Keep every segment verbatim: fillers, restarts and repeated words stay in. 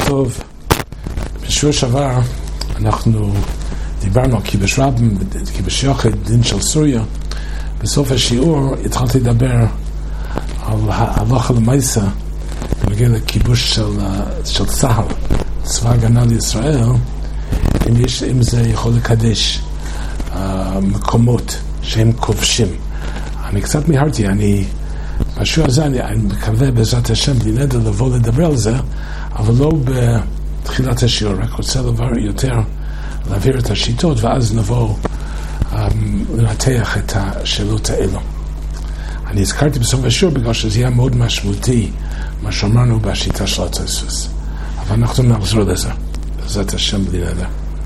טוב. בשבוע שעבר אנחנו דיברנו על כיבוש רבים, כיבוש יחיד, דין של סוריה. בסוף השיעור התחלתי לדבר על ההלכה למעשה בנוגע לכיבוש של, של צה"ל, צבא הגנה לישראל, אם, יש, אם זה יכול לקדש uh, מקומות שהם כובשים. אני קצת מיהרתי, אני בשיעור הזה אני, אני מקווה בעזרת השם בלי נדר לבוא לדבר על זה, אבל לא בתחילת השיעור, רק רוצה לבר יותר להעביר את השיטות ואז נבוא um, לנתח את השאלות האלו. אני הזכרתי בסוף השיעור בגלל שזה יהיה מאוד משמעותי מה שאמרנו בשיטה של התוספות, אבל אנחנו נחזור לזה בעזרת השם בלי נדר.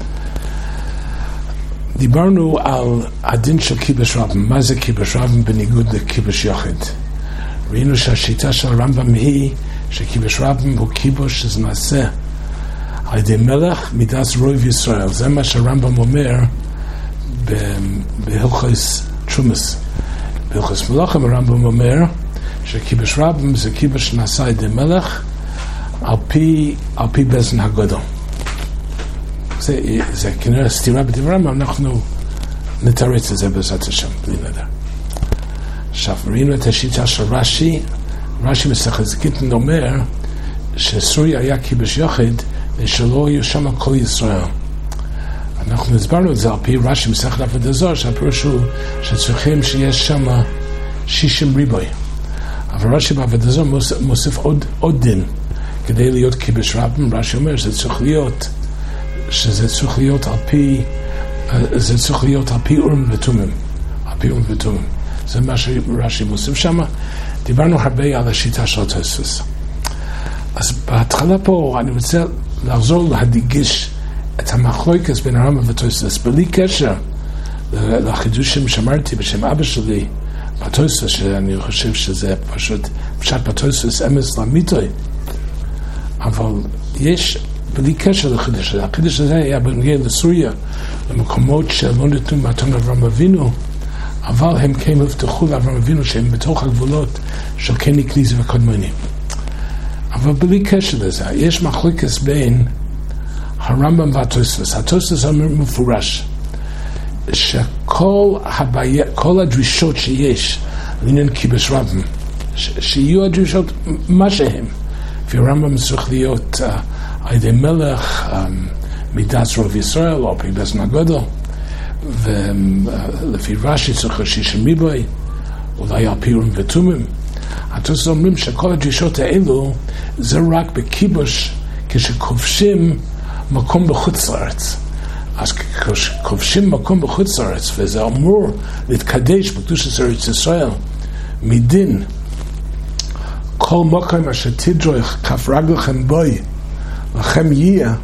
דיברנו על הדין של כיבוש רבים, מה זה כיבוש רבים בניגוד לכיבוש יחיד. ראינו שהשיטה של הרמב"ם היא שכיבוש רבים הוא כיבוש שזה נעשה על ידי מלך מידת רוב ישראל. זה מה שהרמב"ם אומר בהלכות תרומות. בהלכות מלכים הרמב"ם אומר שכיבוש רבים זה כיבוש שנעשה על ידי מלך על פי, על פי בזן הגודל. זה, זה כנראה סתירה בדברם, אנחנו נתרץ את זה בעזרת השם, בלי נדר. עכשיו, ראינו את השיטה של רש"י. רש"י מסכת גיטין אומר שסוריה היה כיבוש יחיד ושלא היו שם כל ישראל. אנחנו הסברנו את זה על פי רש"י מסכת עבודה זרה, שהפירוש הוא שצריכים שיש שם שישים ריבוי. אבל רש"י בעבודה זרה מוסיף עוד, עוד דין כדי להיות כיבוש רבים. רש"י אומר שזה צריך להיות שזה צריך להיות על פי זה צריך להיות על פי אורים ותומים, על פי אורים ותומים. זה מה שרש"י מוסיף שם. דיברנו הרבה על השיטה של התוספות. אז בהתחלה פה אני רוצה לחזור להדגיש את המחלוקת בין הרמב"ם והתוספות בלי קשר לחידושים שאמרתי בשם אבא שלי בתוספות, שאני חושב שזה פשוט פשט בתוספות אמס לאמיתוי, אבל יש בלי קשר לחידוש הזה. החידוש הזה היה בנוגע לסוריה, למקומות שלא נתנו מתן אברהם אבינו, אבל הם כן הבטחו לאברהם אבינו שהם בתוך הגבולות של כן נקניז וקודמונים. אבל בלי קשר לזה, יש מחלוקת בין הרמב"ם והתוספות. התוספות אומר מפורש שכל הבעיה, כל הדרישות שיש לעניין כיבוש רבים, שיהיו הדרישות מה שהם, והרמב"ם צריך להיות uh, על ידי מלך, um, מידת רוב ישראל, או פי בזן הגודל, ולפי רש"י צריך שישים ריבוי, אולי על פי אורים ותומים. התוספות אומרים שכל הדרישות האלו זה רק בכיבוש כשכובשים מקום בחוץ לארץ. אז כשכובשים מקום בחוץ לארץ, וזה אמור להתקדש בקדושת ארץ ישראל, מדין כל מקום אשר תדרוך כף רגלכם בוי לכם יהיה,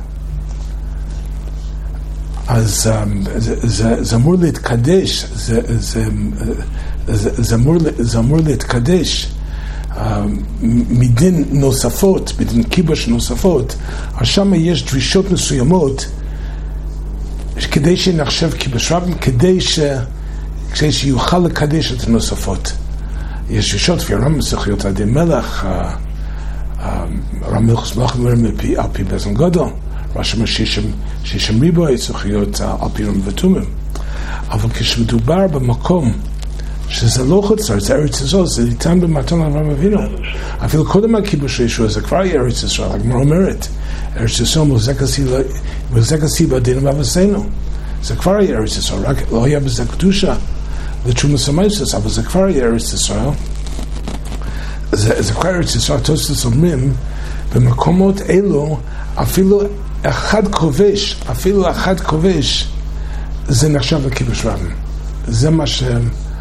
אז um, זה, זה, זה אמור להתקדש, זה, זה, זה, זה, אמור, זה אמור להתקדש um, מדין נוספות, מדין כיבוש נוספות. אז שם יש דרישות מסוימות כדי שנחשב כיבוש רבים, כדי, ש, כדי שיוכל לקדש את הנוספות. יש דרישות, והרמב"ם צריך להיות על ידי מלך, הרמב"ם מלכות מלכים אומרים על פי בזן גודל, רש"י אומר שישים ריבוי צריך להיות על פי אורים ותומים. אבל כשמדובר במקום שזה לא חוץ לארץ, זה ארץ ישראל, זה ניתן במתן אברהם אבינו. אפילו קודם הכיבוש הישוע זה כבר יהיה ארץ ישראל. הגמרא אומרת, ארץ ישראל מוחזק הסיבה דין ואבותינו. זה כבר יהיה ארץ ישראל, רק לא היה בזה קדושה לתרומת המעשרות, אבל זה כבר יהיה ארץ ישראל. זה, זה כבר ארץ ישראל. התוספות אומרים במקומות אלו אפילו אחד כובש, אפילו אחד כובש זה נחשב לכיבוש רבים. זה מה ש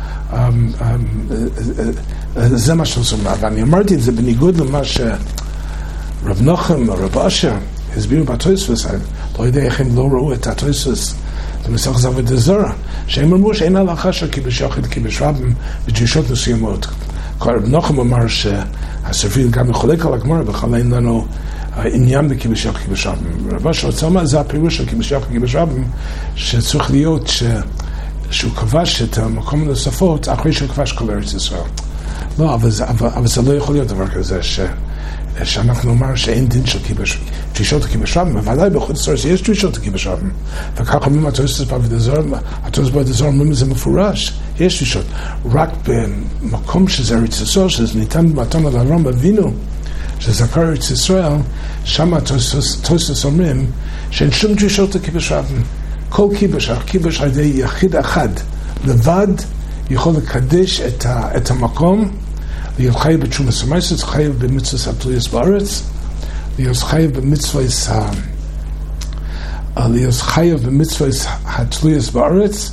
זה מה שעושים. ואני אמרתי את זה בניגוד למה שרב נחום או רב אשר הסבירו בתוספות. לא יודע איך הם לא ראו את התוספות במסכת עבודה זרה, שהם אמרו שאין הלכה של כיבוש יחיד כיבוש רבים בדרישות מסוימות. רב נחום אמר שהספר גם מחולק על הגמרא, בכלל אין לנו עניין בכיבוש יחיד כיבוש רבים. רב אשר רוצה לומר, זה הפירוש של כיבוש יחיד כיבוש רבים, שצריך להיות ש שהוא כבש את המקום הנוספות אחרי שהוא כבש כל ארץ ישראל. לא, אבל זה, אבל, אבל זה לא יכול להיות דבר כזה, ש, שאנחנו נאמר שאין דין של כיבוש, דרישות לכיבוש רבם, אבל בחוץ לארץ יש דרישות לכיבוש רבם, וכך אומרים התוספות בעבודה זרה, התוספות בעבודה זרה אומרים זה מפורש, יש דרישות, רק במקום שזה ארץ ישראל, שזה ניתן במתנה לאברהם אבינו, שזה עקר ארץ ישראל, שם התוספות אומרים שאין שום דרישות לכיבוש רבם, כל כיבוש, הכיבוש על ידי יחיד אחד, לבד יכול לקדש את, ה, את המקום, להיות חייב בתשומת סמייסת, חייב במצווה התלויס בארץ, להיות חייב במצווה להיות חייב במצווה התלויס בארץ,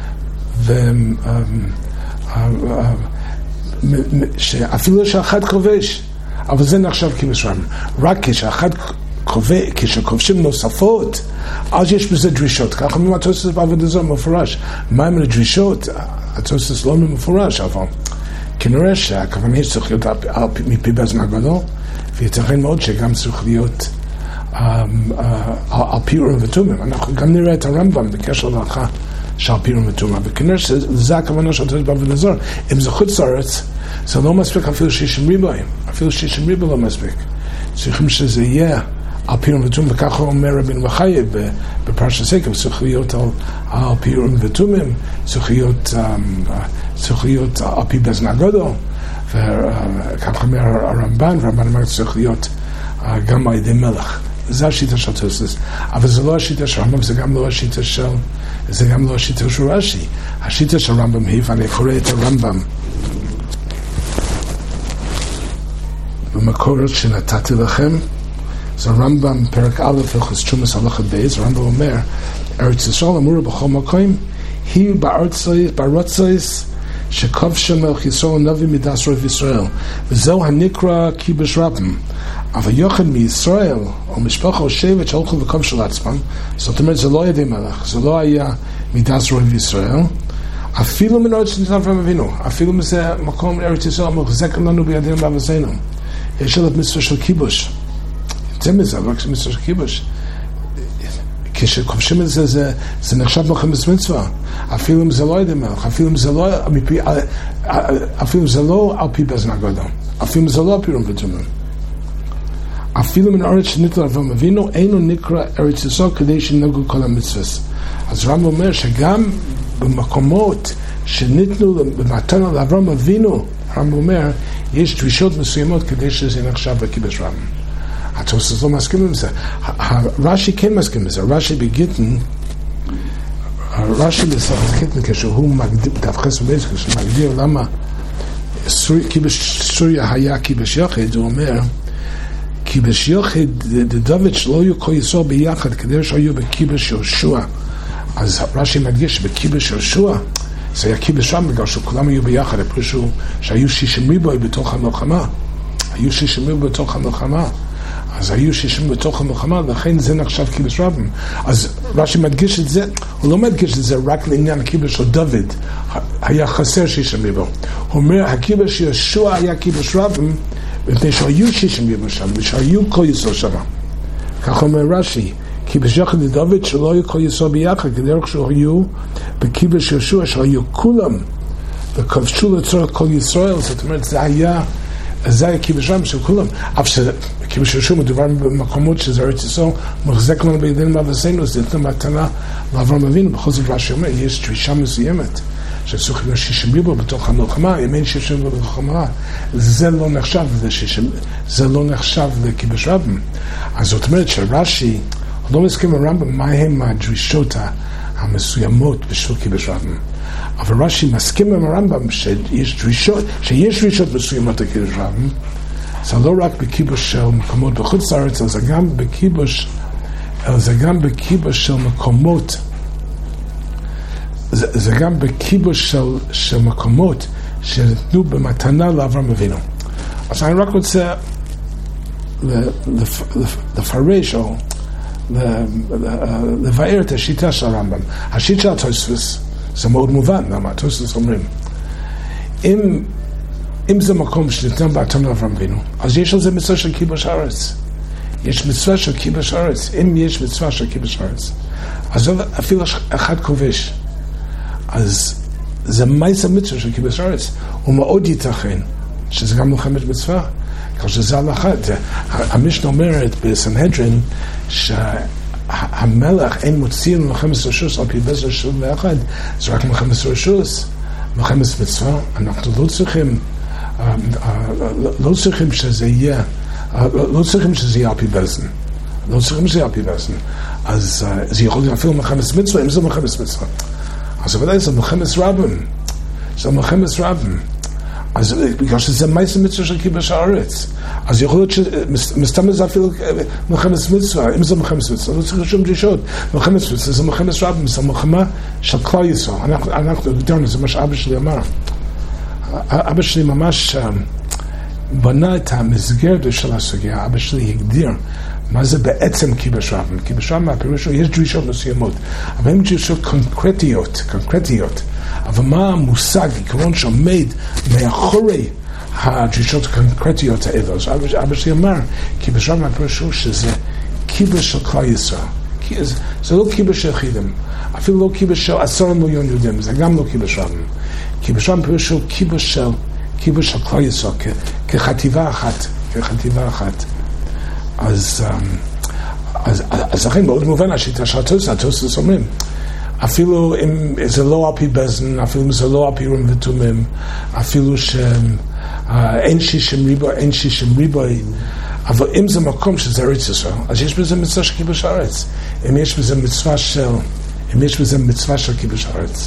שאפילו שאחד כובש, אבל זה נחשב כיבוש רבם. רק כשאחד כובש, כשכובשים נוספות, אז יש בזה דרישות. ככה אומרים התוספות בעבודה זרה מפורש. מה הם הדרישות? התוספות לא מפורש, אבל כנראה שהכוונה היא צריך להיות מפי בזמן הגדול, ויתכן מאוד שגם צריך להיות על פי אורם ותומם. אנחנו גם נראה את הרמב"ם בקשר להלכה של פי אורם ותומם, וכנראה שזה הכוונה של התוספות בעבודה זרה. אם זה חוץ לארץ, זה לא מספיק אפילו שישים ריבועים, אפילו שישים ריבוע לא מספיק. צריכים שזה יהיה על פי אורם ותומם, וככה אומר רבינו בחיי בפרשת סקר, צריך להיות על פי אורם ותומם, צריך להיות צריך להיות על פי בזמן הגדול, וכך אומר הרמב"ן, והרמב"ן אומר צריך להיות גם על ידי מלך. זה השיטה של תוספות, אבל זה לא השיטה של הרמב"ם, זה גם לא השיטה של זה גם לא השיטה של רש"י. השיטה של הרמב"ם היא, ואני קורא את הרמב"ם במקורות שנתתי לכם, זה הרמב"ם פרק א' הלכות תשומת הלכות בייס. הרמב"ם אומר ארץ ישראל אמורה בכל מקום היא בארצות שכבש מלך ישראל נביא מידת רוב ישראל, וזהו הנקרא כיבוש רבם. אבל יוחד מישראל או משפחה או שבט שהלכו וכבשו לעצמם, זאת אומרת זה לא ידי מלך, זה לא היה מידת רוב ישראל, אפילו מן ארץ שניתן אברהם אבינו, אפילו מזה מקום ארץ ישראל מחזק לנו בידינו באבותינו. יש עליו מצווה של כיבוש, זה מזה, אבל מצווה של כיבוש, כשכובשים את זה, זה, זה נחשב מלחמת מצווה, אפילו אם זה לא ידי מלך, אפילו אם זה לא, אפילו אם זה לא על פי בזמן הגדול, אפילו אם זה לא על פי אורם ותומם. אפילו מן הארץ שניתן לאברהם אבינו, אינו נקרא ארץ ישראל כדי שנגעו כל המצוות. אז הרמב"ם אומר שגם במקומות שניתנו במתנה לאברהם אבינו, הרמב"ם אומר, יש דרישות מסוימות כדי שזה נחשב בכיבוש רבם. התוספות לא מסכים עם זה. רש"י כן מסכים עם זה. רש"י בגיטין, רש"י בגיטין כשהוא מגדיר, תפחס ובייס, כשהוא מגדיר למה כיבוש סוריה היה כיבוש יחיד, הוא אומר, כיבוש יחיד, דוד שלא היו כל ישראל ביחד, כדי שהיו בכיבוש יהושע. אז רש"י מדגיש שבכיבוש יהושע, זה היה כיבוש רבם, בגלל שכולם היו ביחד, הפרישו שהיו שישים ריבוע בתוך המלחמה. היו שישים ריבוע בתוך המלחמה. אז היו שישים בתוך המלחמה, לכן זה נחשב כיבוש רבם. אז רש"י מדגיש את זה, הוא לא מדגיש את זה רק לעניין הכיבוש של דוד, היה חסר שישים ריבוע. הוא אומר, הכיבוש יהושע היה כיבוש רבם, מפני שהיו שישים ריבוע שם, ושהיו כל ישראל שם. כך אומר רש"י, כיבוש יחד לדוד שלא היו כל ישראל ביחד, כדרך שהיו בכיבוש יהושע שהיו כולם, וכבשו לצורך כל ישראל, זאת אומרת, זה היה, זה היה כיבוש רבם של כולם. אף שכיבוש יהושע מדובר במקומות שזה ארץ ישראל, מחזק לנו בידינו מאבותינו, זה נתן מתנה לאברהם אבינו. בכל זאת רש"י אומר, יש דרישה מסוימת, שצריך להיות שישים ריבוע בתוך המלחמה, אם אין שישים ריבוע בתוך המלחמה, זה לא נחשב, זה לא נחשב לכיבוש רבם. אז זאת אומרת שרש"י, לא מסכים הרמב"ם מה הם הדרישות המסוימות בשביל כיבוש רבם. אבל רש"י מסכים עם הרמב"ם שיש דרישות, שיש דרישות מסוימות לכיבוש רבם. זה לא רק בכיבוש של מקומות בחוץ לארץ, זה גם בכיבוש, זה גם בכיבוש של מקומות, זה, זה גם בכיבוש של, של מקומות שנתנו במתנה לאברהם אבינו. אז אני רק רוצה לפרש או לבאר את השיטה של הרמב"ם. השיטה של התוספות זה מאוד מובן, למה התוספות אומרים אם, אם זה מקום שניתן במתנה לאברהם אבינו, אז יש על זה מצווה של כיבוש הארץ. יש מצווה של כיבוש הארץ. אם יש מצווה של כיבוש הארץ, אז אפילו אחד כובש, אז זה מייס המצווה של כיבוש הארץ. הוא מאוד ייתכן שזה גם מלחמת מצווה, כאשר זה הלכה. המשנה אומרת בסנהדרין שהמלך אין מוציא מלחמת רשוס על פי בזר של ואחד, זה רק מלחמת רשוס, מלחמת מצווה. אנחנו לא צריכים לא צריכים שזה יהיה לא צריכים שזה יהיה על פי בזן, לא צריכים שזה יהיה על פי בזן. אז זה יכול להיות אפילו מלחמת מצווה, אם זה מלחמת מצווה, אז ודאי זה מלחמת רבים, זה מלחמת רבים. אז בגלל שזה מייס מצווה של כיבוש הארץ, אז יכול להיות שמסתמא זה אפילו מלחמת מצווה. אם זה מלחמת מצווה, לא צריך שום דרישות. מלחמת מצווה זה מלחמת רבים, זה מלחמה של כלל ישראל. אנחנו, אנחנו הגדרנו, זה מה שאבא שלי אמר. אבא שלי ממש בנה את המסגרת של הסוגיה. אבא שלי הגדיר מה זה בעצם כיבוש רבים. כיבוש רבים, הפירוש יש דרישות מסוימות, אבל הן דרישות קונקרטיות, קונקרטיות. אבל מה המושג, עיקרון שעומד מאחורי הדרישות הקונקרטיות האלה? אז אבא שלי אמר, כיבוש רבים הפירוש שזה כיבוש של כלל ישראל. זה לא כיבוש של יחידים, אפילו לא כיבוש של עשרה מיליון יהודים, זה גם לא כיבוש רבים. כיבוש רבים פירוש של כיבוש של כיבוש של כלל ישראל, כחטיבה אחת, כחטיבה אחת. אז אז אז לכן מאוד מובן השיטה של התוספות, התוספות אומרים אפילו אם זה לא על פי בזן, אפילו אם זה לא על פי רום ותומים, אפילו שאין שישים ריבוי, אין שישים ריבוי, אבל אם זה מקום שזה ארץ ישראל, אז יש בזה מצווה של כיבוש הארץ. אם יש בזה מצווה של, אם יש בזה מצווה של כיבוש הארץ,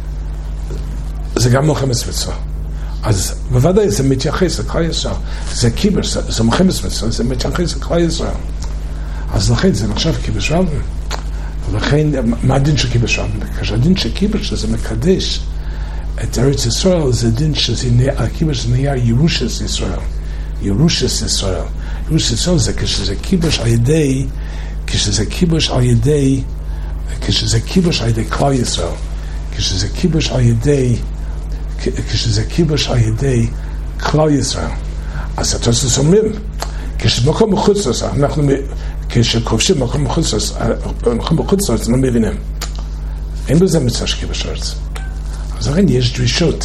זה גם מלחמת מצווה. אז בוודאי זה מתייחס לכלל ישראל, זה כיבוש, זה מלחמת מצווה, זה מתייחס לכלל ישראל. אז לכן זה נחשב כיבוש רבים. ולכן, מה הדין של כיבוש רבים? כשהדין של כיבוש שזה מקדש את ארץ ישראל, זה דין שהכיבוש זה נהיה ירושת ישראל. ירושת ישראל. ירושת ישראל זה כשזה כיבוש על ידי, כשזה כיבוש על ידי, כשזה כיבוש על ידי כלל ישראל. כשזה כיבוש על ידי, כשזה כיבוש על ידי כלל ישראל. אז התוספות אומרים, כשמקום מחוץ לזה, אנחנו כשכובשים מקום מחוץ לזה, מקום מחוץ לזה, לא מבינים. אין בזה מצווה של כיבוש הארץ. אז לכן יש דרישות,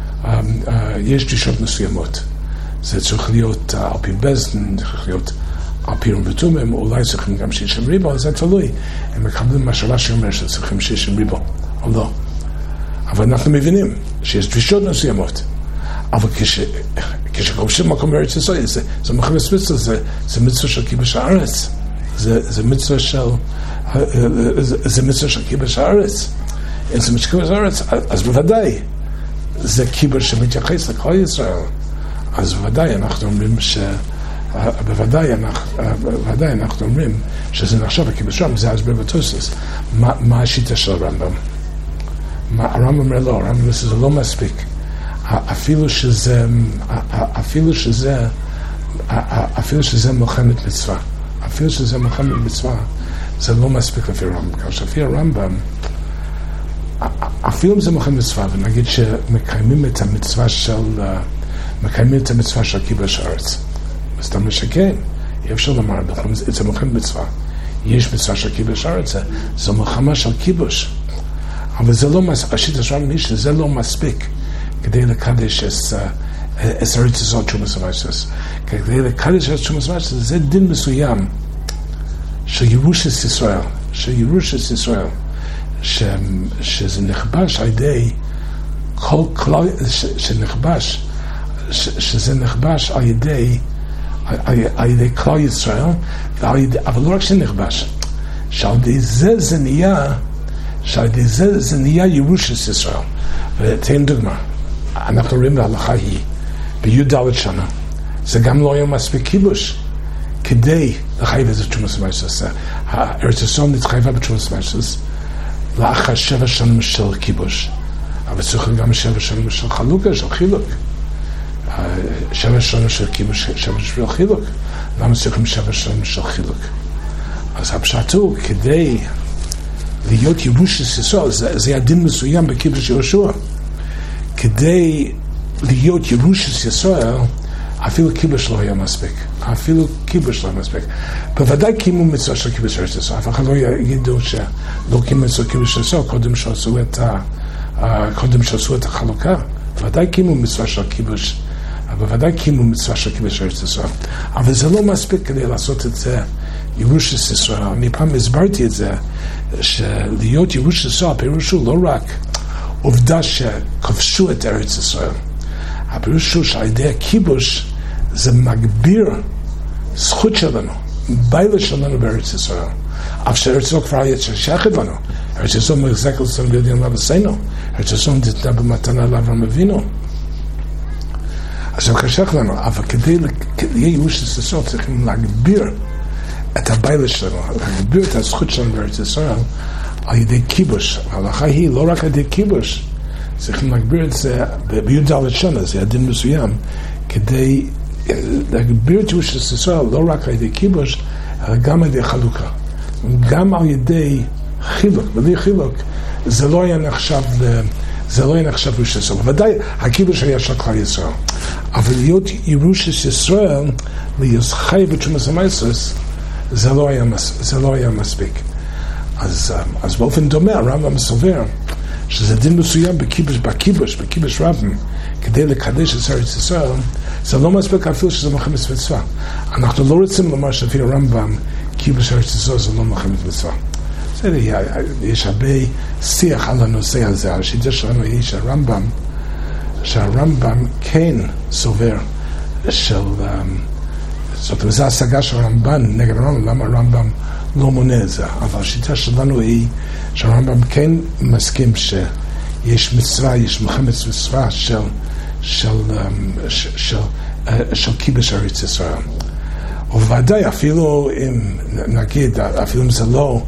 יש דרישות מסוימות. זה צריך להיות על פי בזן, צריך להיות על פי רום ותומים, אולי צריכים גם שישים ריבו, אז זה תלוי. הם מקבלים מה שרש"י אומר שצריכים שישים ריבו, או לא. אבל אנחנו מבינים שיש דרישות מסוימות. אבל כש, כשכובשים מקום בארץ ישראל, זה, זה מלחמת מצווה, זה, זה מצווה של כיבוש הארץ. זה, זה מצווה של, זה, זה מצווה של כיבוש הארץ. אם זה מצווה של כיבוש הארץ, אז בוודאי, זה כיבוש שמתייחס לכלל ישראל. אז בוודאי אנחנו אומרים ש... בוודאי אנחנו, בוודאי אנחנו אומרים שזה נחשב לכיבוש רבים, זה הסבר בתוספות. מה, מה השיטה של הרמב"ם? הרמב"ם אומר לא, הרמב"ם אומר שזה לא מספיק. אפילו שזה, אפילו שזה, אפילו שזה מלחמת מצווה, אפילו שזה מלחמת מצווה, זה לא מספיק לפי הרמב"ם. כאשר לפי הרמב"ם, אפילו אם זה מלחמת מצווה, ונגיד שמקיימים את המצווה של, מקיימים את המצווה של כיבוש הארץ, אז אתה אומר שכן, אי אפשר לומר, זה מלחמת מצווה. יש מצווה של כיבוש הארץ, זה מלחמה של כיבוש. אבל זה לא מספיק, השיטה של הרמב"ם היא שזה לא מספיק. כדי לקדש את ארץ ישראל תשומת ומעשס. כדי לקדש את תשומת ומעשס, זה דין מסוים של ירושת ישראל, של ירושת ישראל, שזה נכבש על ידי כל כלל, שנכבש, שזה נכבש על ידי, על ידי כלל ישראל, אבל לא רק שנכבש, שעל ידי זה זה נהיה, שעל ידי זה זה נהיה ירושת ישראל. ותן דוגמה. אנחנו רואים להלכה היא, בי"ד שנה, זה גם לא היה מספיק כיבוש, כדי לחייב את זה תשומת ומעשס. הארץ ישראל נתחייבה בתשומת ומעשס, לאחר שבע שנים של כיבוש, אבל צריכים גם שבע שנים של חלוקה, של חילוק. שבע שנים של כיבוש, שבע שנים של חילוק. למה צריכים שבע שנים של חילוק? אז הפשט הוא, כדי להיות ירושת ישראל, זה, זה הדין מסוים בכיבוש יהושע. כדי להיות ירושת ישראל, אפילו כיבוש לא היה מספיק. אפילו כיבוש לא היה מספיק. בוודאי קיימו מצווה של כיבוש ארץ ישראל. אף אחד לא יגידו שלא קיימו מצווה של כיבוש ישראל, קודם שעשו את ה... קודם שעשו את החלוקה. בוודאי קיימו מצווה של כיבוש, אבל בוודאי קיימו מצווה של כיבוש ארץ ישראל. אבל זה לא מספיק כדי לעשות את זה ירושת ישראל. אני פעם הסברתי את זה, שלהיות ירושת ישראל, הפירוש הוא לא רק עובדה שכבשו את ארץ ישראל. הפירוש הוא שעל ידי הכיבוש זה מגביר זכות שלנו, בעילה שלנו בארץ ישראל. אף שארץ ישראל כבר היה שייכת לנו. ארץ ישראל מחזק אצלנו בידינו לבסינו. ארץ ישראל ניתנה במתנה לאברהם אבינו. אז זה חשך לנו, אבל כדי להיות ירושת ישראל צריכים להגביר את הבעילה שלנו, להגביר את הזכות שלנו בארץ ישראל על ידי כיבוש. ההלכה היא לא רק על ידי כיבוש, צריכים להגביר את זה בי"ד שנה, זה הדין מסוים, כדי להגביר את ירושת ישראל לא רק על ידי כיבוש, אלא גם על ידי חלוקה. גם על ידי חילוק, בלי חילוק, זה לא היה נחשב, זה לא היה נחשב ירושת ישראל. ודאי, הכיבוש היה של כלל ישראל. אבל להיות ירושת ישראל, להיות חי בתרומת המעשרות, זה לא היה, זה לא היה מספיק. אז, אז באופן דומה, הרמב"ם סובר, שזה דין מסוים בכיבוש, בכיבוש, בכיבוש רבים, כדי לקדש את ארץ ישראל, זה לא מספיק אפילו שזה מלחמת מצווה. אנחנו לא רוצים לומר שאפילו הרמב"ם, כיבוש ארץ ישראל זה לא מלחמת מצווה. יש הרבה שיח על הנושא הזה. השיטה שלנו היא שהרמב"ם, שהרמב"ם כן סובר של, זאת אומרת, זו השגה של הרמב"ן נגד הרמב"ם, למה הרמב"ם לא מונה את זה. אבל השיטה שלנו היא שהרמב"ם כן מסכים שיש מצווה, יש מלחמת מצווה של, של, של, של, של כיבוש ארץ ישראל. ובוודאי, אפילו אם נגיד, אפילו אם זה לא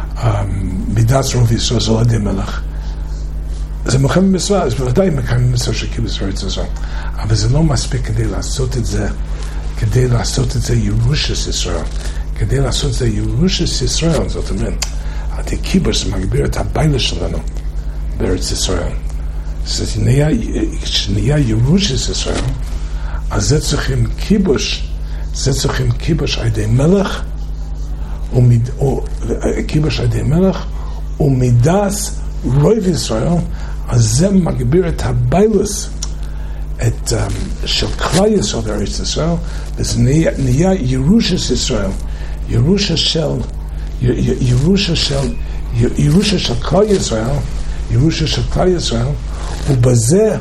מידת רוב ישראל, זה לא ידי מלך, זה מלחמת מצווה, אז בוודאי מקיימים מצווה של כיבוש ארץ ישראל. אבל זה לא מספיק כדי לעשות את זה, כדי לעשות את זה ירושת ישראל. כדי לעשות את זה ירושת ישראל, זאת אומרת, עדי כיבוש זה מגביר את הבעילה שלנו בארץ ישראל. זה שנהיה ירושת ישראל, אז זה צריכים כיבוש, זה צריכים כיבוש על ידי מלך, ומיד, או, כיבוש על ידי מלך, ומידס רוב ישראל, אז זה מגביר את הביילוס, את, um, של כלל ישראל בארץ ישראל, וזה נהיה, נהיה ירושת ישראל, ירושה של, ירושה של, ירושה של כלל ישראל, ירושה של כלל ישראל, ובזה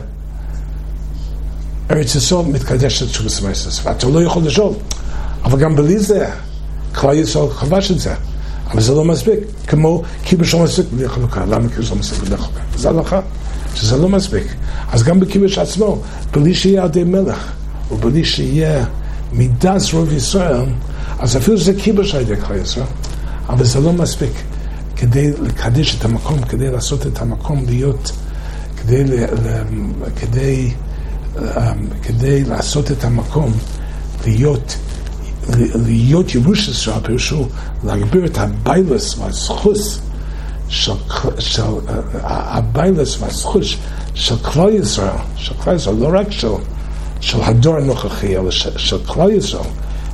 ארץ ישראל מתקדשת תשומת המעשרות. ואתה לא יכול לשאול, אבל גם בלי זה, כלל ישראל כבש את זה. אבל זה לא מספיק, כמו כיבוש לא מספיק בלי חלוקה. למה כיבוש לא מספיק בלי חלוקה? זה הלכה, שזה לא מספיק. אז גם בכיבוש עצמו, בלי שיהיה עדי מלך, ובלי שיהיה מידת רוב ישראל, אז אפילו זה כיבוש על ידי כלל ישראל, אבל זה לא מספיק כדי לקדש את המקום, כדי לעשות את המקום להיות, כדי, כדי, כדי לעשות את המקום להיות, להיות ירושת ישראל, פירושו להגביר את הביילוס והזכוס של, של הביילוס והזכוס של כלל ישראל, של כלל ישראל, לא רק של, של הדור הנוכחי, אלא של, של כלל ישראל,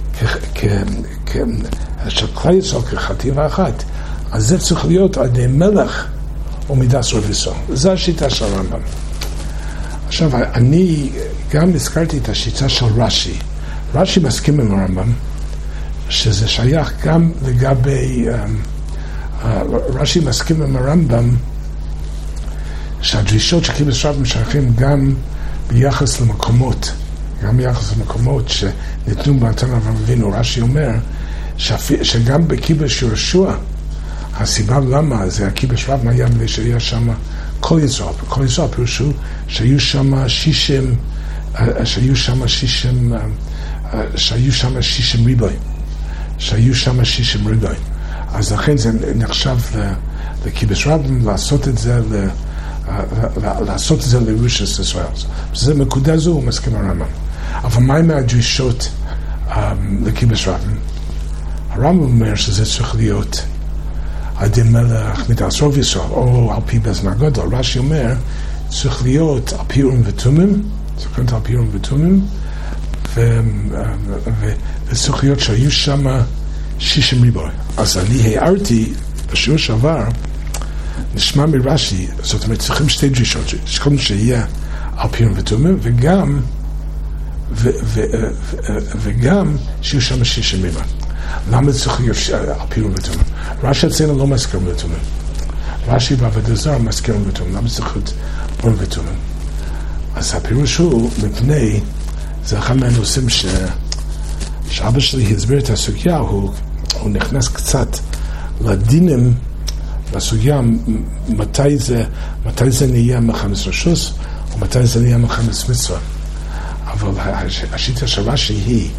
של כלל ישראל כחטיבה אחת. אז זה צריך להיות על ידי מלך ומידת רוב ישראל. זו השיטה של הרמב"ם. עכשיו, אני גם הזכרתי את השיטה של רש"י. רש"י מסכים עם הרמב"ם, שזה שייך גם לגבי, רש"י מסכים עם הרמב"ם, שהדרישות של כיבוש רבים שייכים גם ביחס למקומות, גם ביחס למקומות שניתנו במתנה לאברהם אבינו. רש"י אומר שגם בכיבוש יהושע, הסיבה למה זה הכיבוש רב היה בלי שהיה שם כל ישראל, כל ישראל פירושו שהיו שם שישים, שהיו שם שישים, שהיו שם שישים ריבוי, שהיו שם שישים ריבוי. אז לכן זה נחשב לכיבוש רב לעשות את זה, לעשות את זה לירושת ישראל. זה נקודה זו הוא מסכים הרמב"ם. אבל מה עם הדרישות לכיבוש רב? הרמב"ם אומר שזה צריך להיות על ידי מלך מידת רוב ישראל, או על פי בזמן הגדול. רש"י אומר, צריך להיות על פי אורים ותומים, צריך להיות על פי אורים ותומים, וצריך להיות שהיו שם שישים ריבוי. אז אני הערתי בשיעור שעבר, נשמע מרש"י, זאת אומרת, צריכים שתי דרישות, קודם שיהיה על פי אורים ותומים, וגם, וגם שיהיו שם שישים מימה. למה צריך על פי אורם ותומים? רש"י אצלנו לא מזכיר אורם ותומים. רש"י בעבודה זרה מזכיר אורם ותומים. למה צריך אורם ותומים? אז הפירוש הוא מפני, זה אחד מהנושאים ש... שאבא שלי הסביר את הסוגיה, הוא, הוא נכנס קצת לדינים, לסוגיה, מתי זה, מתי זה נהיה מחמש רשוס, ומתי זה נהיה מחמש מצווה. אבל השיטה של רש"י היא,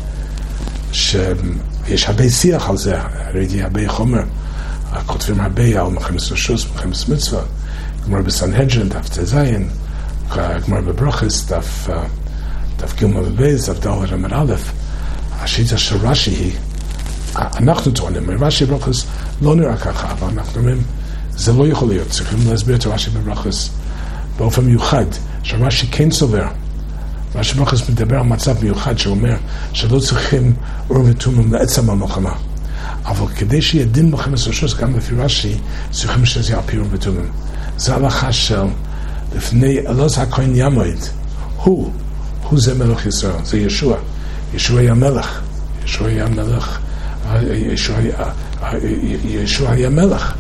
שיש הרבה שיח על זה, ראיתי הרבה חומר, כותבים הרבה על מחמש רשוס, מחמש מצווה, גמרא בסנהדרין, דף ט"ז, גמרא בברוכס, דף דף ג' ובייס, דף ד' עמוד א'. השיטה של רש"י היא, אנחנו טוענים, רש"י בברוכס לא נראה ככה, אבל אנחנו אומרים, זה לא יכול להיות, צריכים להסביר את רש"י בברוכס באופן מיוחד, שרש"י כן סובר. רש"י בברוכס מדבר על מצב מיוחד שאומר שלא צריכים אורם ותומים לעצם המלחמה, אבל כדי שיהיה דין מחמש רשוס, גם לפי רש"י, צריכים שזה יהיה על פי אורם ותומים. זה הלכה של לפני אלעז הכהן ימועד, הוא, הוא זה מלך ישראל, זה ישוע. ישוע היה מלך, ישוע היה מלך, ישוע היה, ישוע היה מלך.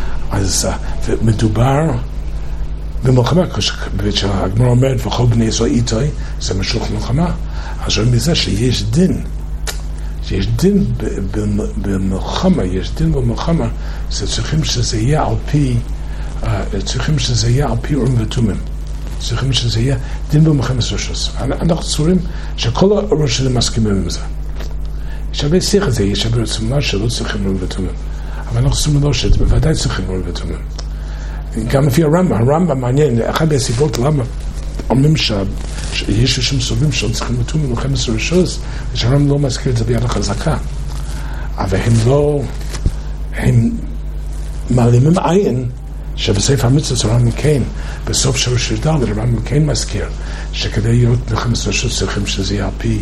אז מדובר במלחמה, כשהגמרא אומרת וכל בני ישראל איתו, זה משוך מלחמה. אז רואים מזה שיש דין, שיש דין במלחמה, יש דין במלחמה, זה צריכים שזה יהיה על פי, צריכים שזה יהיה על פי אורם ותומים. צריכים שזה יהיה דין במחמש רשוס. אנחנו צורים שכל הראשונים מסכימים עם זה. יש הרבה שיח הזה, יש הרבה רצומה שלא צריכים אורם ותומים. אבל אנחנו צריכים לדעת שבוודאי צריכים אורם ותומים. גם לפי הרמב"ם, הרמב"ם מעניין, אחת מהסיבות למה אומרים שיש שם סובים שלא צריכים אורם ותומים במחמש רשוס, ושהרמב"ם לא מזכיר את זה ביד החזקה. אבל הם לא, הם מעלימים עין, שבספר המצוות הרמב"ם כן, בסוף שורש ד' הרמב"ם כן מזכיר שכדי להיות מחמש רשוס צריכים שזה יהיה על פי,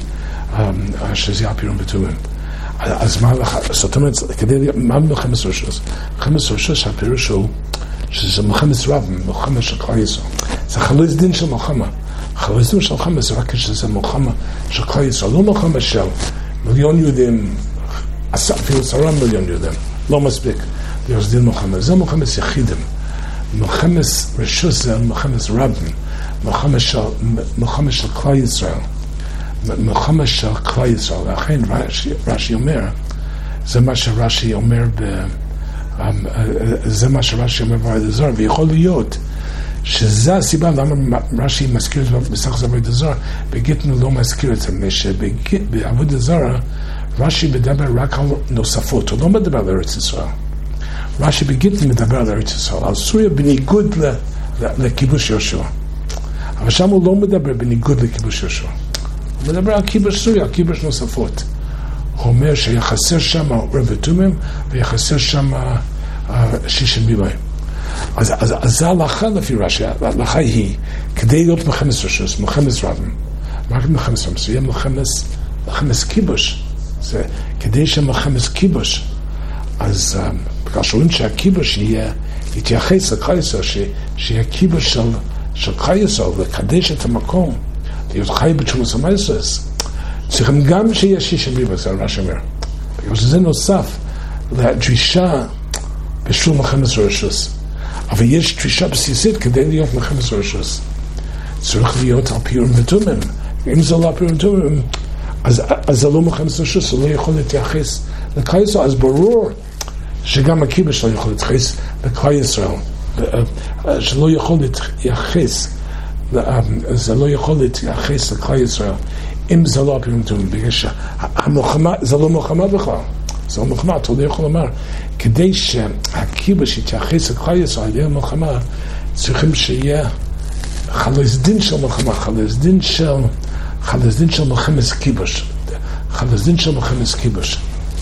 שזה יהיה על פי אורם ותומים. אז מה, זאת אומרת, כדי להיות, מה מחמש רשוס? מחמש רשוס הפירוש הוא שזה מחמש רבים, מלחמה של כלל ישראל. זה חלוץ דין של מלחמה. חלוץ דין של מלחמה זה רק כשזה מלחמה של כלל ישראל, לא מלחמה של מיליון יהודים, אפילו עשרה מיליון יהודים, לא מספיק. יש דין מלחמה, זה מלחמת יחידים. מלחמת רשוס זה מלחמת רבים, מלחמת של כלל ישראל, מלחמת של כלל ישראל. לכן רש"י אומר, זה מה שרש"י אומר, זה מה שרש"י אומר בעבודה זרה, ויכול להיות שזה הסיבה למה רש"י מזכיר את זה בסך זה בעבודה זרה, בגיטין לא מזכיר את זה, בעבודה זרה רש"י מדבר רק על נוספות, הוא לא מדבר על ארץ ישראל. רש"י בגיטין מדבר על ארץ ישראל, על סוריה בניגוד לכיבוש יהושע. אבל שם הוא לא מדבר בניגוד לכיבוש יהושע. הוא מדבר על כיבוש סוריה, על כיבוש נוספות. הוא אומר שיחסר שם אורם ותומים, ויחסר שם שישים מילים. אז, אז, אז זה ההלכה לפי רש"י, ההלכה היא, כדי להיות מחמש רשוס, מחמש רבים, רק מחמש רבים, זה יהיה מחמש, מחמש כיבוש. זה כדי שמחמש כיבוש, אז בגלל שאומרים שהכיבוש יהיה, יתייחס לכלל ישראל, שיהיה כיבוש של, של כלל ישראל, לקדש את המקום, להיות חי בתשומת המייסס, צריכים גם שיהיה שישים מילים, זה רש"י אומר. בגלל שזה נוסף לדרישה בשביל מחמש רשוס. אבל יש דרישה בסיסית כדי להיות מחמש רשוס. צריך להיות על פי אורם ותומים. אם זה לא על פי אורם ותומים, אז, אז זה לא מחמש רשוס, זה לא יכול להתייחס לכלל ישראל. אז ברור שגם הכיבוש לא יכול להתייחס לכלל ישראל. שלא יכול להתייחס, זה לא יכול להתייחס לכלל ישראל. אם זה לא על פי אורם ותומים, בגלל שהמלחמה, זה לא מלחמה בכלל. זה לא מלחמה, אתה לא יכול לומר, כדי שהכיבוש יתייחס לכלל ישראל, יהיה מלחמה, צריכים שיהיה חלוץ דין של מלחמה, חלוץ דין של, חלוץ דין של מלחמת כיבוש, חלוץ דין של מלחמת כיבוש.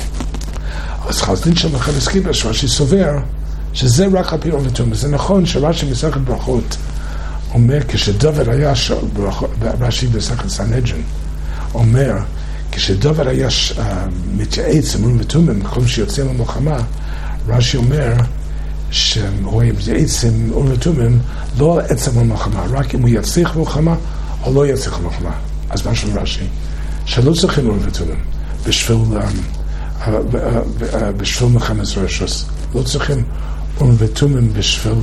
אז חלוץ דין של מלחמת כיבוש, רש"י סובר, שזה רק על פי אורם ותומים. זה נכון שרש"י במסכת ברכות אומר, כשדוד היה, רש"י במסכת סנהדרין, אומר, כשדוד היה מתייעץ עם אורם ותומים, כל שיוצא למלחמה, רש"י אומר שהוא מתייעץ עם אורם ותומים לא על עצם המלחמה, רק אם הוא יצליח במלחמה או לא יצליח במלחמה. אז מה של רש"י? שלא צריכים אורים ותומים בשביל בשביל מלחמת רשוס. לא צריכים אורים ותומים בשביל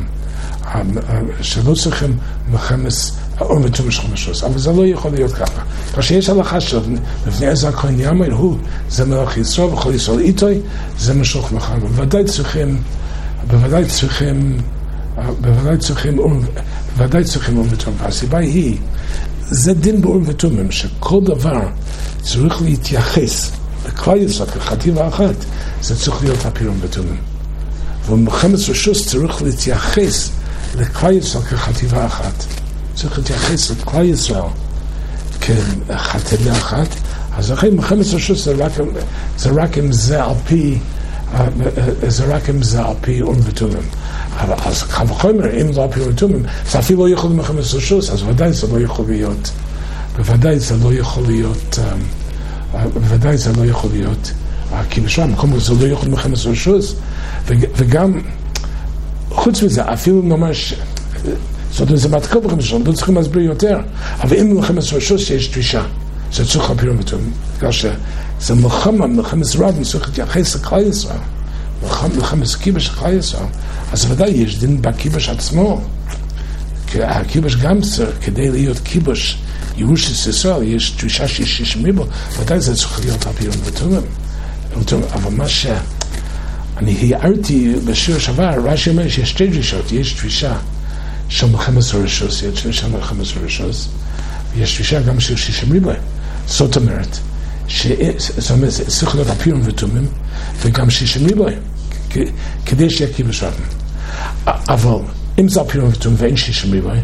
שלא צריכים מלחמת אורים ותומים של רשוס. אבל זה לא יכול להיות ככה. כשיש הלכה של לפני עזר כהן יאמר, הוא זה מלך ישראל וכל ישראל איתוי, זה משוך מחר. בוודאי צריכים בוודאי צריכים בוודאי צריכים בוודאי צריכים אורים ותומים. והסיבה היא, זה דין באורים ותומים, שכל דבר צריך להתייחס לכלל ישראל כחטיבה אחת, זה צריך להיות על פי אורים ותומים. ומלחמת רשוס צריך להתייחס לכלל ישראל כחטיבה אחת. צריך להתייחס לכלל ישראל כחטיבה אחת. אז אחרי מלחמת רשוס זה רק, זה רק אם זה על פי זה רק אם זה על פי אורים ותומים. אז קל וחומר, אם זה על פי אורים ותומים, זה אפילו לא יכול להיות מלחמת רשוס, אז ודאי זה לא יכול להיות, בוודאי זה לא יכול להיות, בוודאי זה לא יכול להיות, כי בשביל מקום זה לא יכול להיות מלחמת רשוס, וגם, חוץ מזה, אפילו נאמר, זאת אומרת, זה מתקל מלחמת רשוס, לא צריכים להסביר יותר, אבל אם מלחמת רשוס יש דרישה, זה צריך על פי אורים ותומים, בגלל שזה מלחמה, מלחמת רב, צריך להתייחס לכלל ישראל, מלחמת כיבוש לכלל ישראל, אז ודאי יש דין בכיבוש עצמו, כי הכיבוש גם צריך, כדי להיות כיבוש ירושת ישראל, יש דרישה שיש מיבו, ודאי זה צריך להיות על פי אורים ותומים. אבל מה שאני הערתי בשיר שעבר, רש"י אומר שיש שתי דרישות, יש דרישה של מלחמת רשוס, יש דרישה של מלחמת רשוס, ויש דרישה גם של שישים ריבוי. זאת אומרת, זאת אומרת, זה צריך להיות על פי אורים ותומים, וגם שישים ריבוי, כדי שיהיה כיבוש רב. אבל אם זה על פי אורים ותומים ואין שישים ריבוי,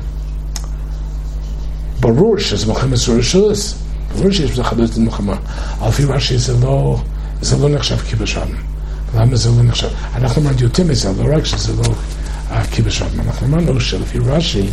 ברור שזה מלחמת רשוס, ברור שיש בזה חדות מלחמה, אבל לפי רש"י זה לא, זה לא נחשב כיבוש רב. למה זה לא נחשב? אנחנו אמרנו יותר מזה, לא רק שזה לא כיבוש רב. אנחנו אמרנו שלפי רש"י,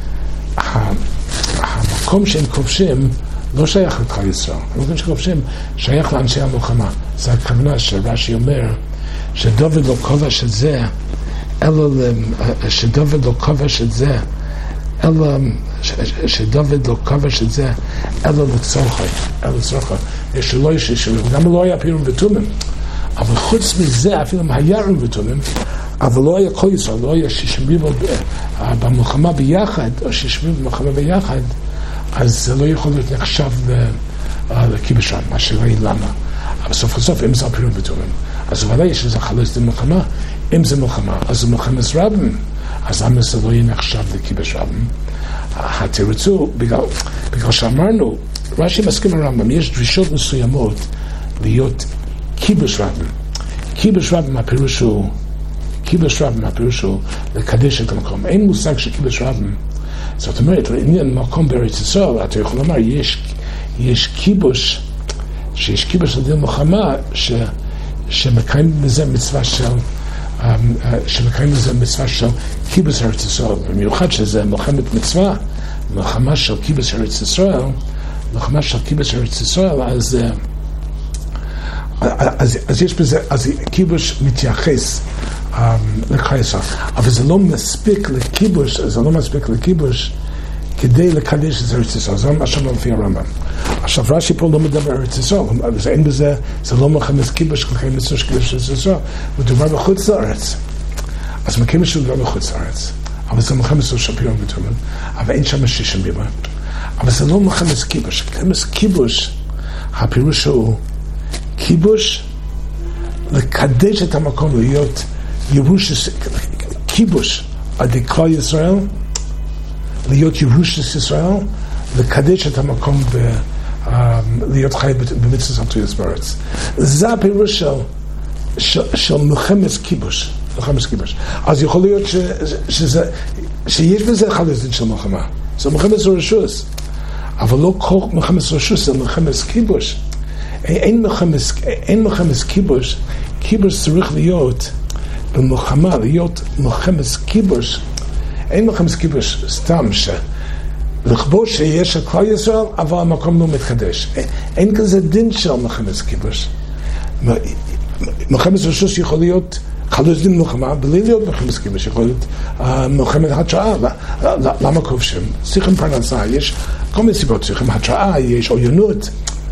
המקום שהם כובשים לא שייך לכלל ישראל. המקום שכובשים שייך לאנשי המלחמה. זה הכוונה שרש"י אומר שדוד לא כובש את זה, אלא שדוד לא כובש את זה, אלא שדוד לא כובש את זה, אלא לצורכי, אלא לצורכי. שלא יש שישים, גם לא היה פי אורים ותומים. אבל חוץ מזה, אפילו אם היה אורים ותומים, אבל לא היה כל ישראל, לא היה שישים ריבו במלחמה ביחד, או שישים ריבו במלחמה ביחד, אז זה לא יכול להיות נחשב לכיבוש רב, מה שלא יהיה למה. אבל סוף לסוף, אם זה על פי אורים ותומים, אז ודאי יש לזה חלוץ למלחמה. אם זה מלחמה, אז זה מלחמת רבים, אז למה זה לא יהיה נחשב לכיבוש רבים? התירוצו, בגלל, בגלל שאמרנו, רש"י מסכים הרמב"ם, יש דרישות מסוימות להיות כיבוש רבים. כיבוש רבים הפירוש הוא, כיבוש רבים הפירוש הוא לקדש את המקום. אין מושג של כיבוש רבים. זאת אומרת, לעניין מקום בארץ ישראל, אתה יכול לומר, יש, יש כיבוש, שיש כיבוש על דין מלחמה, ש, שמקיים בזה מצווה של, שמקיים בזה מצווה של כיבוש ארץ ישראל. במיוחד שזה מלחמת מצווה, מלחמה של כיבוש ארץ ישראל, מלחמה של כיבוש ארץ ישראל, אז, אז, אז יש בזה, אז כיבוש מתייחס um, לכלל ישראל. אבל זה לא מספיק לכיבוש, זה לא מספיק לכיבוש כדי לקדש את ארץ ישראל. זה מה שאומר לפי הרמב"ם. עכשיו רש"י פה לא מדבר ארץ ישראל, זה אין בזה, זה לא מלחמת כיבוש, כלכי מצווה של כיבוש ארץ ישראל, מדובר בחוץ לארץ. אז מכיבוש הוא גם בחוץ לארץ. אבל זה מלחמת של פי אורים ותומים, אבל אין שם שישים ריבוי. אבל זה לא מלחמת כיבוש. מלחמת כיבוש, הפירוש הוא כיבוש, לקדש את המקום, להיות ירוש, כיבוש על ידי כלל ישראל, להיות ירוש ישראל, לקדש את המקום ב, um, להיות חי במצוות התויס בארץ. זה הפירוש של, של, של מלחמת כיבוש. מלחמת כיבוש. אז יכול להיות ש, שזה, שיש בזה אחד הדין של מלחמה. זה מלחמת רשוס. אבל לא כל מלחמת רשוס, זה מלחמת כיבוש. אין מלחמת, אין מלחמת כיבוש. כיבוש צריך להיות במלחמה, להיות מלחמת כיבוש. אין מלחמת כיבוש סתם ש... לכבוש שיש הכלל ישראל, אבל המקום לא מתקדש. אין כזה דין של מלחמת כיבוש. מלחמת רשוס יכול להיות חלוץ דין מלחמה, בלי להיות מלחמת כיבוש, יכול להיות מלחמת התראה. למה כובשים? צריכים פרנסה, יש כל מיני סיבות, צריכים התראה, יש עוינות,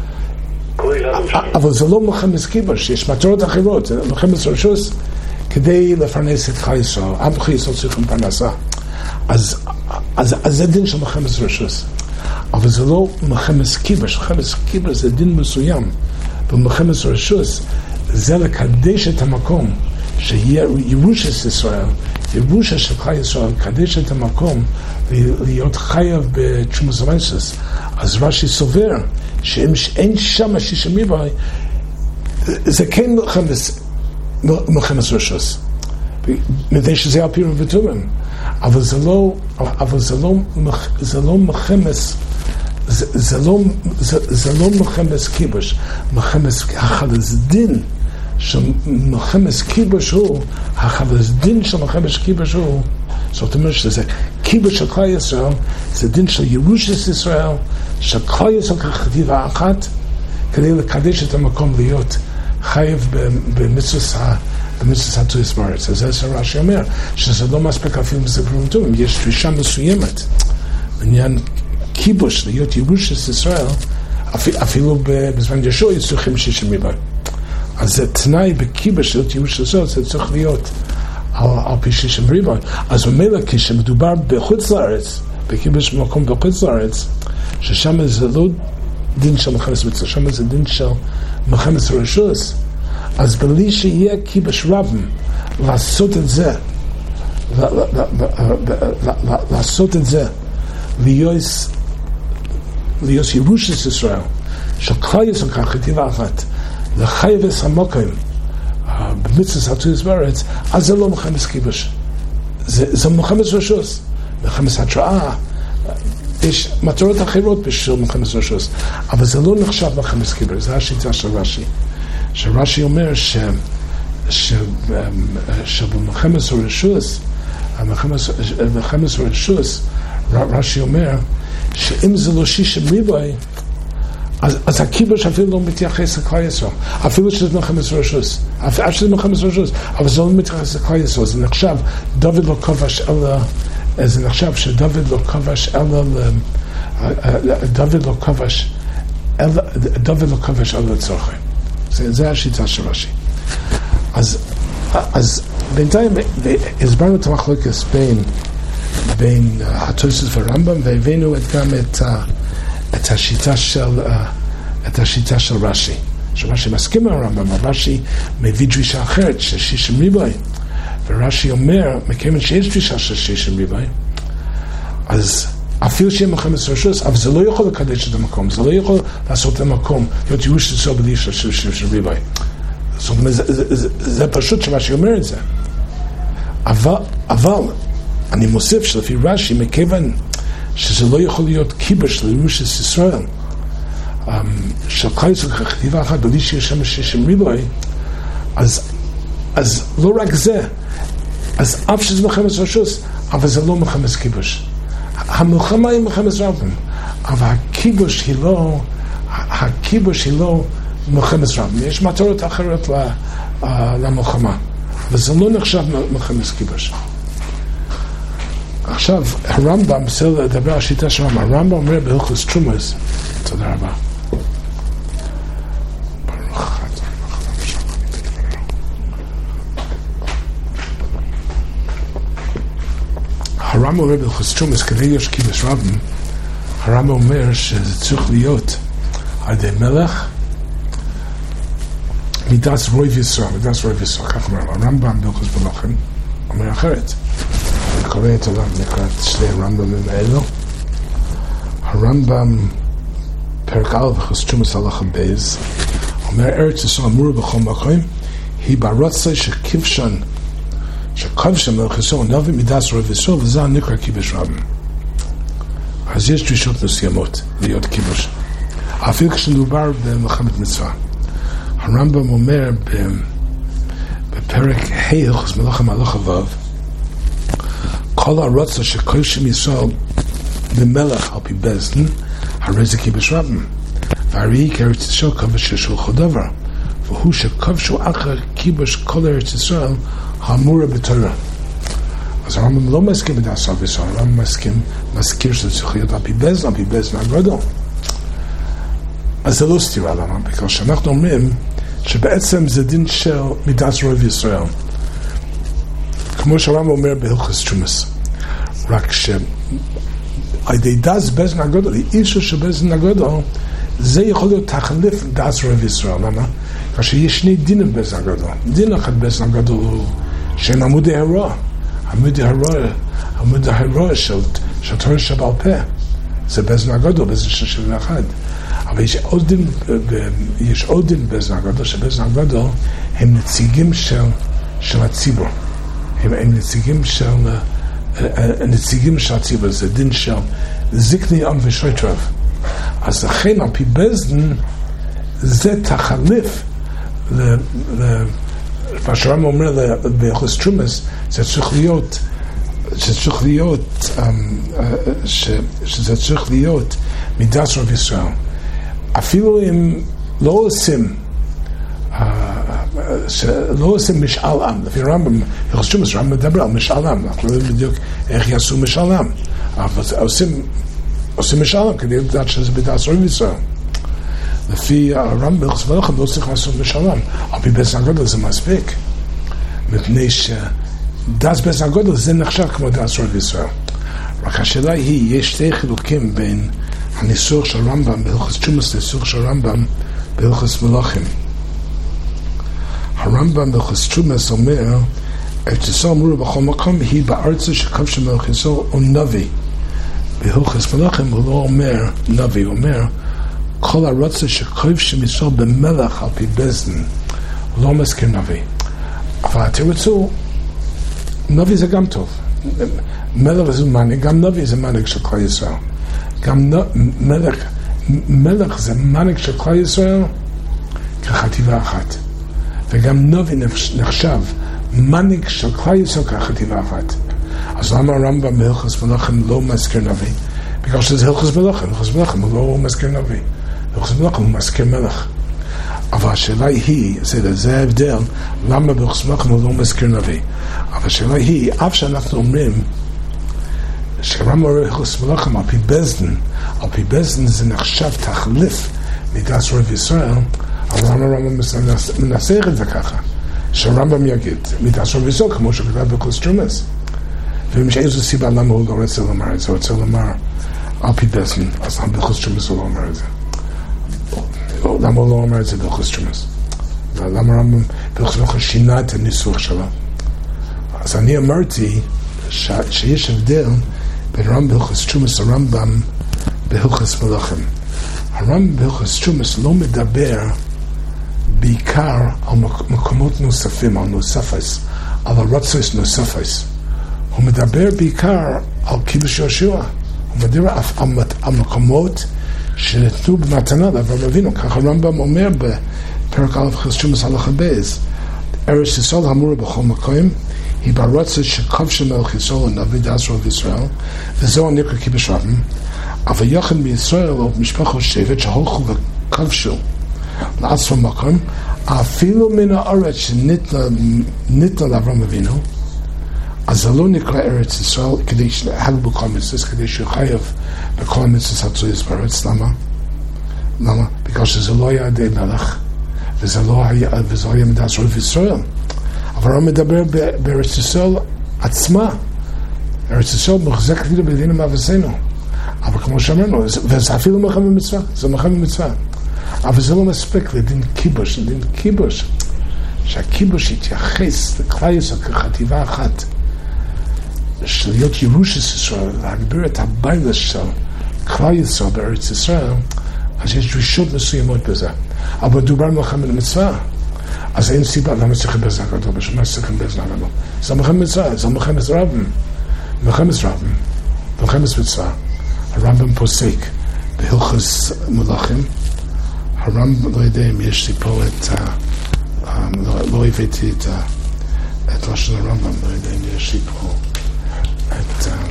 אבל זה לא מלחמת כיבוש, יש מטרות אחרות, זה מלחמת רשוס, כדי לפרנס את חי ישראל, עם חי ישראל צריכים פרנסה. אז, אז, אז זה דין של מלחמת רשוס. אבל זה לא מלחמת כיבוש, מלחמת כיבוש זה דין מסוים, ומלחמת רשוס זה לקדש את המקום, שיהיה ירושת ישראל, ירושה של חי ישראל, לקדש את המקום, להיות חייב בתרומת זמנס. אז רש"י סובר, שאם אין שם שישים ריבוי, זה כן מלחמת רשוס, מפני שזה על פי רוב ותומים, אבל זה לא, אבל זה לא, זה לא מלחמת, זה, זה לא, זה, זה לא מלחמת כיבוש, מלחמת החלץ דין של מלחמת כיבוש הוא, החלץ דין של מלחמת כיבוש הוא, זאת אומרת שזה כיבוש של כלל ישראל, זה דין של ירושת ישראל, של כלל ישראל כחטיבה אחת, כדי לקדש את המקום להיות חייב במצוות התויס בארץ. אז זה שרש"י אומר, שזה לא מספיק אפילו בספרים טובים, יש דרישה מסוימת בעניין כיבוש, להיות ירושת ישראל, אפילו בזמן ישוע צריכים שישים ריבוי. אז זה תנאי בכיבוש להיות ירושת ישראל, זה צריך להיות על, על פי שישים ריבוי. אז במילא כשמדובר בחוץ לארץ, בכיבוש במקום בחוץ לארץ, ששם זה לא דין של מלחמת מצווה, שם זה דין של מלחמת רשוס, אז בלי שיהיה כיבוש רבים לעשות את זה, לעשות את זה, להיות ירושת ישראל, של כלל ישראל כחטיבה אחת, לחייב את המקום במצוות התויס בארץ, אז זה לא מלחמת כיבוש, זה מלחמת רשוס, מלחמת התראה, יש מטרות אחרות בשביל מלחמת רשוס, אבל זה לא נחשב מלחמת כיבוש, זה השיטה של רש"י. שרש"י אומר ש שבמלחמת רשוס, מלחמת רשוס, רש"י אומר שאם זה לא שישים ריבוי, אז, אז הכיבוש אפילו לא מתייחס לכלל ישראל, אפילו שזה מלחמת רשוס, אפילו שזה מלחמת רשוס, אבל זה לא מתייחס לכלל ישראל, זה נחשב, דוד לא כבש אלא, זה נחשב שדוד לא כבש אלא, דוד לא כבש אלא, דוד לא כבש אלא לצורכי. זה, זה השיטה של רש"י. אז, אז בינתיים הסברנו את המחלוקת בין, בין התוספות והרמב"ם, והבאנו גם את, את השיטה של, את השיטה של רש"י. שרש"י מסכים עם הרמב"ם, אבל רש"י מביא דרישה אחרת, של שישים ריבוי. ורש"י אומר, מכיוון שיש דרישה של שישים ריבוי, אז אפילו שיהיה מלחמת רשוס, אבל זה לא יכול לקדש את המקום, זה לא יכול לעשות את המקום, להיות ירושת ישראל בלי של שישים ריבוי. זאת אומרת, זה, זה, זה, זה פשוט שרש"י אומר את זה. אבל, אבל, אני מוסיף שלפי רש"י, מכיוון שזה לא יכול להיות כיבוש לירושת ישראל, של כלל ישראל כחטיבה אחת, בלי שיש שם שישים ריבוי, אז, אז לא רק זה, אז אף שזה מלחמת רשוס, אבל זה לא מלחמת כיבוש. המלחמה היא מלחמת רבים, אבל הכיבוש היא לא, הכיבוש היא לא מלחמת רבים. יש מטרות אחרות למלחמה, וזה לא נחשב מלחמת כיבוש. עכשיו, הרמב"ם, בסדר לדבר על השיטה של הרמב"ם, הרמב"ם אומר בהלכות תרומות, תודה רבה. הרמב"ם אומר בהלכות תרומות, כדי יש כיבוש רבים, הרמב"ם אומר שזה צריך להיות על ידי מלך מידת רוב ישראל, מידת רוב ישראל, כך אומר הרמב"ם בהלכות מלכים, אומר אחרת. אני קורא את העולם, נקרא את שני הרמב"מים האלו. הרמב"ם פרק א' בהלכות תרומות הלכה בייז, אומר ארץ ישראל אמורה בכל מקום, היא ברוצה שכבשן שכבשן מלך ישראל נביא מידת רוב ישראל, וזה נקרא כיבוש רבים. אז יש דרישות מסוימות להיות כיבוש, אפילו כשמדובר במלחמת מצווה. הרמב"ם אומר בפרק ה' הלכות מלכים הלכה ו', כל הרוצה שכובשים ישראל במלך על פי בית דין, הרי זה כיבוש רבים. והרי כארץ ישראל כבש ששולחו דבר, והוא שכבשו אחר כיבוש כל ארץ ישראל האמורה בתורה. אז הרמב"ם לא מסכים בדעת רב ישראל, הרמב"ם מסכים, מזכיר שזה צריך להיות על פי בזן, על פי בזן הגדול. אז זה לא סתירה למה, בגלל שאנחנו אומרים שבעצם זה דין של מדעת רב ישראל. כמו שהרמב"ם אומר בהלכות תרומות. רק שעל ידי דעת בזן הגדול, אישור של בזן הגדול, זה יכול להיות תחליף דעת רב ישראל. למה? כאשר יש שני דינים בזן הגדול. דין אחד בזן הגדול הוא שהם עמודי הרוע. עמודי הרוע, עמודי הרוע של, של תורה שבעל פה. זה בזן הגדול, בזן של שבעים ואחת. אבל יש עוד דין, יש עוד דין בזן הגדול, שבזן הגדול הם נציגים של, של הציבור. הם, הם נציגים של, נציגים של הציבור. זה דין של זקני עם ושרת רב. אז לכן על פי בזן זה תחליף מה שהרמב"ם אומר בהלכות תרומות, זה צריך להיות שצריך להיות שזה צריך להיות מדעת רב ישראל. אפילו אם לא עושים שלא עושים משאל עם, לפי רמב"ם בהלכות תרומות הרמב"ם מדבר על משאל עם, אנחנו לא יודעים בדיוק איך יעשו משאל עם, אבל עושים עושים משאל עם כדי לדעת שזה בדעת רב ישראל. לפי הרמב"ם בהלכות מלאכים לא צריך לעשות משאל עם, על פי בזן הגדול זה מספיק, מפני שדעת בזן הגדול זה נחשב כמו דעת רב ישראל. רק השאלה היא, יש שתי חילוקים בין הניסוח של הרמב"ם בהלכות תרומות לניסוח של הרמב"ם בהלכות מלאכים. הרמב"ם בהלכות תרומות אומר, ארץ ישראל אמרו בכל מקום היא בארץ שכבש מלך ישראל או נביא. בהלכות מלאכים הוא לא אומר נביא, הוא אומר כל הרוצה שכבש ישראל במלך על פי בזן, הוא לא מזכיר נביא. אבל תרצו, נביא זה גם טוב. מלך זה מנהיג, גם נביא זה מנהיג של כלל ישראל. גם מלך, מלך זה מנהיג של כלל ישראל כחטיבה אחת. וגם נביא נחשב מנהיג של כלל ישראל כחטיבה אחת. אז למה הרמב"ם בהלכות מלאכים לא מזכיר נביא? בגלל שזה הלכות מלאכים, הלכות מלאכים הוא לא מזכיר נביא. הלכות מלאכים הוא מזכיר מלך. אבל השאלה היא, זה, זה ההבדל, למה בהלכות מלאכים הוא לא מזכיר נביא. אבל השאלה היא, אף שאנחנו אומרים שהרמב"ם בהלכות מלאכים על פי בזן, על פי בזן זה נחשב תחליף מדעת רב ישראל, אבל למה הרמב"ם מנסח את זה ככה? שהרמב"ם יגיד, מדעת רב ישראל כמו שכתב בהלכות תרומות. ואם יש איזו סיבה למה הוא לא רוצה לומר את זה, הוא רוצה לומר על פי בזן, אז למה בהלכות תרומות הוא לא אומר את זה? למה הוא לא אומר את זה בהלכות תרומות? למה הרמב"ם בהלכות מלאכים שינה את הניסוח שלו? אז אני אמרתי ש... שיש הבדל בין הרמב"ם בהלכות תרומות לרמב"ם בהלכות מלאכים. הרמב"ם בהלכות תרומות לא מדבר בעיקר על מקומות נוספים, על נוספס, על הרוצות נוספס. הוא מדבר בעיקר על כיבוש יהושע. הוא מדבר על, על מקומות שנתנו במתנה לאברהם אבינו. ככה הרמב"ם אומר בפרק א' בהלכות תרומות הלכה בייס, ארץ ישראל אמורה בכל מקום, היא ברוצת שכבש מלך ישראל ונביא דעת רב ישראל, וזהו הנקרא כיבוש רבים. אבל יחד מישראל או משפחות שבט שהלכו וכבשו לעצמם מקום, אפילו מן הארץ שניתנה לאברהם אבינו, אז זה לא נקרא ארץ ישראל כדי שיחג בכל מצוות, כדי שיחייב בכל המצוות התלויות בארץ. למה? למה? בגלל שזה לא היה ידי מלך, וזה לא היה, וזה היה מדעת רב ישראל. אבל הוא מדבר בארץ ישראל עצמה. ארץ ישראל מוחזקת בידי בדין מאבותינו. אבל כמו שאמרנו, וזה אפילו מלחמה במצווה, זה מלחמה במצווה. אבל זה לא מספיק לדין כיבוש, לדין כיבוש, שהכיבוש יתייחס לכלל ישראל כחטיבה אחת, של להיות ירושת ישראל, להגביר את הביילס של כלל ישראל בארץ ישראל, אז יש דרישות מסוימות בזה. אבל דובר מלחמה במצווה, אז אין סיבה למה צריכים בזן גדול, בשביל מה צריכים בזן גדול? זה מלחמת מצווה, זה מלחמת רבים, מלחמת רבים, מלחמת מצווה. הרמב"ם פוסק בהלכות מלאכים, הרמב"ם, לא יודע אם יש לי פה את ה... לא הבאתי את לשון הרמב"ם, לא יודע אם יש לי פה את ה...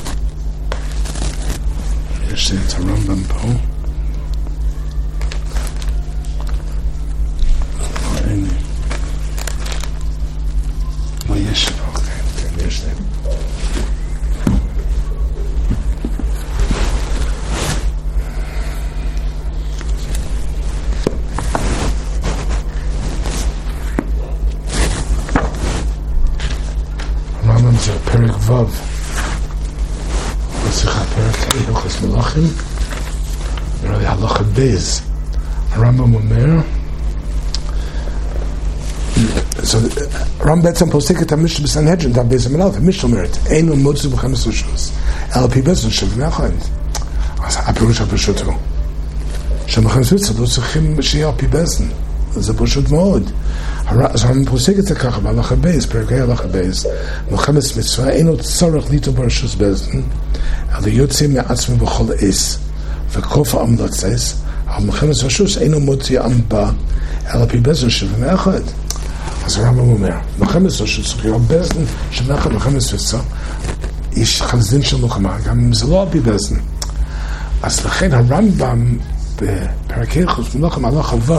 יש לי את הרמב"ם פה. ו' בשיחה פרק ה' הלכות מלכים, נראה לי הלכה בייז. הרמב"ם אומר, הרמב"ם בעצם פוסק את המשנה בסנהדרין, דף בייז המלאך, המשנה אומרת, אין הוא מוצא בחמש רשוס, אלא פי בייז שבע אחד. אז הפירוש הפשוט הוא, שבחמש מצוות לא צריכים שיהיה על פי בייז, זה פשוט מאוד. אז הרמב"ם פוסק את זה ככה, בהלכה בייז, פרק ה' הלכה בייז, בחמש מצווה, אין עוד צורך ליטול ברשוס בייז, אלא יוצא מעצמו בכל עש, וכוף ההמלצס, אבל בחמש רשוס אינו מוציא עם בה, אלא פי בייז שבע אחד. אז הרמב"ם אומר, בחמש רשוס צריך להיות בייז שבע אחד, בחמש מצווה, יש חסדין של מלחמה, גם אם זה לא על פי בייז. אז לכן הרמב"ם בפרק ה' הלכות מלכים הלכה ו'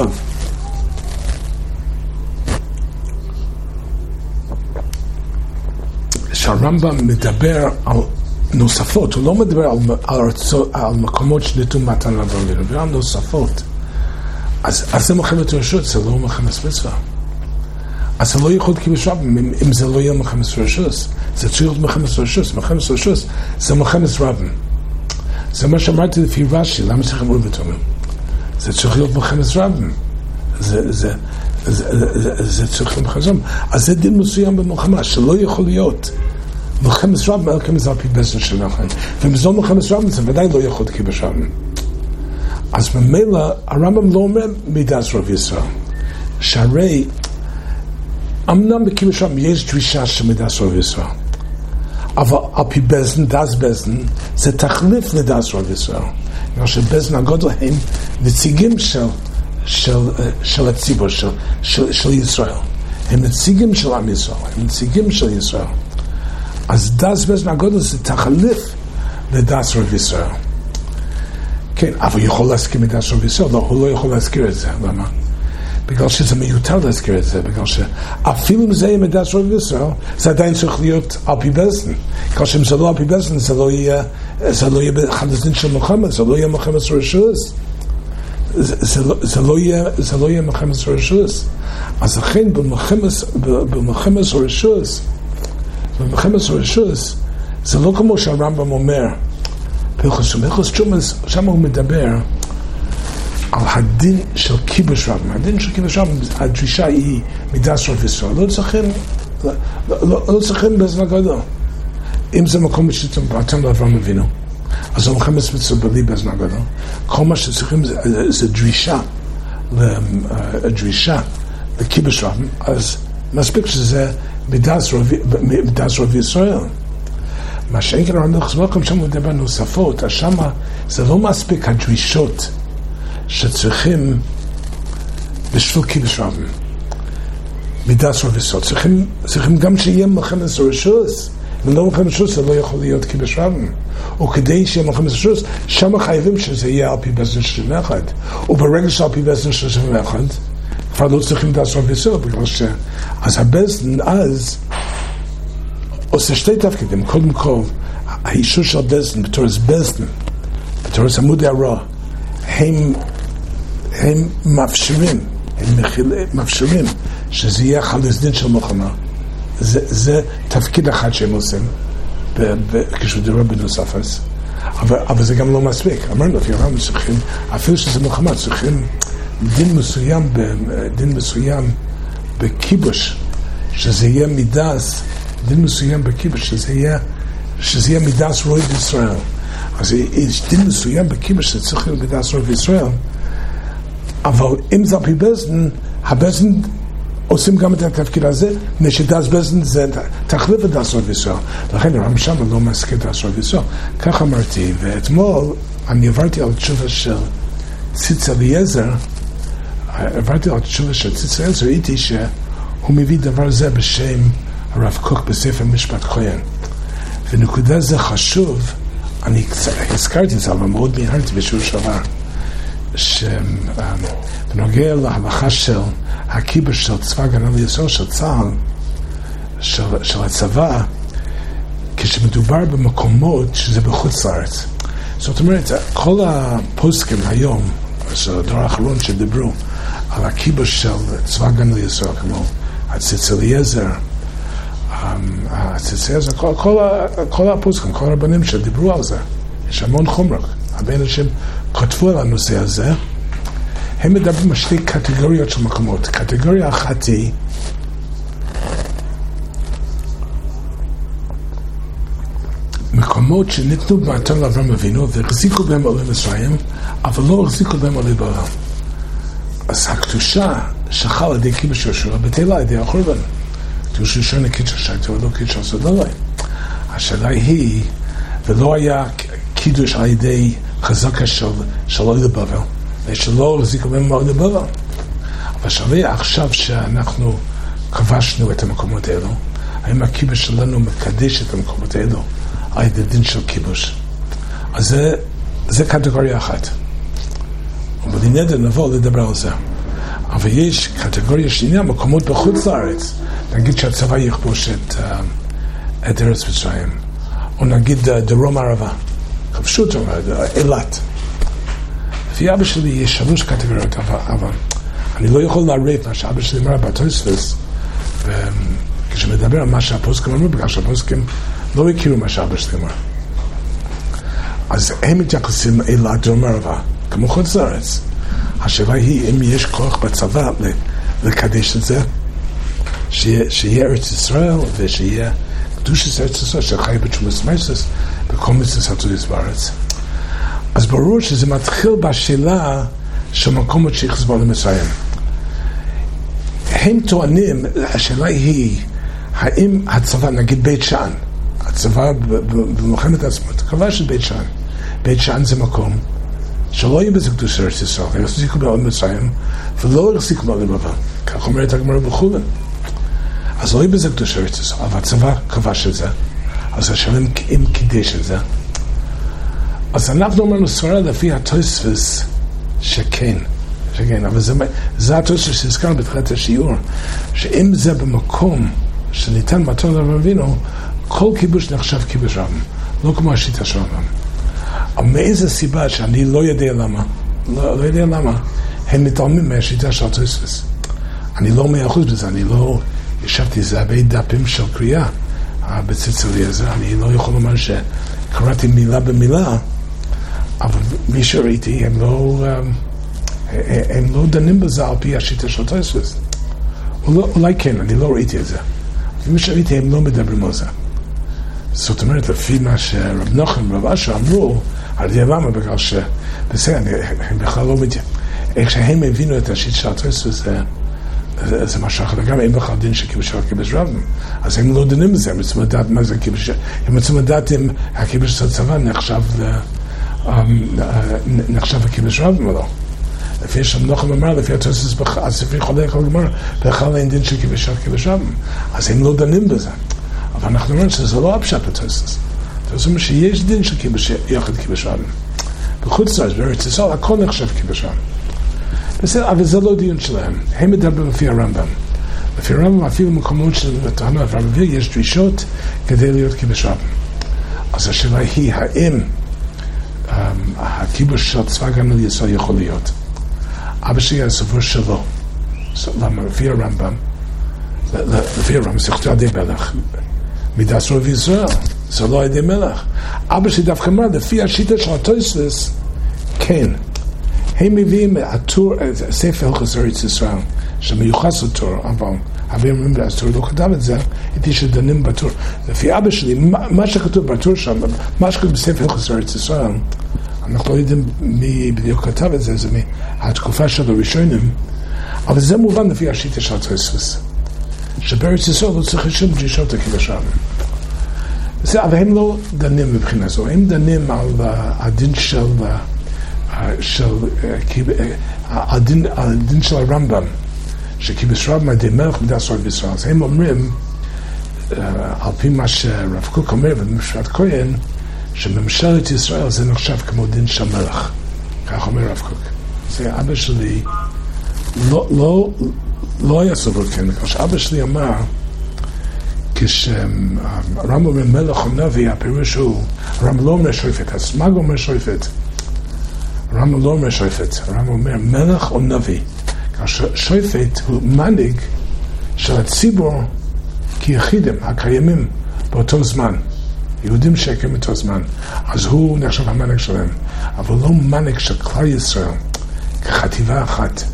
שהרמב"ם מדבר על נוספות, הוא לא מדבר על, על, על מקומות שניתנו מתן לאברהם אבינו, הוא מדבר על נוספות. אז, אז זה מלחמת רשות, זה לא מלחמת מצווה. אז זה לא יכול כיבוש רבים אם, אם זה לא יהיה מלחמת רשות. זה צריך להיות מלחמת רשות. מלחמת רשות זה מלחמת רבים. זה מה שאמרתי לפי רש"י, למה צריכים לראות בתומם? זה צריך להיות מלחמת רבים. זה, זה, זה, זה, זה צריך להיות מלחמת רבים. אז זה דין מסוים במלחמה, שלא יכול להיות מלחמת רבים, אלא כמה זה על פי בייז של לכם. ואם זו מלחמת רבים, זה ודאי לא יכול כיבוש רבים. אז ממילא, הרמב"ם לא אומר מידת רוב ישראל. שהרי, אמנם בכיבוש רבים יש דרישה של מידת רוב ישראל. אבל על פי בזן, דס בזן, זה תחליף לדס רוב ישראל. בגלל שבזן הגודל הם נציגים של, של, של הציבור, של, של, של ישראל. הם נציגים של עם ישראל, הם נציגים של ישראל. אז דס בזן הגודל זה תחליף לדס רוב ישראל. כן, אבל הוא יכול להזכיר מדס רוב ישראל, לא, הוא לא יכול להזכיר את זה. למה? בגלל שזה מיותר להזכיר את זה, בגלל שאפילו אם זה יהיה מדס רוב ישראל, זה עדיין צריך להיות על פי בזן. בגלל שאם זה לא על פי בזן, זה לא יהיה, זה לא יהיה בחדסין של מלחמת, זה לא יהיה מלחמת רשוס. זה, זה, לא, זה לא יהיה, זה לא יהיה מלחמת רשוס. אז לכן במלחמת, במלחמת רשוס, במלחמת רשוס, זה לא כמו שהרמב"ם אומר, בהלכות תשומות, שם הוא מדבר, על הדין של כיבוש רבים. הדין של כיבוש רבים, הדרישה היא מידת רוב ישראל. לא צריכים, לא, לא, לא צריכים בזמן גדול. אם זה מקום שצריכים פרטם לאברהם אבינו, אז זה מלחמת מצווה בלי בזמן גדול. כל מה שצריכים זה, זה דרישה, דרישה לכיבוש רבים, אז מספיק שזה מידת רוב ישראל. מה שאין כאן הרמב"ם חזמלכם, שם הוא מדבר נוספות, אז שם זה לא מספיק הדרישות שצריכים בשביל כיבוש רבים מידת רוב ישראל. צריכים, צריכים גם שיהיה מלחמת רשוס. אם לא מלחמת רשוס זה לא יכול להיות כיבוש רבים. וכדי שיהיה מלחמת רשוס, שם חייבים שזה יהיה על פי בזן של אחד. וברגע שעל פי בזן של אחד, כבר לא צריכים מידת רוב ישראל, בגלל ש... אז הבזן אז עושה שתי תפקידים. קודם כל, האישור של הבזן בתור בזן, בתור עמוד הרע, הם הם מאפשרים, הם מאפשרים שזה יהיה חלסדין של מלחמה. זה, זה תפקיד אחד שהם עושים כשדירה בנוספס. אבל, אבל זה גם לא מספיק. אמרנו, לפי הרמב"ם צריכים, אפילו שזה מלחמה, צריכים דין מסוים, דין מסוים בכיבוש, שזה יהיה מידס, דין מסוים בכיבוש, שזה יהיה, שזה יהיה מידס רוב ישראל. אז יש דין מסוים בכיבוש שצריך להיות מידס רוב ישראל, אבל אם זה על פי בזן, הבזן עושים גם את התפקיד הזה, נשדס בזן זה תחליף את דס רוב ישראל. לכן הרמב"ם שם לא מזכיר דס רוב ישראל. כך אמרתי, ואתמול אני עברתי על תשובה של ציץ אליעזר, עברתי על תשובה של ציץ אליעזר, ראיתי שהוא מביא דבר זה בשם הרב קוק בספר משפט כהן. ונקודה זה חשוב, אני הזכרתי את זה, אבל מאוד מיהרתי בשיעור שעבר. שבנוגע להלכה של הכיבוש של צבא הגנה לישראל של צה"ל, של, של הצבא, כשמדובר במקומות שזה בחוץ לארץ. זאת אומרת, כל הפוסקים היום, של הדור האחרון שדיברו על הכיבוש של צבא הגנה לישראל, כמו הציץ אליעזר, הציצי הזה, כל הפוסקים, כל הרבנים שדיברו על זה, יש המון חומר, הרבה אנשים כתבו על הנושא הזה, הם מדברים על שתי קטגוריות של מקומות. קטגוריה אחת היא מקומות שניתנו במתן לאברהם אבינו והחזיקו בהם עולי מצרים, אבל לא החזיקו בהם עולי בעולם. אז הקדושה שחל על ידי כיבוש יהושע בטלה על ידי החורבן. קדוש יהושע נקידש השייטה ולא קידש הסודלוי. השאלה היא, ולא היה קידוש על ידי חזקה של עולי בבל, ושלא החזיקו בהם עולי בבל. אבל השאלה עכשיו שאנחנו כבשנו את המקומות האלו, האם הכיבוש שלנו מקדש את המקומות האלו על ידי דין של כיבוש. אז זה, זה קטגוריה אחת. אבל נדע נבוא לדבר על זה. אבל יש קטגוריה שנייה, מקומות בחוץ לארץ. נגיד שהצבא יכבוש את, uh, את ארץ מצרים. או נגיד uh, דרום ערבה. כבשו אותו, אילת. לפי אבא שלי יש שלוש קטגוריות, אבל, אבל אני לא יכול לערב מה שאבא שלי אמר בתוספות, כשמדבר על מה שהפוסקים אמרו, בגלל שהפוסקים לא הכירו מה שאבא שלי אמר. אז הם מתייחסים אילת דרום ערבה, כמו חוץ לארץ. השאלה היא אם יש כוח בצבא לקדש את זה, שיהיה, שיהיה ארץ ישראל ושיהיה קדושת ארץ ישראל שחי בתשומת מייסס בכל מצוות התויס בארץ. אז ברור שזה מתחיל בשאלה של מקומות שיחזבו למצרים. הם טוענים, השאלה היא האם הצבא, נגיד בית שאן, הצבא במלחמת העצמאות, כבש את בית שאן. בית שאן זה מקום שלא יהיה בזה קדוש ארץ ישראל, הם יחזיקו בעוד מצרים, ולא יחזיקו בעוד בבל. כך אומרת הגמרא בחולין. אז לא יהיה בזה קדוש ארץ ישראל, אבל הצבא כבש את זה. אז השאלה אם קידש את זה. אז אנחנו אמרנו סברה לפי התוספות שכן, שכן, אבל זה, זה התוספות שהזכרנו בתחילת השיעור, שאם זה במקום שניתן מתן לאברהם אבינו, כל כיבוש נחשב כיבוש רב, לא כמו השיטה של רבם. אבל מאיזה סיבה שאני לא יודע למה, לא, לא יודע למה, הם מתעלמים מהשיטה של התוספות. אני לא מאה אחוז בזה, אני לא ישבתי, זה הרבה דפים של קריאה בציצולי הזה, אני לא יכול לומר שקראתי מילה במילה, אבל מי שראיתי, הם לא, הם לא דנים בזה על פי השיטה של התוספות. אולי כן, אני לא ראיתי את זה. מי שראיתי, הם לא מדברים על זה. זאת אומרת, לפי מה שרב נוחם ורב אשר אמרו, על ידי למה, בגלל ש... בסדר, הם בכלל לא מדיע. איך שהם הבינו את השיטה של התוספות, זה, זה משהו אחר. גם הם בכלל דין שכיבוש של כיבוש רב. אז הם לא דנים בזה, הם רוצים לדעת מה זה כיבוש. הם רוצים לדעת אם הכיבוש של הצבא נחשב ל... נחשב הכיבוש רב או לא. לפי שם נוחם אמר, לפי התוספות, אז לפי חולי יכול לומר, בכלל אין דין של כיבוש של כיבוש רב. אז הם לא דנים בזה. אבל אנחנו אומרים שזה לא הפשט בתוספות. זאת אומרת שיש דין של כיבוש יחד כיבוש רב. בחוץ לארץ, בארץ ישראל, הכל נחשב כיבוש רב. בסדר, אבל זה לא דיון שלהם. הם מדברים לפי הרמב"ם. לפי הרמב"ם, אפילו מקומות של תחנה אברהם אבינו, יש דרישות כדי להיות כיבוש רב. אז השאלה היא, האם הכיבוש של צבא הגנה לישראל יכול להיות? אבא שלי היה סבור שלו. למה? לפי הרמב"ם, לפי הרמב"ם, זה על ידי מלך. מידת רוב ישראל, זה לא על ידי מלך. אבא שלי דווקא אמר, לפי השיטה של התוספות, כן. הם מביאים הטור, ספר הלכות ארץ ישראל, שמיוחס לטור, אבל הרבה אומרים, הטור לא כתב את זה, הייתי שדנים בטור. לפי אבא שלי, מה שכתוב בטור שם, מה שכתוב בספר הלכות ארץ ישראל, אנחנו לא יודעים מי בדיוק כתב את זה, זה מהתקופה של הראשונים, אבל זה מובן לפי השיטה של התוספות. שבארץ ישראל לא צריך לשום דרישות הכיבוש רב. אבל הם לא דנים מבחינה זו, הם דנים על הדין של, של הדין, הדין של הרמב"ם, שכיבוש רב מידי מלך מידת רוב ישראל. אז הם אומרים, על פי מה שרב קוק אומר במשפט כהן, שממשלת ישראל זה נחשב כמו דין של מלך. כך אומר רב קוק. זה אבא שלי לא, לא, לא היה סובר כן, כשאבא שלי אמר, כשהרמב"ם אומר מלך או נביא, הפירוש הוא, הרמב"ם לא אומר שופט, הסמ"ג אומר שופט. הרמב"ם לא אומר שופט, הרמב"ם אומר מלך או נביא. שופט הוא מנהיג של הציבור כיחידים הקיימים באותו זמן, יהודים שקיים באותו זמן, אז הוא נחשב המנהיג שלהם, אבל לא מנהיג של כלל ישראל, כחטיבה אחת.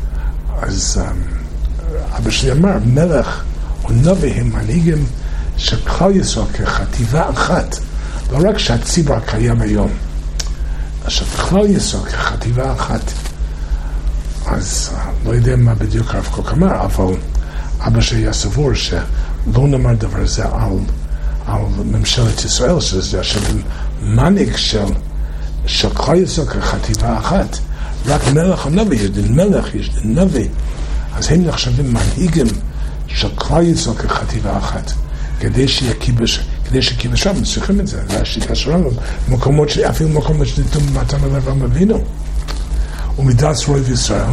אז אבא שלי אמר, מלך או נביא הם מנהיגים של כלל ישראל כחטיבה אחת, לא רק שהציבור הקיים היום, של כלל ישראל כחטיבה אחת. אז לא יודע מה בדיוק הרב קוק אמר, אבל אבא שלי היה סבור שלא נאמר דבר זה על, על ממשלת ישראל, שזה של מנהיג של, של כלל ישראל כחטיבה אחת. רק מלך הנביא, יש דין מלך, יש דין נביא, אז הם נחשבים מנהיגים של כלל ישראל כחטיבה אחת, כדי שיהיה כיבוש, כדי שכיבוש רב, צריכים את זה, זה השיטה שלנו, במקומות, אפילו במקומות שניתנו במתן לאברהם אבינו. ומדעת רוב ישראל,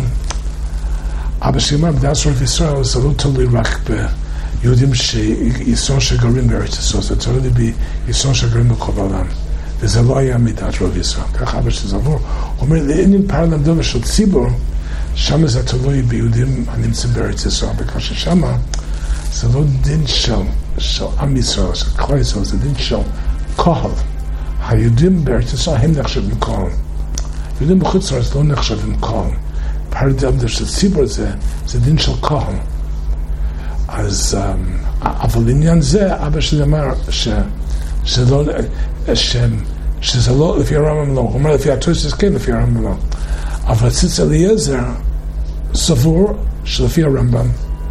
אבא שלי אמר, מדעת רוב ישראל זה לא תלוי רק ביהודים שישראל שגרים בארץ ישראל, זה תלוי בישראל שגרים בכל העולם, וזה לא היה מדעת רוב ישראל. ככה אבא שלי זבור, הוא אומר, לעניין פרלם דבר של ציבור, שם זה תלוי ביהודים הנמצאים בארץ ישראל, בגלל ששם זה לא דין של, של עם ישראל, של כלל ישראל, זה דין של קהל. היהודים בארץ ישראל הם נחשבים קהל. יהודים בחוץ לארץ לא נחשבים קהל. פרלם של ציבור זה, זה דין של קהל. אז, אבל לעניין זה, אבא שלי אמר ש, שזה לא, ש, שזה לא, לפי הרמב"ם לא. הוא אומר, לפי התוספות כן, לפי הרמב"ם לא. אבל ציץ אליעזר סבור שלפי הרמב"ם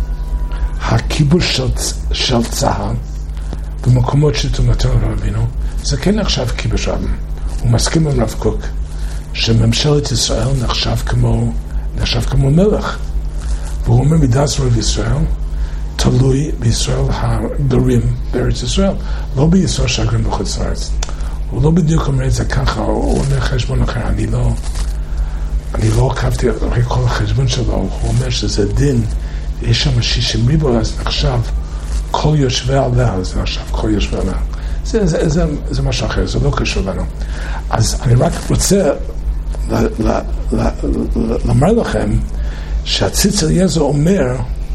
הכיבוש של, של צה"ל במקומות שתומתו רבינו זה כן נחשב כיבוש רב. הוא מסכים עם רב קוק שממשלת ישראל נחשב כמו נחשב כמו מלך, והוא אומר מדעת רוב ישראל תלוי בישראל הגרים בארץ ישראל, לא בישראל שהגרים בחוץ לארץ. הוא לא בדיוק אומר את זה ככה, הוא אומר חשבון אחר, אני לא אני לא עקבתי אחרי כל החשבון שלו, הוא אומר שזה דין, יש שם שישים ריבו, אז נחשב כל יושבי עליה, זה נחשב כל יושבי עליה. זה, זה, זה, זה משהו אחר, זה לא קשור לנו. אז אני רק רוצה לומר לכם שהציץ אליעזר אומר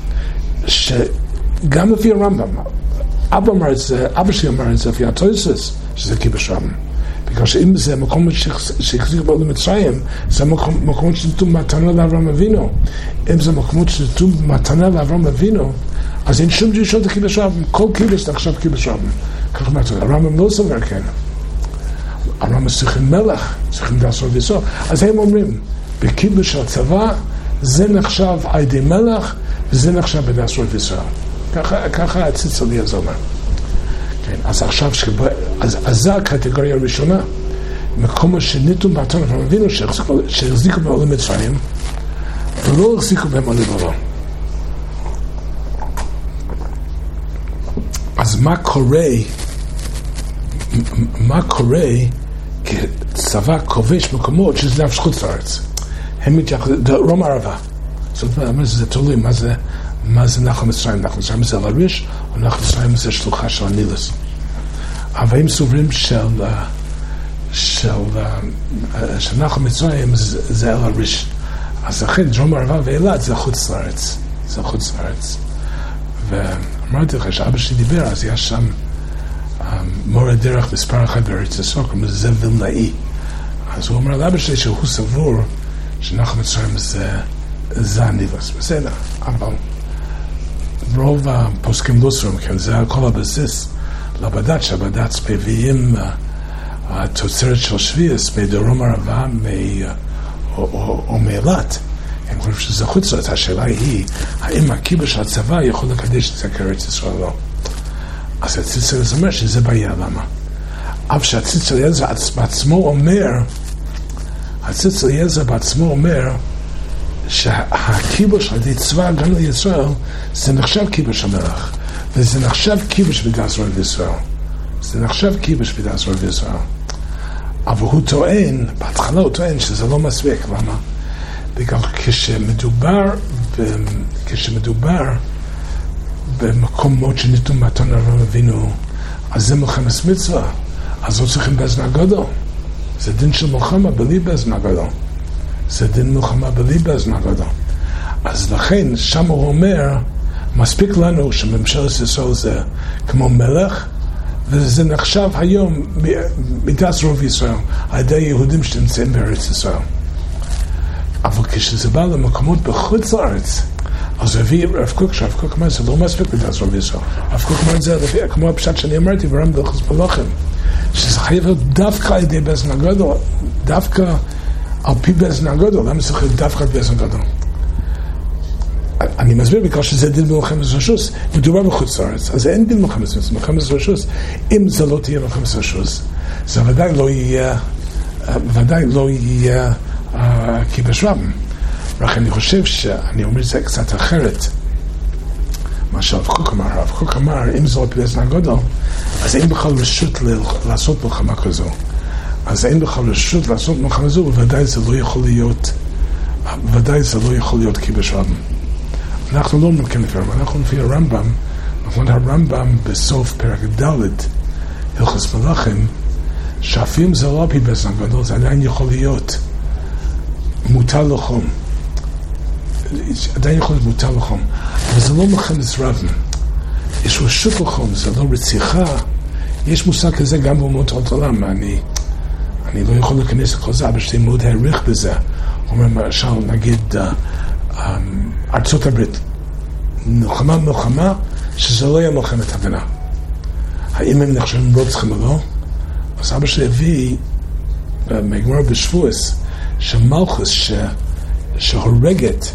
שגם לפי הרמב"ם, אבא אמר את זה, אבא שלי אמר את זה לפי התוספות, שזה כיבוש רב. בגלל שאם זה מקומות שהחזיק בעול מצרים, זה מקומות שנתנו מתנה לאברהם אבינו. אם זה מקומות שנתנו מתנה לאברהם אבינו, אז אין שום דרישות לכיבוש רב. כל כיבוש נחשב כיבוש רב. כך אומרת, הרמב"ם לא סובר כן. הרמב"ם צריכים מלך, צריכים לעשות ויסור. אז הם אומרים, בכיבוש הצבא, זה נחשב על ידי מלך, וזה נחשב בדעת ויסור. ככה הציץ אליעזר אומר. אז עכשיו, אז, אז זה הקטגוריה הראשונה, מקומות שניתנו מתנה לאברהם אבינו שהחזיקו בעול מצרים ולא החזיקו בהם עלי בלא. אז מה קורה מה קורה כצבא כובש מקומות שזה נפש חוץ לארץ, הם מתייחסים דרום ערבה, זאת אומרת זה תלוי מה זה מה זה נחל מצרים. נחל מצרים זה לריש, או נחל מצרים זה שלוחה של הנילוס. אבל הם סוברים של של של נחל מצרים זה אל הריש. אז לכן דרום ערבה ואילת זה חוץ לארץ, זה חוץ לארץ. ואמרתי לך שאבא שלי דיבר, אז יש שם מורה דרך מספר אחד בארץ ישראל, קוראים לזה זאב וילנאי. אז הוא אומר לאבא שלי שהוא סבור שנחל מצרים זה זה הנילוס. בסדר, אבל רוב הפוסקים לא סורים, כן, זה כל הבסיס לבד"ץ, שהבד"ץ מביאים התוצרת של שביעס מדרום ערבה או מאילת. הם חושבים שזה חוץ לארץ. השאלה היא, האם הכיבוש של הצבא יכול לקדש את זה כארץ ישראל או לא? אז הציץ אליעזר אומר שזה בעיה, למה? אף שהציץ אליעזר בעצמו אומר, הציץ אליעזר בעצמו אומר, שהכיבוש על ידי צבא ההגנה לישראל זה נחשב כיבוש המלך, וזה נחשב כיבוש בדעת רוב ישראל, זה נחשב כיבוש בדעת רוב ישראל. אבל הוא טוען, בהתחלה הוא טוען שזה לא מספיק. למה? בגלל כשמדובר כשמדובר במקומות שניתנו מתנה לאברהם אבינו, אז זה מלחמת מצווה, אז לא צריכים באזן הגדול. זה דין של מלחמה בלי באזן הגדול, זה דין מלחמה בלי באזן הגדול. אז לכן שם הוא אומר מספיק לנו שממשלת ישראל זה כמו מלך, וזה נחשב היום מידת רוב ישראל, על ידי יהודים שנמצאים בארץ ישראל. אבל כשזה בא למקומות בחוץ לארץ, אז הביא רב קוק, שרב קוק אמר, זה לא מספיק מידת רוב ישראל. רב קוק אמר את זה כמו הפשט שאני אמרתי, ורם בהלכות מלכים, שזה חייב להיות דווקא על ידי בית דין הגדול, דווקא על פי בית דין הגדול. למה צריך להיות דווקא על בית דין הגדול? אני מסביר בגלל שזה דין במלחמת רשוס, מדובר בחוץ לארץ, אז אין דין במלחמת רשוס. אם זה לא תהיה מלחמת רשוס, זה ודאי לא יהיה, ודאי לא יהיה כיבוש רבים. רק אני חושב שאני אומר את זה קצת אחרת. מה שהרב קוק אמר, הרב קוק אמר, אם זה לא פי בית דין הגדול, אז אין בכלל רשות לעשות מלחמה כזו. אז אין בכלל רשות לעשות מלחמה זו, וודאי זה לא יכול להיות, ודאי זה לא יכול להיות כיבוש רבים. אנחנו לא מכירים לפי הרמב"ם, אנחנו לפי הרמב"ם, אנחנו הרמב"ם בסוף פרק ד' הלכות מלכים, שאפילו זה לא פי בית דין הגדול, זה עדיין יכול להיות מותר לחום. עדיין יכול להיות מותר לחום. אבל זה לא מלחמת רבים. יש רשות לחום, זה לא רציחה. יש מושג כזה גם באומות העולם. אני, אני לא יכול להיכנס לכל זה, אבל שאני מאוד העריך בזה. הוא אומר, למשל, נגיד, ארצות הברית, מלחמה מלחמה, שזה לא יהיה מלחמת הבנה. האם הם נחשבים רוצחים או לא? אז אבא שלי הביא, מגמר בשבועס, שמלכוס ש... שהורגת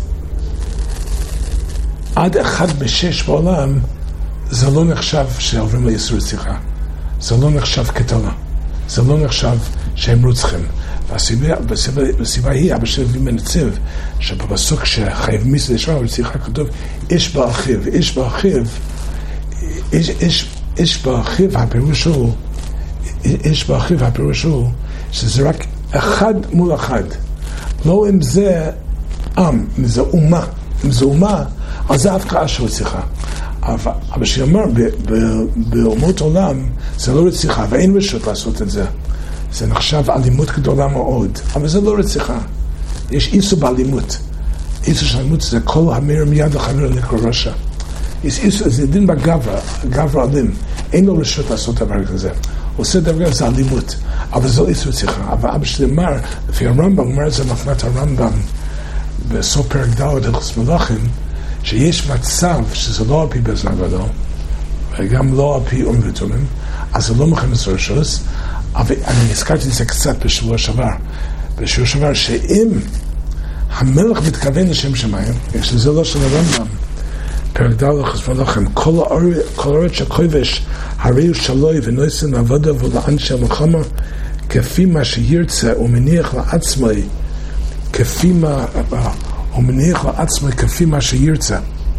עד אחד בשש בעולם, זה לא נחשב שעוברים לאיסור רציחה. זה לא נחשב כתלה. זה לא נחשב שהם רוצחים. והסיבה היא, אבא שלי הביא מנציב, שבפסוק שחייב מיסד ישר רציחה כתוב, איש באחיו, איש באחיו, איש, איש, איש באחיו, הפירוש הוא, איש באחיו, הפירוש הוא, שזה רק אחד מול אחד. לא אם זה עם, אם זה אומה, אם זה אומה, אז זה הפקעה של רציחה. אבל שאמר, באומות עולם, זה לא רציחה, ואין רשות לעשות את זה. זה נחשב אלימות גדולה מאוד, אבל זה לא רציחה. יש איסור באלימות. איסור של אלימות זה כל המיר מיד החמיר נקרא רשע. יש איסור, זה דין בגבר, גבר אלים. אין לו רשות לעשות דבר כזה. עושה דבר כזה אלימות, אבל זה לא איסור רציחה. אבל אבא שלי אמר, לפי הרמב"ם, אומר את זה מתנת הרמב"ם, בסוף פרק ד' הלכות מלכים, שיש מצב שזה לא על פי בית דין הגדול, וגם לא על פי אורים ותומים, אז זה לא מלחמת רשוס. אבל אני הזכרתי את זה קצת בשבוע שעבר. בשבוע שעבר, שאם המלך מתכוון לשם שמיים, שזה לא של הרמב"ם, פרק ד' הלכות מלכים, כל הארץ שכובש, הרי הוא שלוי ונועסן לעבודה ולאנשי המלחמה, כפי מה שירצה, הוא מניח לעצמי, כפי מה, הוא מניח לעצמי, כפי מה שירצה.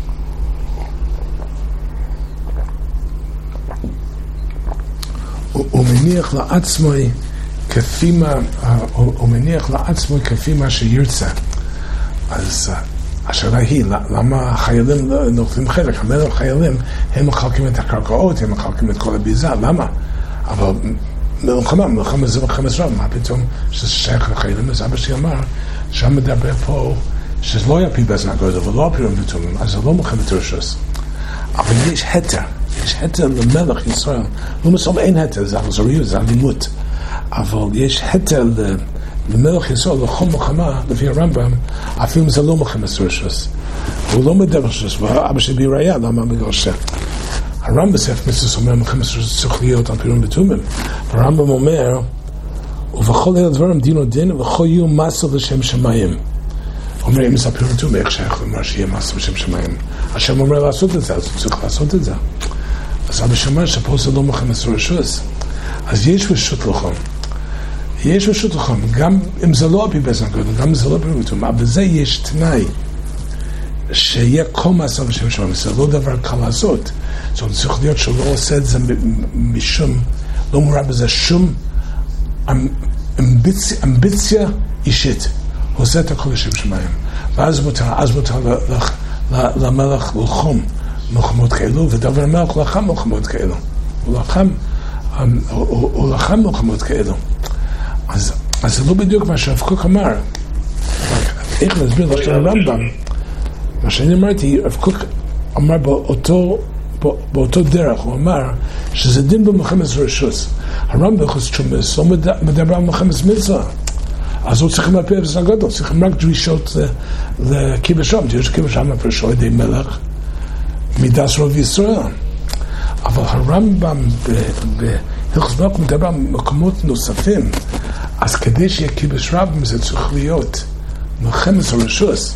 הוא מניח לעצמי כפי מה, הוא מניח לעצמי כפי מה שירצה. אז השאלה היא, למה החיילים נוטלים חלק? המלך החיילים, הם מחלקים את הקרקעות, הם מחלקים את כל הביזה, למה? אבל מלחמה, מלחמה זה מלחמת רב, מה פתאום שזה שייך לחיילים? אז אבא שלי אמר, שם מדבר פה, שזה לא היה פי בית דין הגדול, ולא פי אורים ותומים, אז זה לא מלחמת רשוס. אבל יש היתר. יש היתר למלך ישראל. לא מסוים אין היתר, זה אכזריות, זה אלימות. אבל יש היתר למלך ישראל, לכל מלחמה, לפי הרמב"ם, אפילו זה לא מלחמת רשוס. הוא לא מדבר רשוס, ואבא שלי ראיה, למה בגלל ש... הרמב"ם בספר מצוות אומר, מלחמת רשוס צריך להיות על פי אורים ותומים. הרמב"ם אומר, ובכל אלה דברים דינו דין, וכל יהיו מסר לשם שמיים. אומר, אם זה על פי אורים ותומים, איך שייך לומר שיהיה מסר לשם שמיים? השם אומר לעשות את זה, אז הוא צריך לעשות את זה. אז אבא שאומר שפה זה לא מלחמת רשוס. אז יש רשות לחום. יש רשות לחום, גם אם זה לא על פי בית דין הגדול, גם אם זה לא פי ותום, אבל בזה יש תנאי שיהיה כל מעשה בשם שלום. זה לא דבר קל לעשות. זאת אומרת, צריך להיות שהוא לא עושה את זה משום, לא מורה בזה שום אמביציה, אמביציה אישית. הוא עושה את הכל לשם שמיים. ואז מותר, אז מותר למלך לחום. מלחמות כאלו, ודבר המלך הוא לחם מלחמות כאלו. הוא לחם, הוא לחם מלחמות כאלו. אז, אז זה לא בדיוק מה שהרב קוק אמר. איך להסביר לך הרמב"ם? מה שאני אמרתי, הרב קוק אמר באותו, באותו דרך, הוא אמר שזה דין במלחמת רשות. הרמב"ם בהלכות תשומס לא מדבר על מלחמת מצווה. אז הוא צריכים להפיל בזמן גדול, צריכים רק דרישות לכיבוש עם, יש כיבוש עם הפרשו ידי מלך, מידס רוב ישראל. אבל הרמב"ם בהלכות מלך מדבר על מקומות נוספים, אז כדי שיהיה כיבוש רב, זה צריך להיות מלחמת רשות.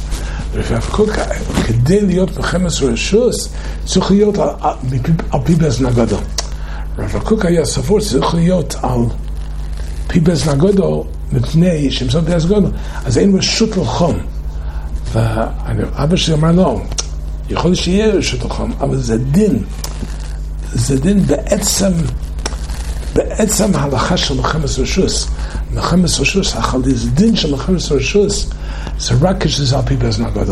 כדי להיות מלחמת רשות, צריך להיות על, על, על פי בזמן גדול. רב קוק היה סבור, צריך להיות על פי בזמן גדול, מפני שמסוד בזמן גדול, אז אין רשות לחום. ואבא שלי אמר לא, יכול להיות שיהיה רשות לחום, אבל זה דין, זה דין בעצם, בעצם ההלכה של מלחמת רשות. מלחמת רשות, זה דין של מלחמת רשות, זה רק כשזה על פי בזמן גדול.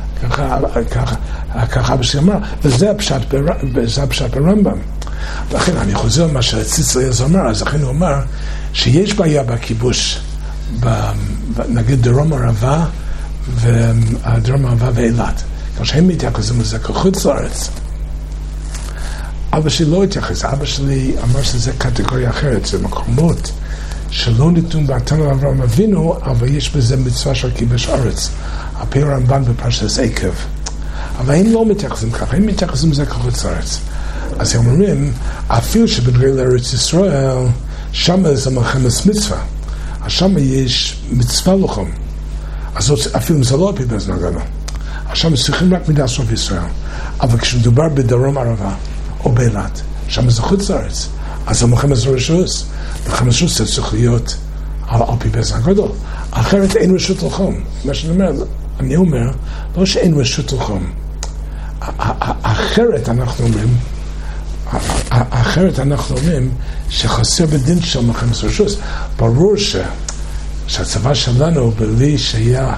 ככה אבא שלי אמר, וזה הפשט ברמב"ם. לכן אני חוזר מה שציצריאל אמר, אז לכן הוא אמר שיש בעיה בכיבוש, נגיד דרום ערבה ודרום ערבה ואילת. כשהם מתייחסים לזה כחוץ לארץ, אבא שלי לא התייחס, אבא שלי אמר שזה קטגוריה אחרת, זה מקומות שלא ניתנו בהתנו לאברהם אבינו, אבל יש בזה מצווה של כיבוש ארץ, על פי הרמב"ן בפרשת עקב. אבל הם לא מתייחסים ככה, הם מתייחסים לזה כחוץ לארץ. אז הם אומרים, אפילו שבדגל לארץ ישראל, שם זה מלחמת מצווה. אז שם יש מצווה לחום. אז אפילו זה לא על פי בזמן גדול. אז שם צריכים רק מידס רוב ישראל. אבל כשמדובר בדרום ערבה, או באילת, שם זה חוץ לארץ. אז זה מלחמת רשות. מלחמת רשות זה צריך להיות על, על פי בזמן גדול. אחרת אין רשות לחום. מה שאני אומר, אני אומר, לא שאין רשות לחום. אחרת אנחנו אומרים, אחרת אנחנו אומרים שחסר בדין של מלחמת רשות. ברור ש, שהצבא שלנו, בלי שהיה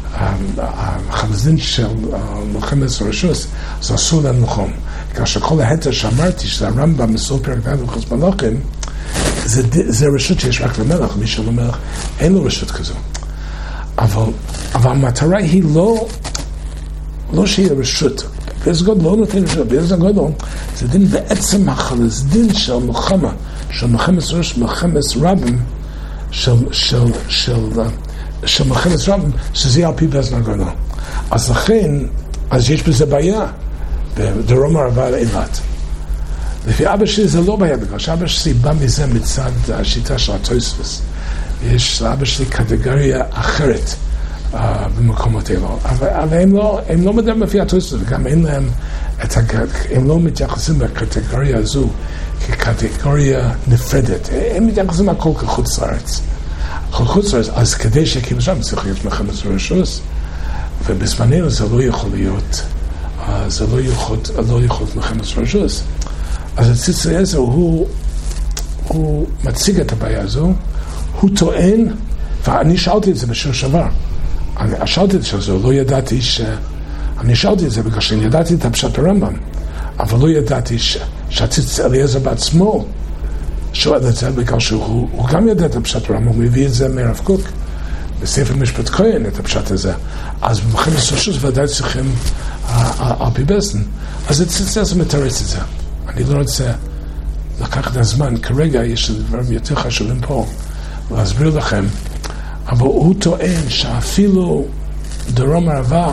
החמזין של מלחמת רשות, זה אסור לנו לחום. כאשר כל ההתר שאמרתי, שזה הרמב"ם מסור פרק ד' בהלכות מלכים, זה, זה רשות שיש רק למלך, מי שלא מלך, אין לו רשות כזו. אבל, אבל המטרה היא לא, לא שיהיה רשות. בזמן גדול לא נותן רשות, בזמן גדול זה דין בעצם החלס, דין של מלחמה, של מלחמת רשות, מלחמת רבים, של, של, של, של מלחמת רבים, שזה יהיה על פי בזמן גדול. אז לכן, אז יש בזה בעיה, בדרום ערבה לאילת. לפי אבא שלי זה לא בעיה, בגלל שאבא שלי בא מזה מצד השיטה של התוספות. יש לאבא שלי קטגוריה אחרת uh, במקומות אלו. אבל, אבל הם לא, הם לא מדברים לפי התוספות, וגם אין להם את הגג, הם לא מתייחסים לקטגוריה הזו כקטגוריה נפרדת. הם מתייחסים הכל כחוץ לארץ. חוץ לארץ, אז כדי שכאילו שם צריך להיות מלחמת רשות, ובזמננו זה לא יכול להיות, uh, זה לא יכול, לא יכול להיות מלחמת רשות. אז הציצריאל הוא, הוא מציג את הבעיה הזו, הוא טוען, ואני שאלתי את זה בשיר שעבר, אני שאלתי את זה, לא ידעתי ש... אני שאלתי את זה בגלל שאני ידעתי את הפשט הרמב"ם, אבל לא ידעתי ש... שהציצריאל בעצמו שואל את זה, בגלל שהוא הוא גם ידע את הפשט הרמב"ם, הוא מביא את זה מהרב קוק, בספר משפט כהן את הפשט הזה, אז במלחמת רשות ודאי צריכים על פי בזמן, אז הציצריאל מתרץ את זה. אני לא רוצה לקחת את הזמן, כרגע יש דברים יותר חשובים פה להסביר לכם, אבל הוא טוען שאפילו דרום ערבה,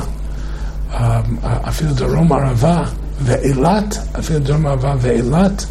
אפילו דרום ערבה ואילת, אפילו דרום ערבה ואילת,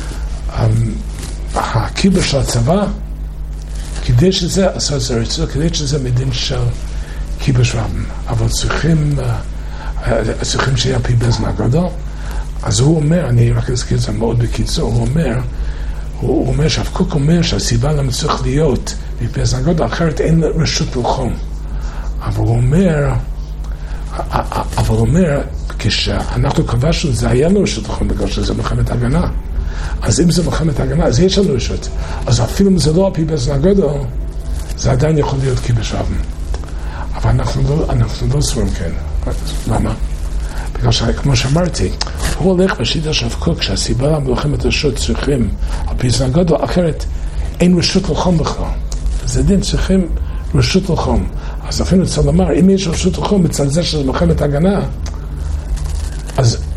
הכיבוש של הצבא, כדי שזה, כדי שזה מדין של כיבוש רבים, אבל צריכים, צריכים שיהיה פי בזמן גדול. אז הוא אומר, אני רק אזכיר את זה מאוד בקיצור, הוא אומר, הוא אומר שהרב קוק אומר שהסיבה למה צריך להיות בזמן גדול, אחרת אין רשות לחום. אבל הוא אומר, אבל הוא אומר, כשאנחנו כבשנו, זה היה לנו רשות לחום, בגלל שזה מלחמת הגנה. אז אם זה מלחמת הגנה, אז יש לנו רשות. אז אפילו אם זה לא על פי בזמן גדול, זה עדיין יכול להיות כיבוש רבים. אבל אנחנו לא, אנחנו לא סבורים כן. למה? בגלל שכמו שאמרתי, הוא הולך בשיטה של הרב קוק, שהסיבה למלחמת רשות צריכים על פי בזמן גדול, אחרת אין רשות לחום בכלל. זה דין, צריכים רשות לחום. אז אפילו צריך לומר, אם יש רשות לחום בצד זה של מלחמת הגנה, אז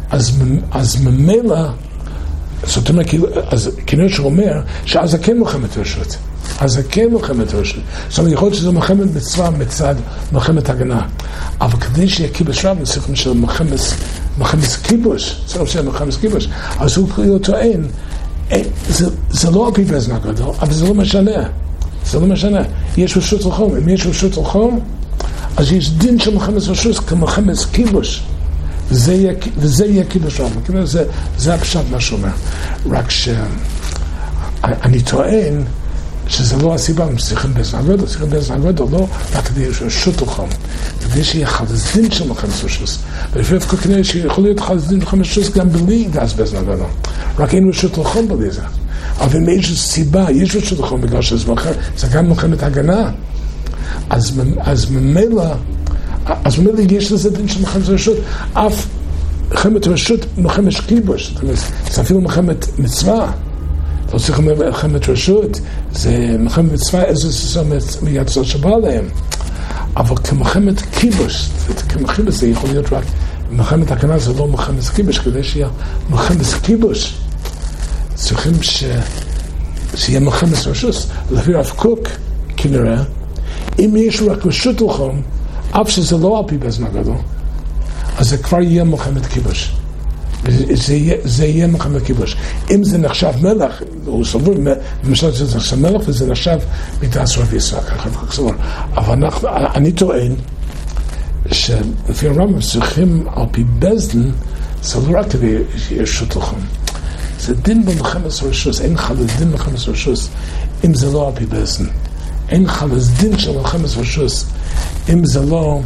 אז, אז ממילא, זאת אומרת, אז כנראה שהוא אומר, שאז כן מלחמת רשות. אז כן מלחמת רשות. זאת אומרת, יכול להיות שזה מלחמת מצווה מצד מלחמת הגנה. אבל כדי שיהיה כיבוש רב, צריכים של מלחמת, מלחמת כיבוש, צריכים של מלחמת כיבוש. אז הוא טוען, זה, זה לא על פי בזן הגדול, אבל זה לא משנה. זה לא משנה. יש רשות לחום. אם יש רשות לחום, אז יש דין של מלחמת רשות כמלחמת כיבוש. וזה יהיה, וזה יהיה כיבוש רב. זה, זה הפשט מה שאומר. רק שאני טוען שזה לא הסיבה, הם צריכים בזן הגדול, צריכים בזן הגדול, לא רק כדי רשות לחום. כדי שיהיה חלס דין של מלחמת רשות. ולפעמים כנראה שיכול להיות חלס דין של מלחמת רשות גם בלי דעת בזן הגדול. רק אין רשות לחום בלי זה. אבל אם יש סיבה, יש רשות לחום בגלל שזה מלחמת, זה גם מלחמת הגנה. אז, אז ממילא, אז ממילא יש לזה דין של מלחמת רשות, אף מלחמת רשות, מלחמת כיבוש. זאת אומרת, זה אפילו מלחמת מצווה. לא צריך מלחמת רשות, זה מלחמת מצווה, איזה ססמת מיצר שבא עליהם. אבל כמלחמת כיבוש, כמלחמת זה יכול להיות רק, מלחמת הגנה זה לא מלחמת כיבוש, כדי שיהיה מלחמת כיבוש. צריכים ש... שיהיה מלחמת רשות. לפי רב קוק, כנראה, אם יש רק רשות לחום, אף שזה לא על פי בזן הגדול, אז זה כבר יהיה מלחמת כיבוש. זה יהיה, זה יהיה מלחמת כיבוש. אם זה נחשב מלך, הוא סבור, למשל זה נחשב מלך, וזה נחשב מדעת רב ישראל, ככה סבור. אבל אנחנו, אני טוען, שלפי הרמב"ם צריכים על פי בזן, זה לא רק כדי שיהיה רשות לחום. זה דין במלחמת רשות, אין חלס דין במלחמת רשות, אם זה לא על פי בזן. אין חלס דין של מלחמת רשות, אם זה לא...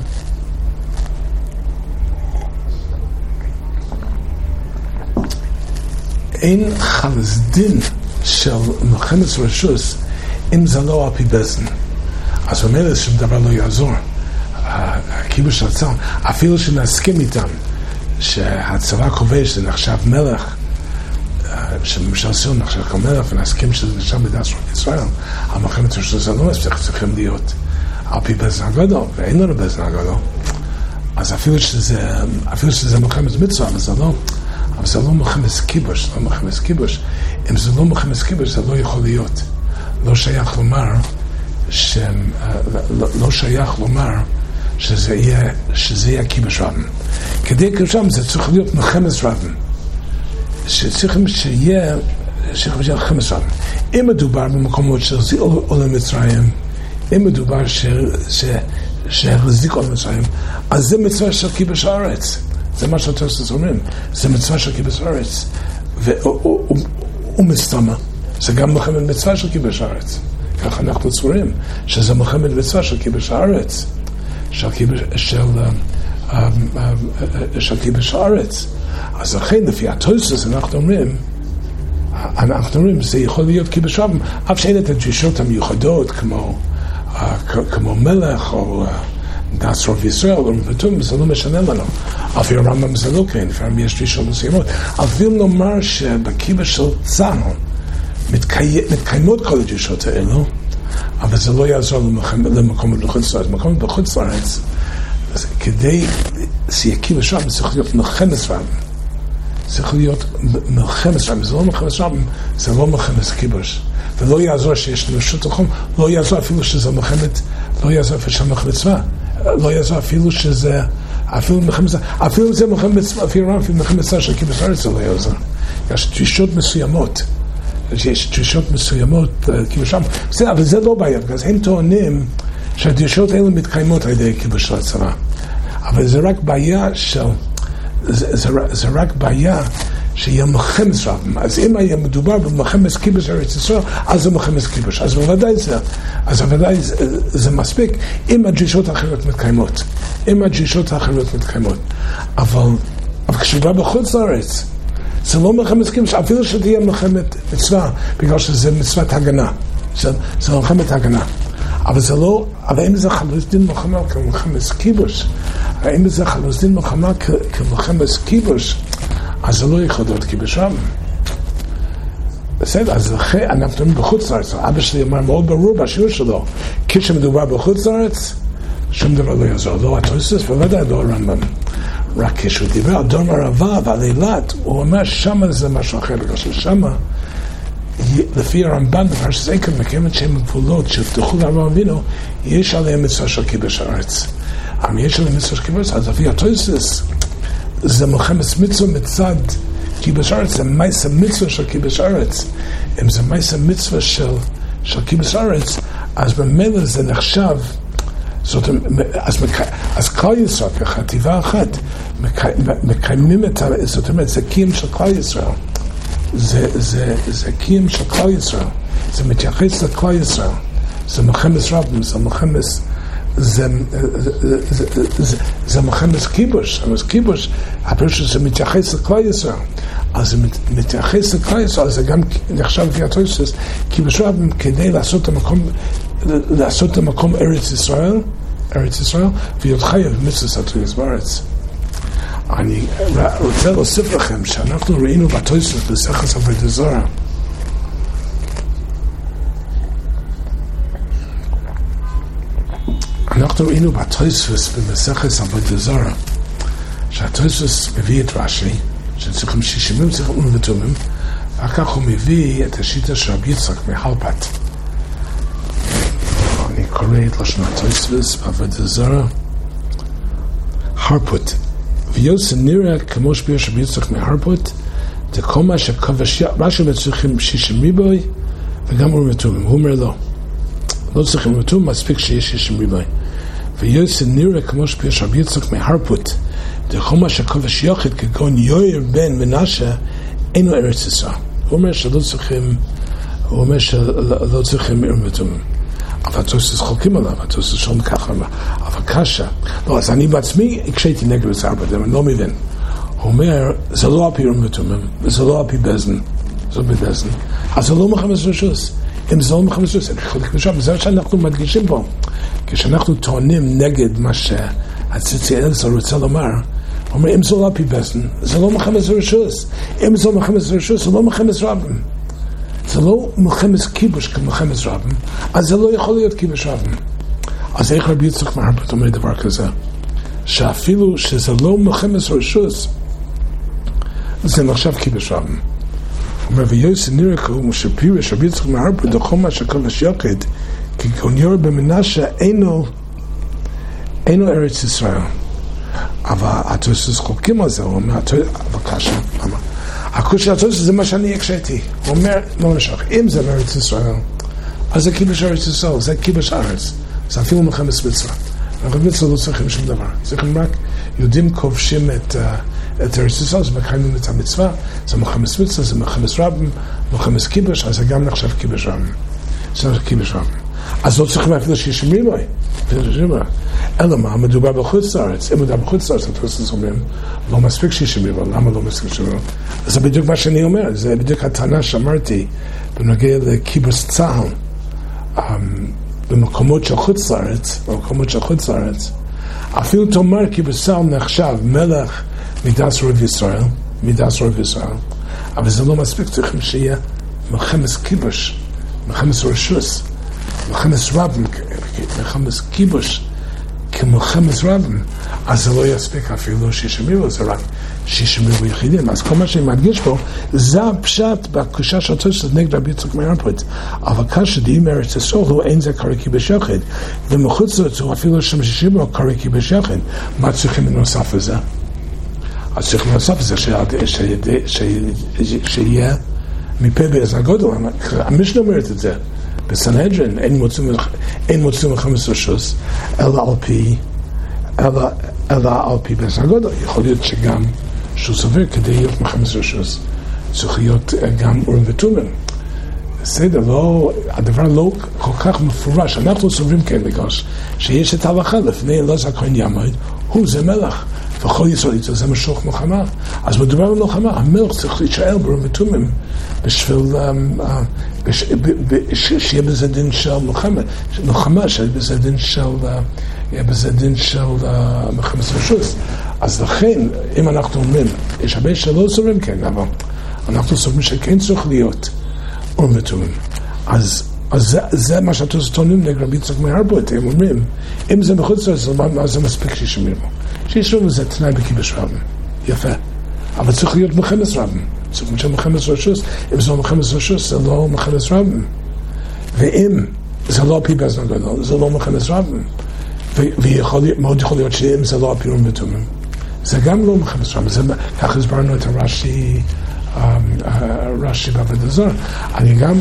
אין חלס דין של מלחמת רשות, אם זה לא על פי בזן. אז אומרת שום דבר לא יעזור. הכיבוש של הצלם, אפילו שנסכים איתם, שהצבא קובע שזה נחשב מלך, שממשל סיון נחשב כמלך, ונסכים שזה נחשב בדעת ישראל, המלחמת רשות זה לא מספיק, צריכים להיות על פי בזן הגדול, ואין לנו בזן הגדול. אז אפילו שזה, אפילו שזה מלחמת מצווה, אבל זה לא, אבל זה לא מלחמת כיבוש, זה לא מלחמת כיבוש. אם זה לא מלחמת כיבוש, זה לא יכול להיות. לא שייך לומר, ש, לא, לא שייך לומר, שזה יהיה, שזה יהיה כיבוש רבן. כדי כיבוש רבן זה צריך להיות מלחמת רבן. שצריכים שיהיה, צריכים שיהיה מלחמת רבן. אם מדובר במקומות של עולם מצרים, אם מדובר שהחזיק עולם מצרים, אז זה מצווה של כיבוש הארץ. זה מה שהתוספות אומרים. זה מצווה של כיבוש הארץ. ומסתמה. זה גם מלחמת מצווה של כיבוש הארץ. ככה אנחנו צורים, שזה מלחמת מצווה של כיבוש הארץ. של כיבוש, של, של כיבוש הארץ. אז לכן, לפי התוספות אנחנו אומרים, אנחנו אומרים, זה יכול להיות כיבוש רבן, אף שאין את הדרישות המיוחדות, כמו, כמו מלך, או דעת רב ישראל, או רבתום, זה לא משנה לנו. אפילו הרמב"ם זה לא כן, לפעמים יש דרישות מסוימות. אפילו נאמר שבכיבוש של צה"ל, מתקיימות כל הדרישות האלו, אבל זה לא יעזור למקומות בחוץ לארץ. מקומות בחוץ לארץ, כדי שיהיה כיבוש רבן, צריך להיות מלחמת רבן. צריך להיות מלחמת רבן. זה לא מלחמת רבן, זה לא מלחמת כיבוש. ולא יעזור שיש רשות לחום, לא יעזור אפילו שזה מלחמת, לא יעזור אפילו שזה מלחמת צבא. לא יעזור אפילו שזה, אפילו מלחמת צבא, אפילו זה מלחמת צבא, אפילו רבן, אפילו מלחמת צבא של כיבוש הארץ, זה לא יעזור. יש דרישות מסוימות. יש דרישות מסוימות, כיבוש רבן. אבל זה לא בעיה, because הם טוענים שהדרישות האלה מתקיימות על ידי כיבוש של הצבא. אבל זה רק בעיה של, זה, זה, זה רק בעיה שיהיה מלחמת רבן. אז אם היה מדובר במלחמת כיבוש ארץ ישראל, אז זה מלחמת כיבוש. אז בוודאי זה, אז בוודאי זה, זה מספיק אם הדרישות האחרות מתקיימות. אם הדרישות האחרות מתקיימות. אבל, אבל כשבא בחוץ לארץ, זה לא מלחמת כיבוש, אפילו שתהיה מלחמת מצווה, בגלל שזה מצוות הגנה. זה, זה מלחמת הגנה. אבל זה לא, אבל אם זה חלוץ דין מלחמה כמלחמת כיבוש, אם זה חלוץ דין מלחמה כמלחמת כיבוש, אז זה לא יכול להיות כיבוש רבן. בסדר, אז לכן אנחנו מדברים בחוץ לארץ. אבא שלי אמר מאוד ברור בשיעור שלו, כשמדובר בחוץ לארץ, שום דבר לא יעזור. לא התוספות, בוודאי לא הרמב"ם. רק כשהוא דיבר על דרום ערבה ועל אילת, הוא אומר שמה זה משהו אחר, בגלל ששמה, לפי הרמב"ן, בפרשת עקב, מקיימת שהם גבולות שהבטחו לאברהם אבינו, יש עליהם מצווה של כיבוש הארץ. אבל יש עליהם מצווה של כיבוש, אז לפי התוספות, זה מלחמת מצווה מצד כיבוש הארץ, זה מייסה מצווה של כיבוש הארץ. אם זה מייסה מצווה של, של כיבוש הארץ, אז במילא זה נחשב, זאת אומרת, אז, אז כלל ישראל, כחטיבה אחת, מקיימים את, זאת אומרת, זה קים של כלל ישראל. זה, זה, זה קים של כלל ישראל. זה מתייחס לכלל ישראל. זה מלחמת רבים, זה מלחמת, זה, זה, זה, זה, זה מלחמת כיבוש. אז כיבוש, הפירוש שזה מתייחס לכלל ישראל. אז זה מתייחס לכלל ישראל, זה גם נחשב לפי התוספות, כיבוש רבים כדי לעשות את המקום, לעשות את המקום ארץ ישראל, ארץ ישראל, להיות חייב מצוות התורה בארץ. אני רוצה להוסיף לכם שאנחנו ראינו בתוספות במסכת עבודת זרה, אנחנו ראינו בתוספות במסכת עבודת זרה, שהתוספות מביא את רש"י, שצריכים שישים צריכים ותומים, ואחר כך הוא מביא את השיטה של רבי יצחק מהרפת. אני קורא את לשון התוספות בעבודת זרה. הרפות. ויוסף נראה כמו שביע של רבי יצחק מהרפות, כל מה שכבש, מה שצריכים שישים ריבוי, וגם הוא מתומים. הוא אומר לא. לא צריכים מתומים, מספיק שיש שישים ריבוי. ויוסף נראה כמו שביע של רבי יצחק מהרפות, כל מה שכבש יחיד כגון יויר בן מנשה, אינו ארץ ישראל. הוא אומר שלא צריכים, הוא אומר שלא צריכים מתומים. אבל התוספות חולקים עליו, התוספות שום ככה, אבל קשה. לא, אז אני בעצמי הקשייתי נגד את זה הרבה, אני לא מבין. הוא אומר, זה לא על פי מתומים, זה לא על פי בזן, זה לא בבזן. אז זה לא מלחמת רשות. אם זה לא מלחמת רשות, זה מה שאנחנו מדגישים פה. כשאנחנו טוענים נגד מה שהציצי אלסה רוצה לומר, הוא אומר, אם זה לא על פי בזן, זה לא מלחמת רשות. אם זה לא מלחמת רשות, זה לא מלחמת רבים. זה לא מלחמת כיבוש כמלחמת רבים, אז זה לא יכול להיות כיבוש רבים. אז איך רבי יצחק מהרפות אומר דבר כזה? שאפילו שזה לא מלחמת רשות, זה נחשב כיבוש רבים. הוא אומר, ויוסף נראה כמו שפירש רבי יצחק מהרפות דכל מה שכבש יחיד, כי גוניור במנשה אינו, אינו ארץ ישראל. אבל התוספות חולקים על זה, הוא אומר, אבל קשה, למה? הקושי התוספות זה מה שאני הקשיתי. הוא אומר, לא נשך, אם זה בארץ ישראל, אז זה כיבוש ארץ ישראל, זה כיבוש הארץ. זה אפילו מלחמת מצווה. מלחמת מצווה לא צריכים שום דבר. צריכים רק, יהודים כובשים את, את ארץ ישראל, זה מקיימים את המצווה, זה מלחמת מצווה, זה מלחמת רבים, מלחמת כיבוש, אז זה גם נחשב כיבוש רבים. זה נחשב כיבוש רבים. אז לא צריכים אפילו שישים ריבוי. אלא מה, מדובר בחוץ לארץ. אם מדובר בחוץ לארץ, התוספות אומרים, לא מספיק שישים ריבוי. למה לא מספיק שישים ריבוי? זה בדיוק מה שאני אומר. זה בדיוק הטענה שאמרתי בנוגע לכיבוש צה"ל. במקומות של חוץ לארץ, במקומות של חוץ לארץ, אפילו תאמר כיבוש צה"ל נחשב מלך מידס רוב ישראל, מידס רוב ישראל, אבל זה לא מספיק. צריכים שיהיה מלחמת כיבוש, מלחמת רשות, מלחמת רבים, מלחמת כיבוש כמלחמת רבים, אז זה לא יספיק אפילו שישים ריבוי, זה רק שישים ריבוי יחידים. אז כל מה שאני מדגיש פה, זה הפשט בקושה של התוספות נגד רבי יצחק מהרפות. אבל כאשר דעים ארץ ישראל, הוא אין זה קרא כיבוש יחיד, ומחוץ לזה הוא אפילו שם שישים ריבוי קרא כיבוש יחיד. מה צריכים לנוסף לזה? אז צריכים לנוסף לזה שיהיה מפה באיזה הגודל. המשנה אומרת את זה בסנהדרין, אין מוצאים מלחמת רשות, אלא על פי, אלא, אלא על פי באיזה הגודל. יכול להיות שגם שהוא סובר כדי להיות מלחמת רשות, צריך להיות גם אורים ותומים. בסדר, לא, הדבר לא כל כך מפורש. אנחנו סוברים כן בגלל שיש את ההלכה לפני אלעזר הכהן יעמוד, הוא זה מלך. וכל ישראל איתו זה משוך מלחמה. אז מדובר על מלחמה, המלך צריך להישאר באורים ותומים בשביל שיהיה בזה דין של מלחמה, מלחמה שיהיה בזה דין של יהיה בזה דין של מלחמת רשות. אז לכן, אם אנחנו אומרים, יש הרבה שלא סוברים כן, אבל אנחנו סוברים שכן צריך להיות אורים ותומים. אז אז זה, זה מה שהתוספות טוענים נגד רבי יצחק מהרפות. הם אומרים, אם זה מחוץ לזה, אז זה מספיק שישים ריבוי. שיש רוב זה תנאי בכיבוש רבים. יפה. אבל צריך להיות מחמס רבים. צריך להיות מחמס רשוס. אם זה לא מחמס רשוס, זה לא מחמס רבים. ואם זה לא פי בזמן גדול, זה לא מחמס רבים. ומאוד יכול להיות שאם זה לא הפירום ותומים. זה גם לא מחמס רבים. כך הסברנו את הרש"י, הרש"י בעבודה זרה. אני גם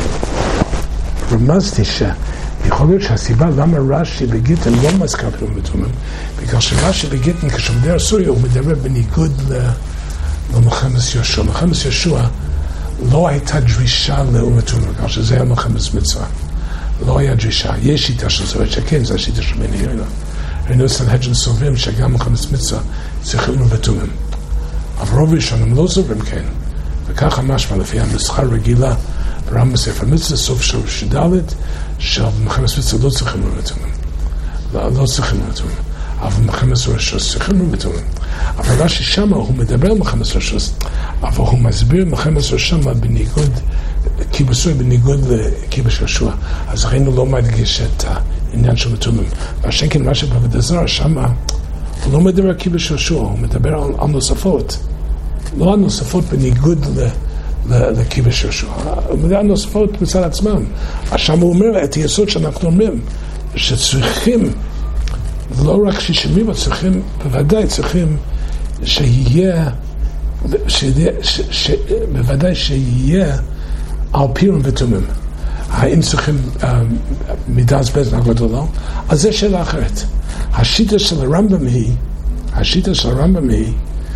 רמזתי שיכול להיות שהסיבה למה רש"י בגיטין לא מזכר פירום ותומים, בגלל שרש"י בגיטין כשמדבר סוריה הוא מדבר בניגוד למלחמת יהושע. מלחמת יהושע לא הייתה דרישה לאום ותומים, בגלל שזה היה מלחמת מצווה. לא היה דרישה. יש שיטה של סוריה שכן, זה השיטה של בני יהודה. ראינו סנהדרין סוברים שגם מלחמת מצווה צריך לאום ותומים. אבל רוב ראשונים לא סוברים כן. וככה משמע לפי הנוסחה רגילה ברמב"ם בספר מצווה, סוף של שדלת, של מלחמת מצווה לא צריכים לאום ותומים. לא, לא צריכים לאום ותומים. אבל מלחמת רשוס צריכים לאום ותומים. אבל רש"י שמה הוא מדבר על מלחמת רשוס, אבל הוא מסביר מלחמת רשוס שמה בניגוד, כיבוסוי בניגוד לכיבוש יהושע. אז ראינו לא מדגיש את העניין של ותומים. והשם כן מה שבעבודה זרה שמה, הוא לא מדבר על כיבוש יהושע, הוא מדבר על, על נוספות. לא על נוספות בניגוד ל... לכיבוש יהושע. הוא מדבר על נוספות מצד עצמם. אז שמה הוא אומר את היסוד שאנחנו אומרים, שצריכים לא רק שישמעים, צריכים, בוודאי צריכים שיהיה, שיהיה ש, ש, בוודאי שיהיה על פירום ותומים. האם צריכים uh, מידס בזמן הגדול לא? אז זה שאלה אחרת. השיטה של הרמב"ם היא, השיטה של הרמב"ם היא,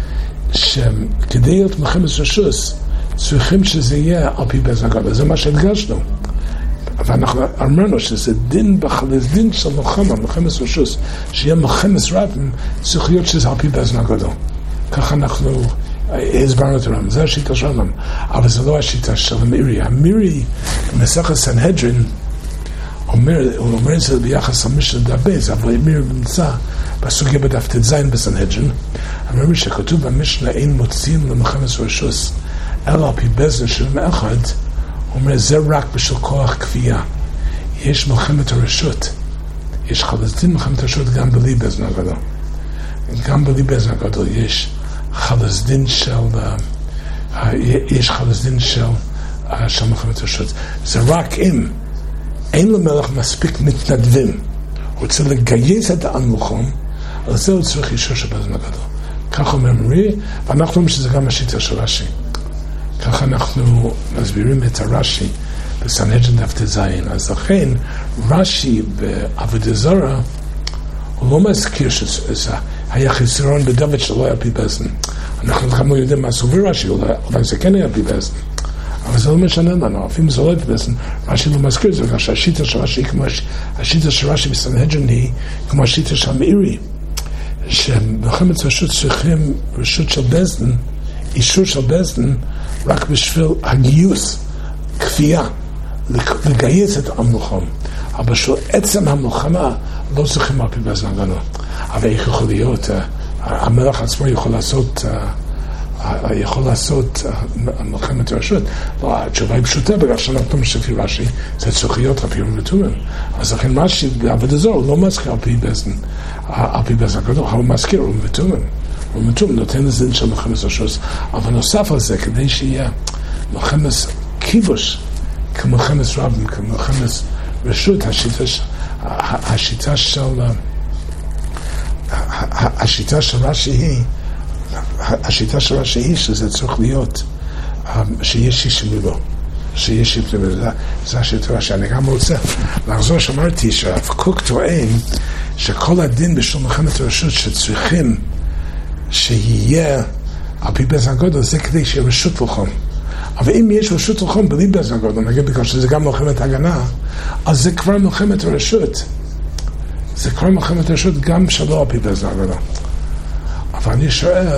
שכדי להיות מלחמת רשוס, צריכים שזה יהיה על פי בזמן הגדול. זה מה שהדגשנו. ואנחנו אמרנו שזה דין בחלס, דין של מלחמה, מלחמת רשוס, שיהיה מלחמת רבים, צריך להיות שזה על פי בזמן גדול. ככה אנחנו הסברנו את הרמב"ם, זה השיטה של הרמב"ם, אבל זה לא השיטה של המירי. המירי, במסכת סנהדרין, אומר, הוא אומר את זה ביחס למשנה דבייס, אבל המירי נמצא בסוגיה בדף ט"ז בסנהדרין, אומר שכתוב במשנה אין מוציאים למלחמת רשוס, אלא על פי בזמן של מאחד, הוא אומר, זה רק בשביל כוח כפייה. יש מלחמת הרשות. יש חלסדין מלחמת הרשות גם בלי בזמן גדול. גם בלי בזמן גדול יש חלסדין של, יש חלסדין של, של מלחמת הרשות. זה רק אם אין למלך מספיק מתנדבים, הוא רוצה לגייס את המלחום, על זה הוא צריך אישור של בזמן גדול. כך אומר מרי, ואנחנו אומרים שזה גם השיטה של רש"י. ככה אנחנו מסבירים את הרש"י בסנהדרין דף ט"ז. אז לכן רש"י בעבודה זרה הוא לא מזכיר שהיה חיסרון בדוד שלא היה פי בזמן. אנחנו גם לא יודעים מה סובר רש"י, אולי זה כן היה פי בזמן, אבל זה לא משנה לנו. אפילו זה לא היה פי בזמן, רש"י לא מזכיר את זה, בגלל שהשיטה של רש"י, כמו השיטה של רש"י בסנהדרין היא כמו השיטה של המאירי, שמלחמת רשות צריכים רשות של בזמן, אישור של בזמן, רק בשביל הגיוס, כפייה, לגייס את המלחמה. אבל בשביל עצם המלחמה לא צריכים על פי בזמן גדול. אבל איך יכול להיות, המלך עצמו יכול לעשות, יכול לעשות מלחמת רשות. לא, התשובה היא פשוטה, בגלל שאנחנו משפי רש"י, זה צריך להיות על פי ותומים. אז לכן רש"י בעבודה זרה לא מזכיר על פי בזמן, על פי בזמן גדול, אבל מזכיר ותומים. ומתום נותן לזה של מלחמת רשוס, אבל נוסף על זה, כדי שיהיה מלחמת כיבוש, כמלחמת רבים, כמלחמת רשות, השיטה, השיטה של השיטה של רש"י היא, השיטה של רש"י היא שזה צריך להיות, שיש שישים בו, שיש שישים בו, זה השיטה רש"י. אני גם רוצה לחזור שאמרתי שהרב קוק טוען שכל הדין בשביל מלחמת רשות שצריכים שיהיה על פי בזמן גדול, זה כדי שיהיה רשות לחום. אבל אם יש רשות לחום בלי בזמן גדול, נגיד בגלל שזה גם מלחמת הגנה, אז זה כבר מלחמת הרשות. זה כבר מלחמת הרשות גם שלא על פי בזמן גדול. אבל אני שואל,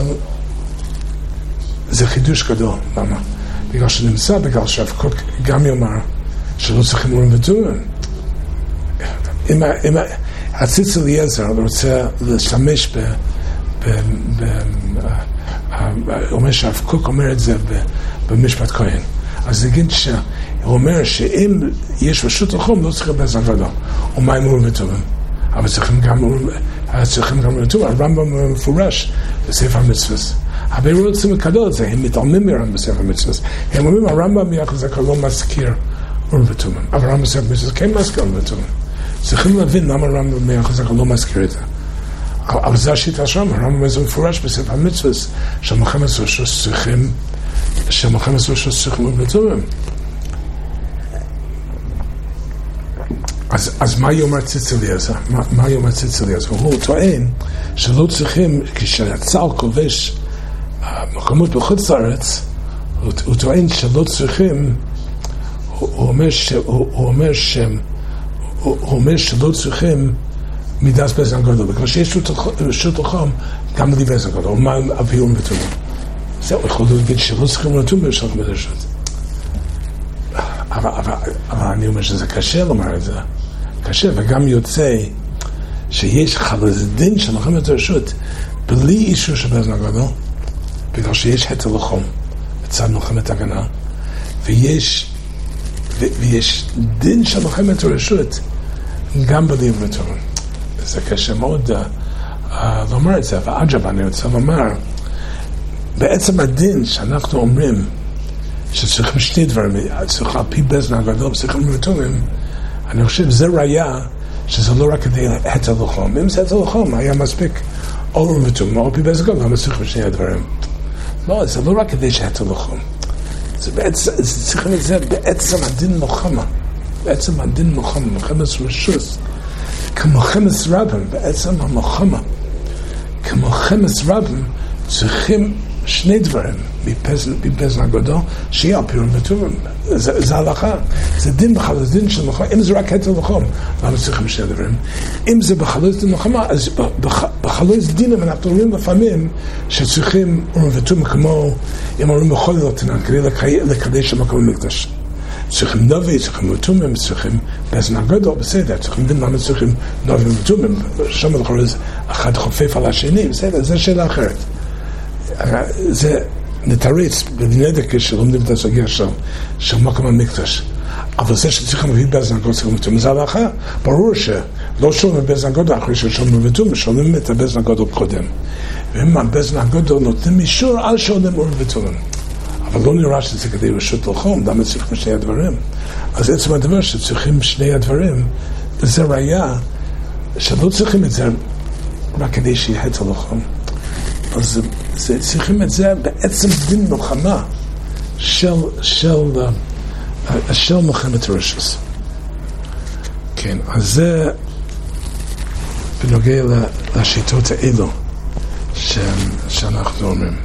זה חידוש גדול. למה? בגלל שנמצא, בגלל שהרב קוק גם יאמר שלא צריכים לראות ותומים. אם, אם הציץ אליעזר רוצה להשתמש ב... הוא אומר שהרב קוק אומר את זה במשפט כהן. אז נגיד שהוא אומר שאם יש רשות לחום לא צריך בזמן גדול. ומה אם אומרים ותומים? אבל צריכים גם אז צריכים גם לטומאה. הרמב"ם מפורש בספר המצוות. הרבה לא רוצים לקבל את זה, הם מתעלמים מהרמב"ם בספר המצוות. הם אומרים, הרמב"ם יחזקאל לא מזכיר אור ותומה. אבל הרמב"ם בספר המצוות כן מזכיר אור ותומה. צריכים להבין למה הרמב"ם יחזקאל לא מזכיר את זה. אבל זה השיטה שלנו, הרמב"ם זה מפורש בספר המצוות, שמלחמת רשות צריכים, שמלחמת רשות צריכים אור ותומה. אז, אז מה יאמר ציץ אליעזר? מה, מה יאמר ציץ אליעזר? הוא טוען שלא צריכים, כשהצער כובש מקומות בחוץ לארץ, הוא, הוא טוען שלא צריכים, הוא, הוא אומר ש... הוא, הוא אומר ש... הוא, הוא אומר שלא צריכים מידס בזן גדול, בגלל שיש רשות לחום גם בלי בזן גדול, או מה אביון ותומה. זהו, יכול להגיד שלא צריכים לתומה בשביל מדרשות. אבל, אבל, אבל אני אומר שזה קשה לומר את זה. קשה, וגם יוצא שיש חלדין של מלחמת הרשות בלי אישור של בזן הגדול, בגלל שיש היתר לחום בצד מלחמת הגנה, ויש, ו, ויש דין של מלחמת הרשות גם בלי ותומה. זה קשה מאוד uh, uh, לומר את זה, אבל אג'ב, אני רוצה לומר, בעצם הדין שאנחנו אומרים שצריכים שני דברים, צריך על פי בזן הגדול, צריכים ותומים, אני חושב זה ראיה שזה לא רק כדי היתר לחום. אם זה היתר לחום, היה מספיק אור ותום, או פי בזן גדול, למה צריכים שני הדברים? לא, זה לא רק כדי שהיתר לחום. זה בעצם, צריכים את זה בעצם הדין מלחמה. בעצם הדין מלחמה, מלחמת רשות. כמלחמת רבים, בעצם המלחמה. כמלחמת רבים צריכים שני דברים מפזן הגדול, שיהיה על פי אור ותומים. זה הלכה. זה דין בחלוץ דין של מלחמה. אם זה רק היתר לחום, למה צריכים שני דברים? אם זה בחלוץ דין מלחמה, אז בחלוץ דינים אנחנו רואים לפעמים שצריכים אור ותומים, כמו אם אומרים בכל לותנן, כדי לקדש המקום המקדש. צריכים נובי, צריכים ותומים, צריכים בזן הגדול, בסדר, צריכים דין למה צריכים נובי ותומים. שם אנחנו רואים אחד חופף על השני, בסדר, זה שאלה אחרת. זה נתרץ בדיני דקש שלומדים את הסוגיה של, של מקום המקדש. אבל זה שצריכים להביא בזן הגדול, צריכים ותומים, זה הלכה. ברור שלא שומעים בזן הגדול אחרי ששומעים ותומים, שומעים את הבזן הגדול קודם. ואם הבזן הגדול נותנים אישור על שומעים אור ותומים. אבל לא נראה שזה כדי רשות לחום, למה צריכים שני הדברים? אז עצם הדבר שצריכים שני הדברים, זה ראיה שלא צריכים את זה רק כדי שיהיה היתר לחום. אז זה, צריכים את זה בעצם דין מלחמה של, של, של מלחמת רשות. כן, אז זה בנוגע לשיטות האלו ש, שאנחנו אומרים.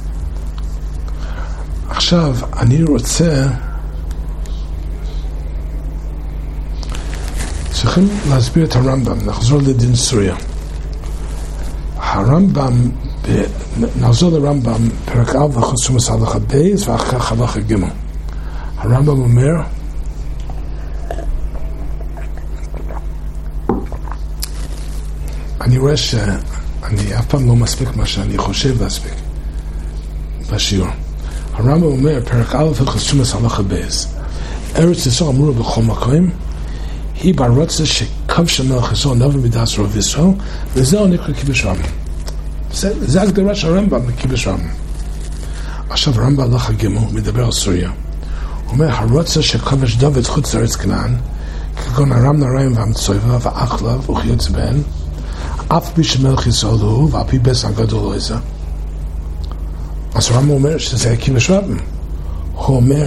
עכשיו, אני רוצה צריכים להסביר את הרמב"ם, נחזור לדין סוריה. הרמב"ם, נחזור לרמב"ם, פרק א' וחצומס הלכה בייס ואחר כך הלכה ג'. הרמב"ם אומר, אני רואה שאני אף פעם לא מספיק מה שאני חושב להספיק בשיעור. הרמב"ם אומר, פרק א' וחצומס הלכה בייס, ארץ ישראל אמרו בכל מקום, היא ברוצה שכבש מלך ישראל נובי מידס רוב ישראל, וזהו נקרא כיבוש רבים. זה, זה הגדרה של הרמב"ם בכיבוש רבים. עכשיו הרמב"ם הלכה ג' מדבר על סוריה. הוא אומר, הרוצה שכבש דוד חוץ לארץ כנען, כגון ארם נהריים והמצויבה ואחלב וכיוצא בהן, אף פי שמלך ישראל הוא, ואף פי בזן הגדול לא איזה. אז הרמב"ם אומר שזה היה כיבוש רבים. הוא אומר,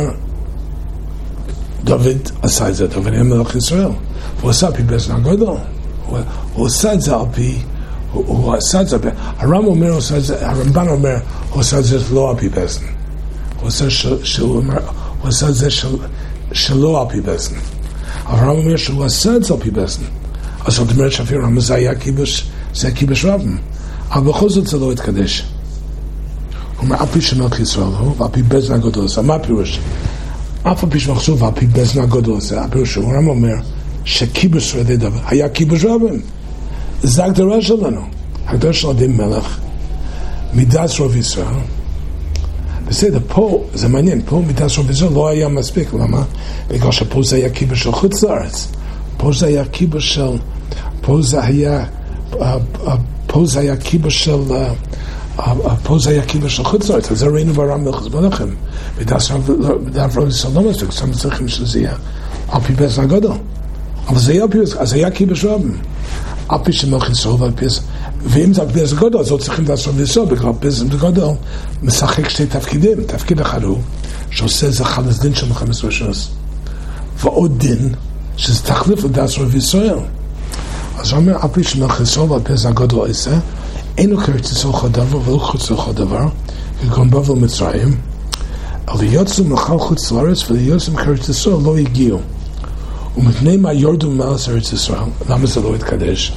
דוד עשה את זה, דוד היה מלך ישראל. הוא עשה פי בזן הגדול. הוא, הוא עשה את זה על פי, הוא, הוא עשה את זה, הרמב"ם אומר, הוא עשה את זה, הרמב"ן אומר, הוא עשה את זה לא על פי בזן. הוא עשה, של, שהוא אומר, הוא עשה את זה של, שלא על פי בזן. הרמב"ם אומר שהוא עשה את זה על פי בזן. אז זאת אומרת שאפילו הרמב"ם זה היה כיבוש, זה היה כיבוש רבים. אבל בכל זאת זה לא התקדש. הוא אומר, אף פי שמלך ישראל הוא, ועל פי בזן הגדול זה. מה הפירוש? אף על פי שמחשוב ועל פי בזן הגדול זה, הפירוש הוא הרמב"ם אומר שכיבוש רדי דוד היה כיבוש רבים. זה הגדרה שלנו, הגדרה של אדם מלך מידס רוב ישראל. בסדר, פה זה מעניין, פה מידס רוב ישראל לא היה מספיק. למה? בגלל שפה זה היה כיבוש של חוץ לארץ, פה זה היה כיבוש של, פה זה היה, פה זה היה קיבוש של, פה זה היה קיבוש של חוץ לארץ, אז זה ראינו ברם מלכס מלכים, בדף רבי סולומס, וכסתם צריכים שזה יהיה על פי בזן הגודל. אבל זה היה על פי, אז היה קיבוש רבים. על פי שמלך ישראל ועל פי, ואם זה על פי בזן גודל, אז לא צריכים לעשות ויסור, בגלל בזן גודל משחק שתי תפקידים. תפקיד אחד הוא, שעושה זה חלס דין של מלחמת רשוס. ועוד דין, שזה תחליף לדעת רבי ישראל. אז הוא אומר, על פי שמלך ישראל ועל פי זה הגודל עושה, אינו כארץ ישראל כל דבר ולא חוץ לכל דבר, כגון בבל מצרים, אבל יוצאו מלכה חוץ לארץ וליוצאים כארץ ישראל לא הגיעו. ומפני מה יורדו מעל ארץ ישראל, למה זה לא התקדש?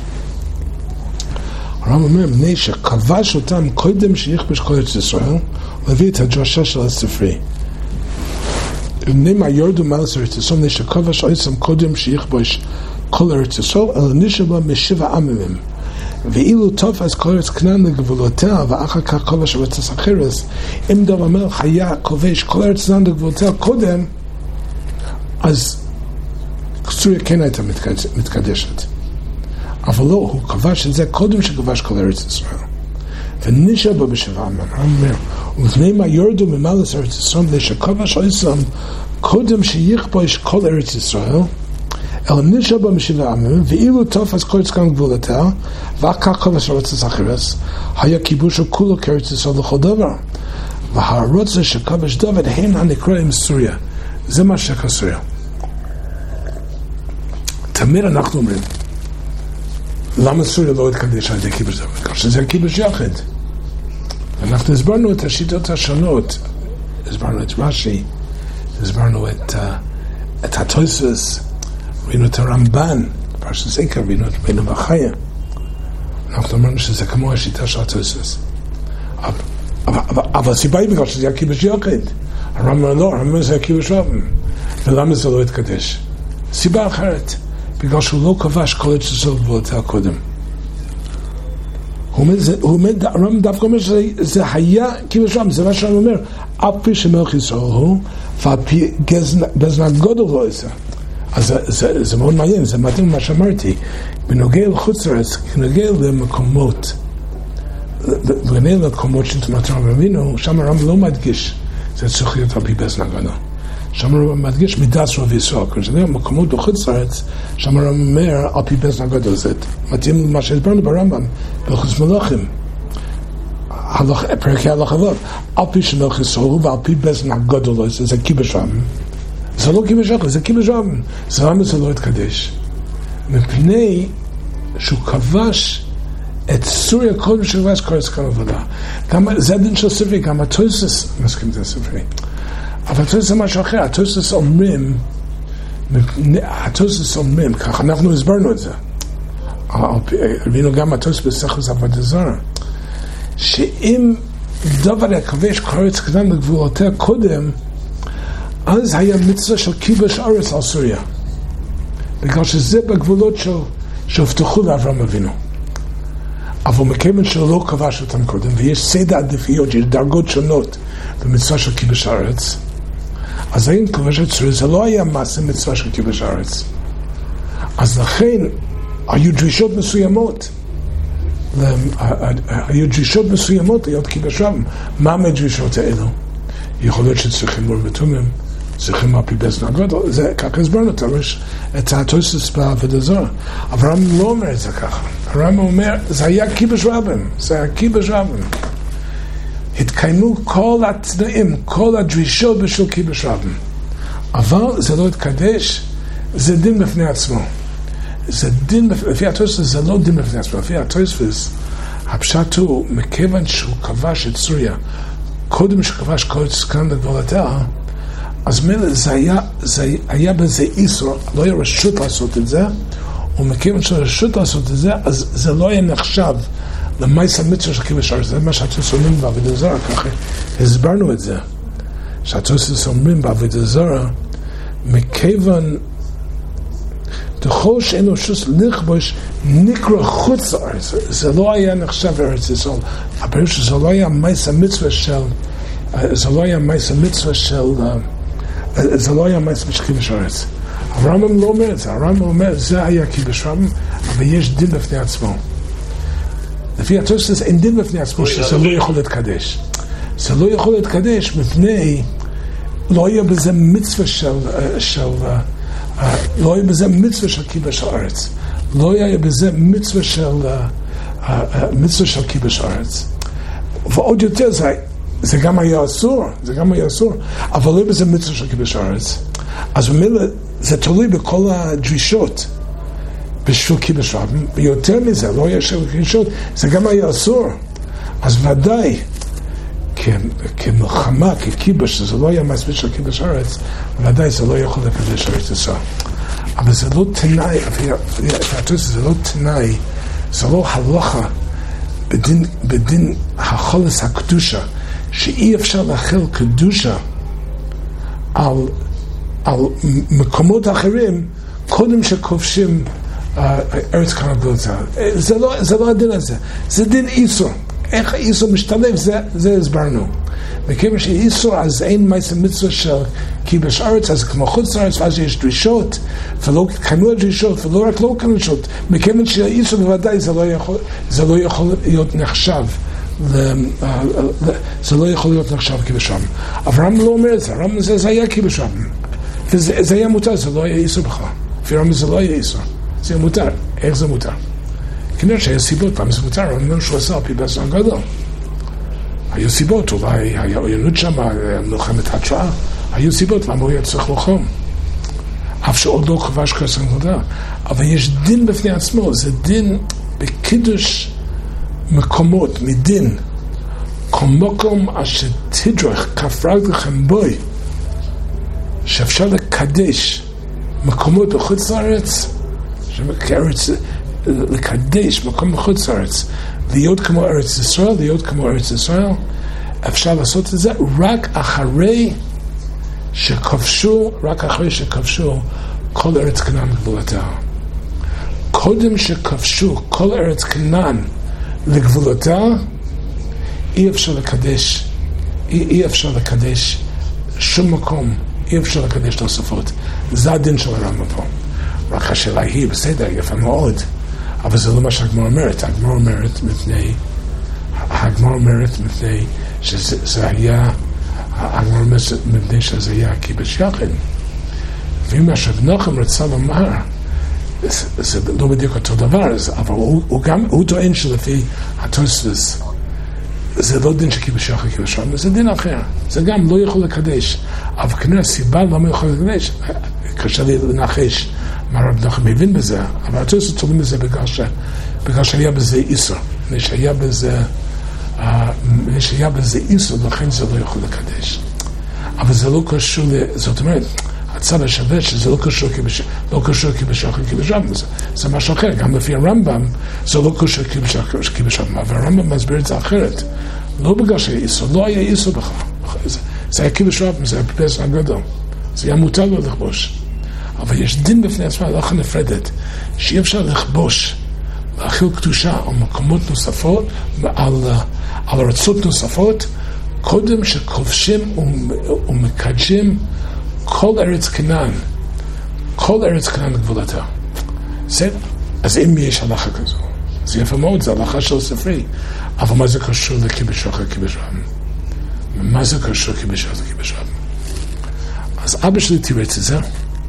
הרב אומר, מפני שכבש אותם קודם שיכבש כל ארץ ישראל, להביא את הדרשה של הספרי. ומפני מה יורדו מעל ארץ ישראל, מפני שכבש אותם קודם שיכבש כל ארץ ישראל, אלא נשבע משבע עמים. ואילו תופס כל ארץ כנען לגבולותיה, ואחר כך כובש ארץ אחרת, אם דוד המלך היה כובש כל ארץ כנען לגבולותיה קודם, אז סוריה כן הייתה מתקדשת. אבל לא, הוא כבש את זה קודם שכבש כל ארץ ישראל. ונשבע בשבע עמים. ובני מה יורדו ממעל ארץ ישראל, מפני שכבש אותם קודם שיכבש כל ארץ ישראל, אלא נשבע משבע עמים, ואילו תופס כל ארץ כנען גבולותיה, ואחר כך כבש ארץ אחרת, היה כיבושו כולו כארץ ישראל לכל דבר. והרוצה שכבש דוד הן הנקראים סוריה. זה מה שקרה סוריה. תמיד אנחנו אומרים, למה סוריה לא התקדש על ידי כיבוש דוד? כאשר זה כיבוש יחד. אנחנו הסברנו את השיטות השונות, הסברנו את רש"י, הסברנו את, uh, את התוספות, ראינו את הרמב"ן, פרשת זכר, ראינו את בן בחיה. אנחנו אמרנו שזה כמו השיטה של התוספות. אבל, אבל, אבל, אבל הסיבה היא בגלל שזה היה כיבוש יחד. הרמב"ן לא, הרמב"ן זה היה כיבוש רבים. ולמה זה לא התקדש? סיבה אחרת. בגלל שהוא לא כבש כל ארץ ישראל גבולותיה קודם. הוא אומר, הרמב"ם דווקא אומר שזה היה כיבוש רבים, זה מה שאני אומר, על פי שמלך ישראל הוא, ועל פי בזן הגודל לא עושה. אז זה, זה, זה מאוד מעניין, זה מדהים מה שאמרתי, בנוגע לחוץ לארץ, בנוגע למקומות, בנוגע למקומות שנתמתר רבינו, שם הרמב"ם לא מדגיש, זה צריך להיות על פי בזן הגודל. שם הרמב"ם מדגיש מידת רבי ישראל, כשזה מקומות בחוץ לארץ, שם הרמב"ם אומר על פי בזן הגודל, זה מתאים למה שהסברנו ברמב"ם, בחוץ מלכים, פרקי הלכה ו', על פי שמלך ישראל ועל פי בזן הגודל, זה כיבוש רבים. זה לא כיבוש רבים, זה כיבוש רבים. זה למה זה לא התקדש? מפני שהוא כבש את סוריה קודם שכבש כל ארץ כנען גבולותיה. זה הדין של ספרי, גם התוספות מסכים את הספרי. אבל התוספות זה משהו אחר, התוספות אומרים, התוספות אומרים, ככה אנחנו הסברנו את זה. ראינו גם התוספות בסכוס עבודת זרה, שאם דוד היה כבש כל ארץ כנען לגבולותיה קודם, אז היה מצווה של כיבוש ארץ על סוריה. בגלל שזה בגבולות של, שהובטחו לאברהם אבינו. אבל מכיוון שלא כבש אותם קודם, ויש סדר עדיפויות, יש דרגות שונות במצווה של כיבוש הארץ, אז האם כבש את סוריה, זה לא היה מעשה מצווה של כיבוש הארץ. אז לכן, היו דרישות מסוימות. היו דרישות מסוימות להיות כיבוש רבים. מה מהדרישות האלו? יכול להיות שצריכים מור ותומים, צריכים על פי בזן הגודל, זה ככה הסברנו את התוספות בעבודת זרה. אבל הרמב"ם לא אומר את זה ככה. הרמב"ם אומר, זה היה כיבוש רבים, זה היה כיבוש רבים. התקיימו כל התנאים, כל הדרישות בשביל כיבוש רבים. אבל זה לא התקדש, זה דין בפני עצמו. זה דין, לפי התוספות זה לא דין בפני עצמו. לפי התוספות, הפשט הוא, מכיוון שהוא כבש את סוריה, קודם שכבש כל ארץ כנען לגבולותיה, אז מילא זה היה, זה היה בזה איסור, לא היה רשות לעשות את זה, ומכיוון שרשות לעשות את זה, אז זה לא היה נחשב למעשה מצווה של כיבוש הארץ. זה מה שהתוספות אומרים בעבודת זרה, ככה הסברנו את זה, שהתוספות אומרים בעבודת זרה, מכיוון דכל שאין רשות לכבוש נקרא חוץ לארץ, זה לא היה נחשב ארץ ישראל, אבל שזה לא היה מעשה מצווה של, זה לא היה מעשה מצווה של, זה לא היה מעשה של כיבוש הארץ. הרמב"ם לא אומר את זה, הרמב"ם אומר זה היה כיבוש רבים, אבל יש דין בפני עצמו. לפי התוספות אין דין בפני עצמו שזה לא יכול להתקדש. זה לא יכול להתקדש מפני, לא יהיה בזה מצווה של, של לא יהיה בזה מצווה של כיבוש הארץ. לא יהיה בזה מצווה של, מצווה של כיבוש הארץ. ועוד יותר זה, זה גם היה אסור, זה גם היה אסור, אבל לא יהיה בזה מצווה של כיבוש הארץ. אז במילה, זה תלוי בכל הדרישות בשביל כיבוש רבים, ויותר מזה, לא היה של דרישות, זה גם היה אסור. אז ודאי, כמלחמה, ככיבוש, זה לא היה מספיק של כיבוש הארץ, ודאי זה לא יכול לקדש ארץ ישראל. אבל זה לא תנאי, זה לא תנאי, זה לא הלכה בדין, בדין החולס הקדושה, שאי אפשר להחיל קדושה על, על מקומות אחרים, קודם שכובשים ארץ כנגדולתה. זה לא, זה לא הדין הזה, זה דין איסור. איך איסור משתלב, זה, זה הסברנו. מכיוון שאיסור, אז אין מעשה מצווה של כיבוש ארץ, אז כמו חוץ לארץ, ואז יש דרישות, ולא קנו דרישות, ולא רק לא קנו דרישות. מכיוון שאיסור בוודאי זה לא יכול, זה לא יכול להיות נחשב, זה לא יכול להיות נחשב כיבוש רבים. אבל רם לא אומר את זה, רם זה, זה היה כיבוש רבים. וזה זה היה מותר, זה לא היה איסור בכלל. לפי רם זה לא היה איסור. זה היה מותר. איך זה מותר? כנראה שהיה סיבות, למה זה מותר? אני אומר שהוא עשה על פי בית סוהר גדול. היו סיבות, אולי היה עוינות שם, מלחמת התראה, היו סיבות למה הוא היה צריך לוחם. אף שעוד לא כבש כסף נקודה. אבל יש דין בפני עצמו, זה דין בקידוש מקומות, מדין. כל מקום אשר תדרך, כפרק לכם בוי, שאפשר לקדש מקומות בחוץ לארץ, שמקרץ, לקדש מקום בחוץ לארץ, להיות כמו ארץ ישראל, להיות כמו ארץ ישראל, אפשר לעשות את זה רק אחרי שכבשו, רק אחרי שכבשו כל ארץ כנען לגבולתה. קודם שכבשו כל ארץ כנען לגבולתה, אי אפשר לקדש, אי, אי אפשר לקדש שום מקום, אי אפשר לקדש תוספות. זה הדין של הרמב"ם פה. רק השאלה היא, בסדר, יפה מאוד, אבל זה לא מה שהגמרא אומרת. הגמרא אומרת מפני, הגמרא אומרת מפני שזה היה, הגמרא אומרת מפני שזה היה כיבוש יחד. ואם רבי נחמן רצה לומר, זה לא בדיוק אותו דבר, אבל הוא, הוא גם, הוא טוען שלפי התוספות, זה לא דין שכיבוש יחד כיבוש רבים, זה דין אחר. זה גם לא יכול לקדש. אבל כנראה סיבה למה יכול לקדש, קשה לי לנחש מה רבי נחמן מבין בזה, אבל התוספות תולים בזה בגלל, ש... בגלל שהיה בזה איסור. שהיה בזה, שהיה בזה איסור, לכן זה לא יכול לקדש. אבל זה לא קשור, זאת אומרת, הצד השווה שזה לא קשור כיבוש, לא קשור כיבוש יחד כיבוש רבים, זה, זה משהו אחר. גם לפי הרמב"ם, זה לא קשור כיבוש יחד כיבוש רבים, אבל הרמב"ם מסביר את זה אחרת. לא בגלל שהיה איסור, לא היה איסור בכלל. זה, זה היה כיבוש רבים, זה היה פסח הגדול. זה היה מותר לו לכבוש. אבל יש דין בפני עצמה, הלכה נפרדת, שאי אפשר לכבוש, להכיל קדושה על מקומות נוספות, על, על ארצות נוספות, קודם שכובשים ומקדשים כל ארץ כנען, כל ארץ כנען לגבולתה. אז אם יש הלכה כזו, זה יפה מאוד, זה הלכה של ספרי, אבל מה זה קשור לכיבוש אחר כיבוש רבים? מה זה קשור לכיבוש אחר כיבוש רבים? אז אבא שלי תירץ את זה,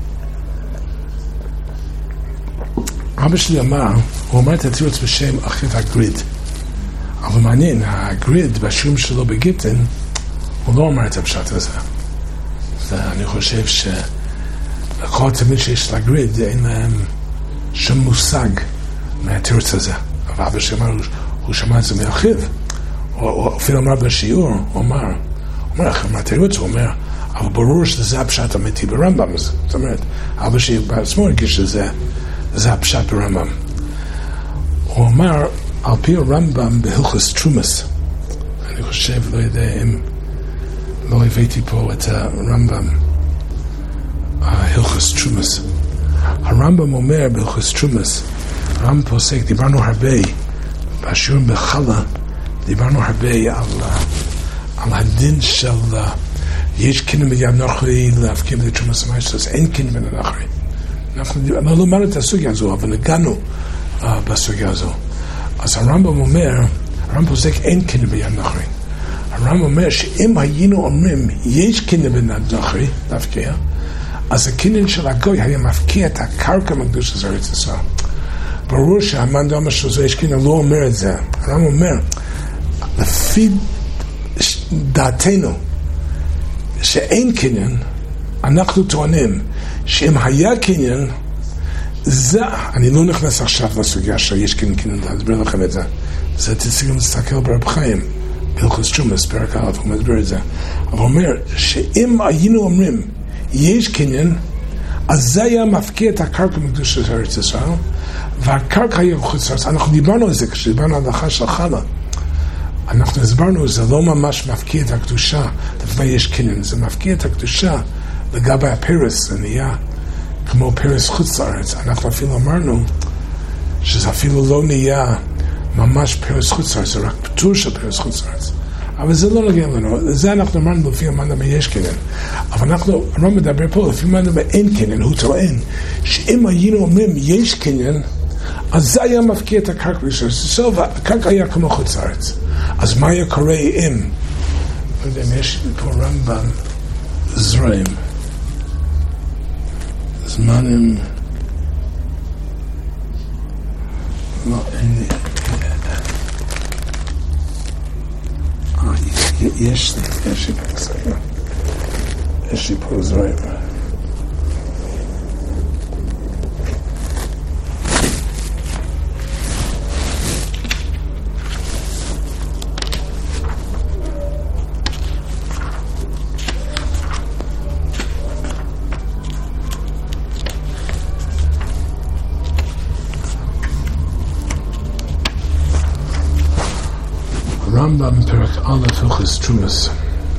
אבא שלי אמר, הוא אמר את התירוץ בשם אחיו הגריד. אבל מעניין, הגריד בשירים שלו בגיטין, הוא לא אמר את הפשט הזה. ואני חושב שלכל התמיד שיש לגריד, אין להם שום מושג מהתירוץ הזה. אבל אבא שלי אמר, הוא שמע את זה מאחיו. הוא אפילו אמר בשיעור, הוא אמר, הוא אומר, מה התירוץ? הוא אומר, אבל ברור שזה הפשט אמיתי ברמב"ם. זאת אומרת, אבא שלי בעצמו הרגיש שזה זה הפשט ברמב"ם. הוא אמר, על פי הרמב"ם בהלכות תרומות, אני חושב, לא יודע אם לא הבאתי פה את הרמב"ם, הלכות תרומות. הרמב"ם אומר בהלכות תרומות, הרמב"ם פוסק, דיברנו הרבה, בשיעורים בחלה, דיברנו הרבה על, על הדין של, יש קינם ביד נוחי להפקים את תרומות המייסטרס, אין קינם ביד נוחי. אנחנו לא אמרנו את הסוגיה הזו, אבל נגענו uh, בסוגיה הזו. אז הרמב"ם אומר, הרמב"ם פוסק אין קניין ביד נוכרי. הרמב"ם אומר שאם היינו אומרים יש קניין ביד נוכרי, דווקא, אז הקניין של הגוי היה מפקיע את הקרקע מקדושת ארץ ישראל. ברור שהמן דאמר שזה יש קניין לא אומר את זה. הרמב"ם אומר, לפי דעתנו, שאין קניין, אנחנו טוענים שאם היה קניין, זה, אני לא נכנס עכשיו לסוגיה שיש קניין קניין, אני אדבר לכם את זה. זה תצטרכם להסתכל ברב חיים, בהלכות תרומות, פרק א', הוא מדבר את זה. אבל הוא אומר, שאם היינו אומרים, יש קניין, אז זה היה מפקיע את הקרקע מקדושת ארץ ישראל, והקרקע היה חוץ לארץ. אנחנו דיברנו על זה, כשדיברנו על ההלכה של חלה. אנחנו הסברנו, זה לא ממש מפקיע את הקדושה, לפני יש קניין, זה מפקיע את הקדושה לגבי הפרס, זה נהיה כמו פרס חוץ לארץ. אנחנו אפילו אמרנו שזה אפילו לא נהיה ממש פרס חוץ לארץ, זה רק פטור של פרס חוץ לארץ. אבל זה לא נגיע לנו, זה אנחנו אמרנו לפי מה נאמר יש קניין. אבל אנחנו לא מדבר פה, לפי מה נאמר אין קניין, הוא טוען שאם היינו אומרים יש קניין, אז זה היה מפקיע את הקרקע בשביל זה, והקרקע היה כמו חוץ לארץ. אז מה היה קורה אם, לא יודע אם יש פה רמב"ם זרעים, זמנים, לא, אין לי, אה, יש לי, יש לי פה, יש לי פה זרעים. רמב"ם פרק א' הלכות תרומות.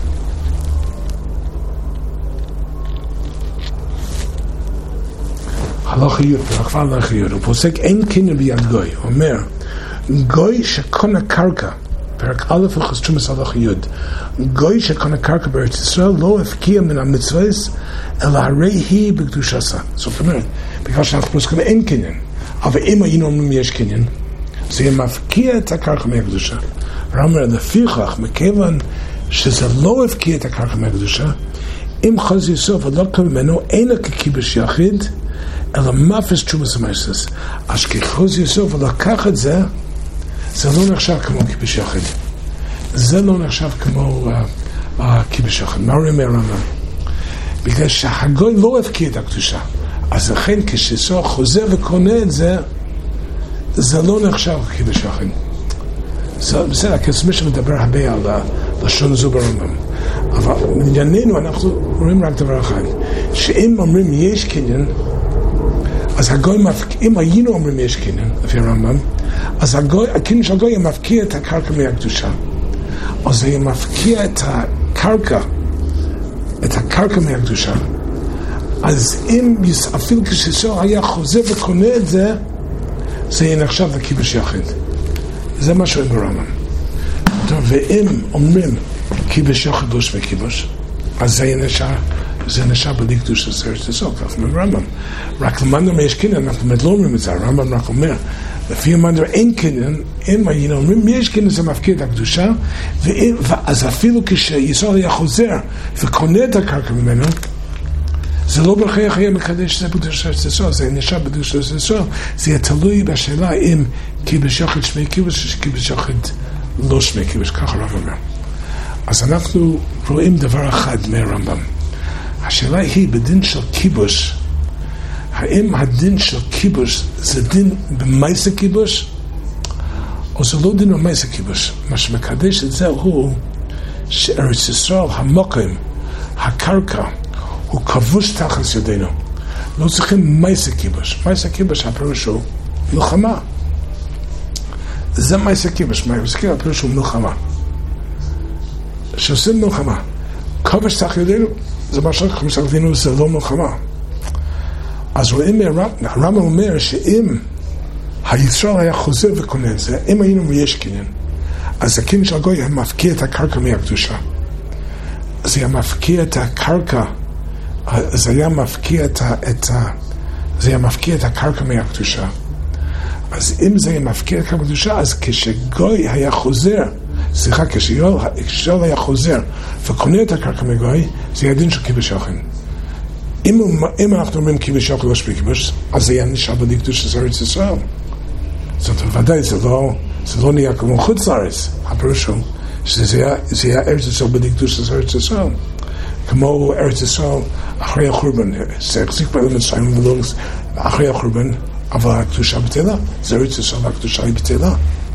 הלכה י' פרק הלכה י' הוא פוסק אין קניין ביד גוי. הוא אומר גוי שקונה קרקע, פרק א' הלכות תרומות הלכה י', גוי שקונה קרקע בארץ ישראל לא הפקיע מן המצוות אלא הרי היא בקדושתה. זאת אומרת, בגלל שאנחנו פוסקים אין קניין, אבל אם היינו אומרים יש קניין, זה מפקיע את הקרקע מהקדושה. רמב"ם לפיכך, מכיוון שזה לא הפקיע את הקרקע מהקדושה, אם חז יוסף ולא קם ממנו, אינה כקיבוש יחיד, אלא מפס תרומות ומעשרות. אז כחז יוסף ולקח את זה, זה לא נחשב כמו קיבוש יחיד. זה לא נחשב כמו קיבוש יחיד. מה אומר רמב"ם? בגלל שהגוי לא הפקיע את הקדושה. אז לכן כשיוסף חוזר וקונה את זה, זה לא נחשב קיבוש יחיד. בסדר, כסמי שמדבר הרבה על לשון זו ברמב"ם. אבל בענייננו אנחנו רואים רק דבר אחד, שאם אומרים יש קניין, אז הגוי מפקיע, אם היינו אומרים יש קניין, לפי הרמב"ם, אז הגוי, הקניין של הגוי מפקיע את הקרקע מהקדושה. אז זה מפקיע את הקרקע, את הקרקע מהקדושה. אז אם אפילו כשישראל היה חוזר וקונה את זה, זה יהיה נחשב לקיבוש יחיד. זה מה שאומר רמב"ם. ואם אומרים קיבוש יחיד לא שווה קיבוש, אז זה נשאר, זה נשאר בלי קדושת ארץ ישראל, כך אומר רמב"ם. רק למדנו יש קניין, אנחנו לא אומרים את זה, הרמב"ם רק אומר, לפי המדבר אין קניין, אם היינו אומרים יש קניין זה מפקיע את הקדושה, אז אפילו כשישראל היה חוזר וקונה את הקרקע ממנו, זה לא בכך היה מקדש שזה בקדושת ארץ ישראל, זה נשאר בקדושת ארץ ישראל, זה יהיה תלוי בשאלה אם קיבוש יחיד שמי קיבוש, או קיבוש יחיד לא שמי קיבוש, ככה הרב אומר. אז אנחנו רואים דבר אחד מהרמב"ם. השאלה היא בדין של קיבוש, האם הדין של קיבוש זה דין במעשה קיבוש, או זה לא דין במעשה קיבוש? מה שמקדש את זה הוא שארץ ישראל, המוקם, הקרקע, הוא כבוש תחת ידינו. לא צריכים מעשה קיבוש. מעשה קיבוש הפירוש הוא מלחמה. זה מעשה קיבוש. מעשה קיבוש הפירוש הוא מלחמה. שעושים מלחמה. כבוש תחת ידינו, זה מה שכבוש תחת ידינו זה לא מלחמה. אז רואים, הרמב"ם אומר שאם הישראל היה חוזר וקונה את זה, אם היינו מיש קניין, אז הקניין של הגוי היה מפקיע את הקרקע מהקדושה. אז היה מפקיע את הקרקע, זה היה מפקיע את ה... את ה זה היה מפקיע את הקרקע מהקדושה. אז אם זה מפקיע קרקע קדושה, אז כשגוי היה חוזר, סליחה, כששאול היה חוזר וקונה את הקרקע מגוי, זה היה דין של כיבוש יוחד. אם, אם אנחנו אומרים כיבוש יוחד לא שווה כיבוש, אז זה היה נשאר בלי קדושה של ארץ ישראל. זאת אומרת, ודאי, זה לא, זה לא נהיה כמו חוץ לארץ. הפירוש הוא שזה היה ארץ ישראל בלי קדושה של ארץ ישראל. כמו ארץ ישראל אחרי החורבן, זה החזיק באלמנט ולא אחרי החורבן, אבל הקדושה בטלה, זה ארץ ישראל והקדושה היא בטלה.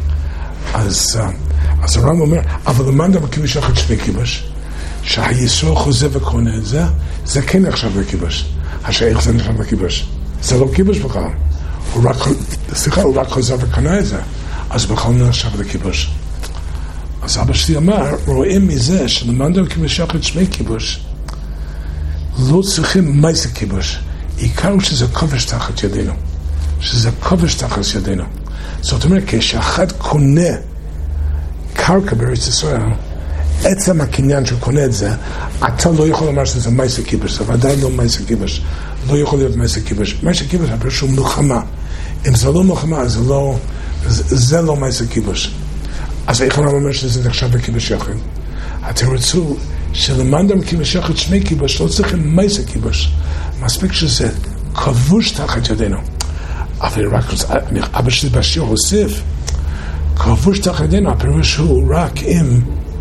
אז, אז הרב אומר, אבל למען דבר כיבוש יוחד שווה כיבוש, שהישראל חוזר וקונה את זה, זה כן נחשב לכיבוש. השאיך זה נחשב לכיבוש. זה לא כיבוש בכלל. הוא רק, סליחה, הוא רק חוזר וקונה את זה, אז בכלל נחשב לכיבוש. אז אבא שלי אמר, רואים מזה שלמען דבר כיבוש יוחד שווה כיבוש, לא צריכים מייסה כיבוש. עיקר הוא שזה כובש תחת ידינו. שזה כובש תחת ידינו. זאת אומרת, כשאחד קונה קרקע בארץ ישראל, עצם הקניין שהוא קונה את זה, אתה לא יכול לומר שזה מייסה כיבוש, זה ודאי לא מייסה כיבוש. לא יכול להיות מייסה כיבוש. מייסה כיבוש זה פשוט מלחמה. אם זה לא מלחמה, זה לא, זה לא מייסה כיבוש. אז איך אני אומר שזה נחשב לכיבוש יוחד? אתם רצו שלמען דבר כיבוש יוחד שווה כיבוש, לא צריכים מייסה כיבוש. מספיק שזה כבוש תחת ידינו. אבל רק, אבא שלי בשיר הוסיף, כבוש תחת ידינו, הפירוש הוא רק אם,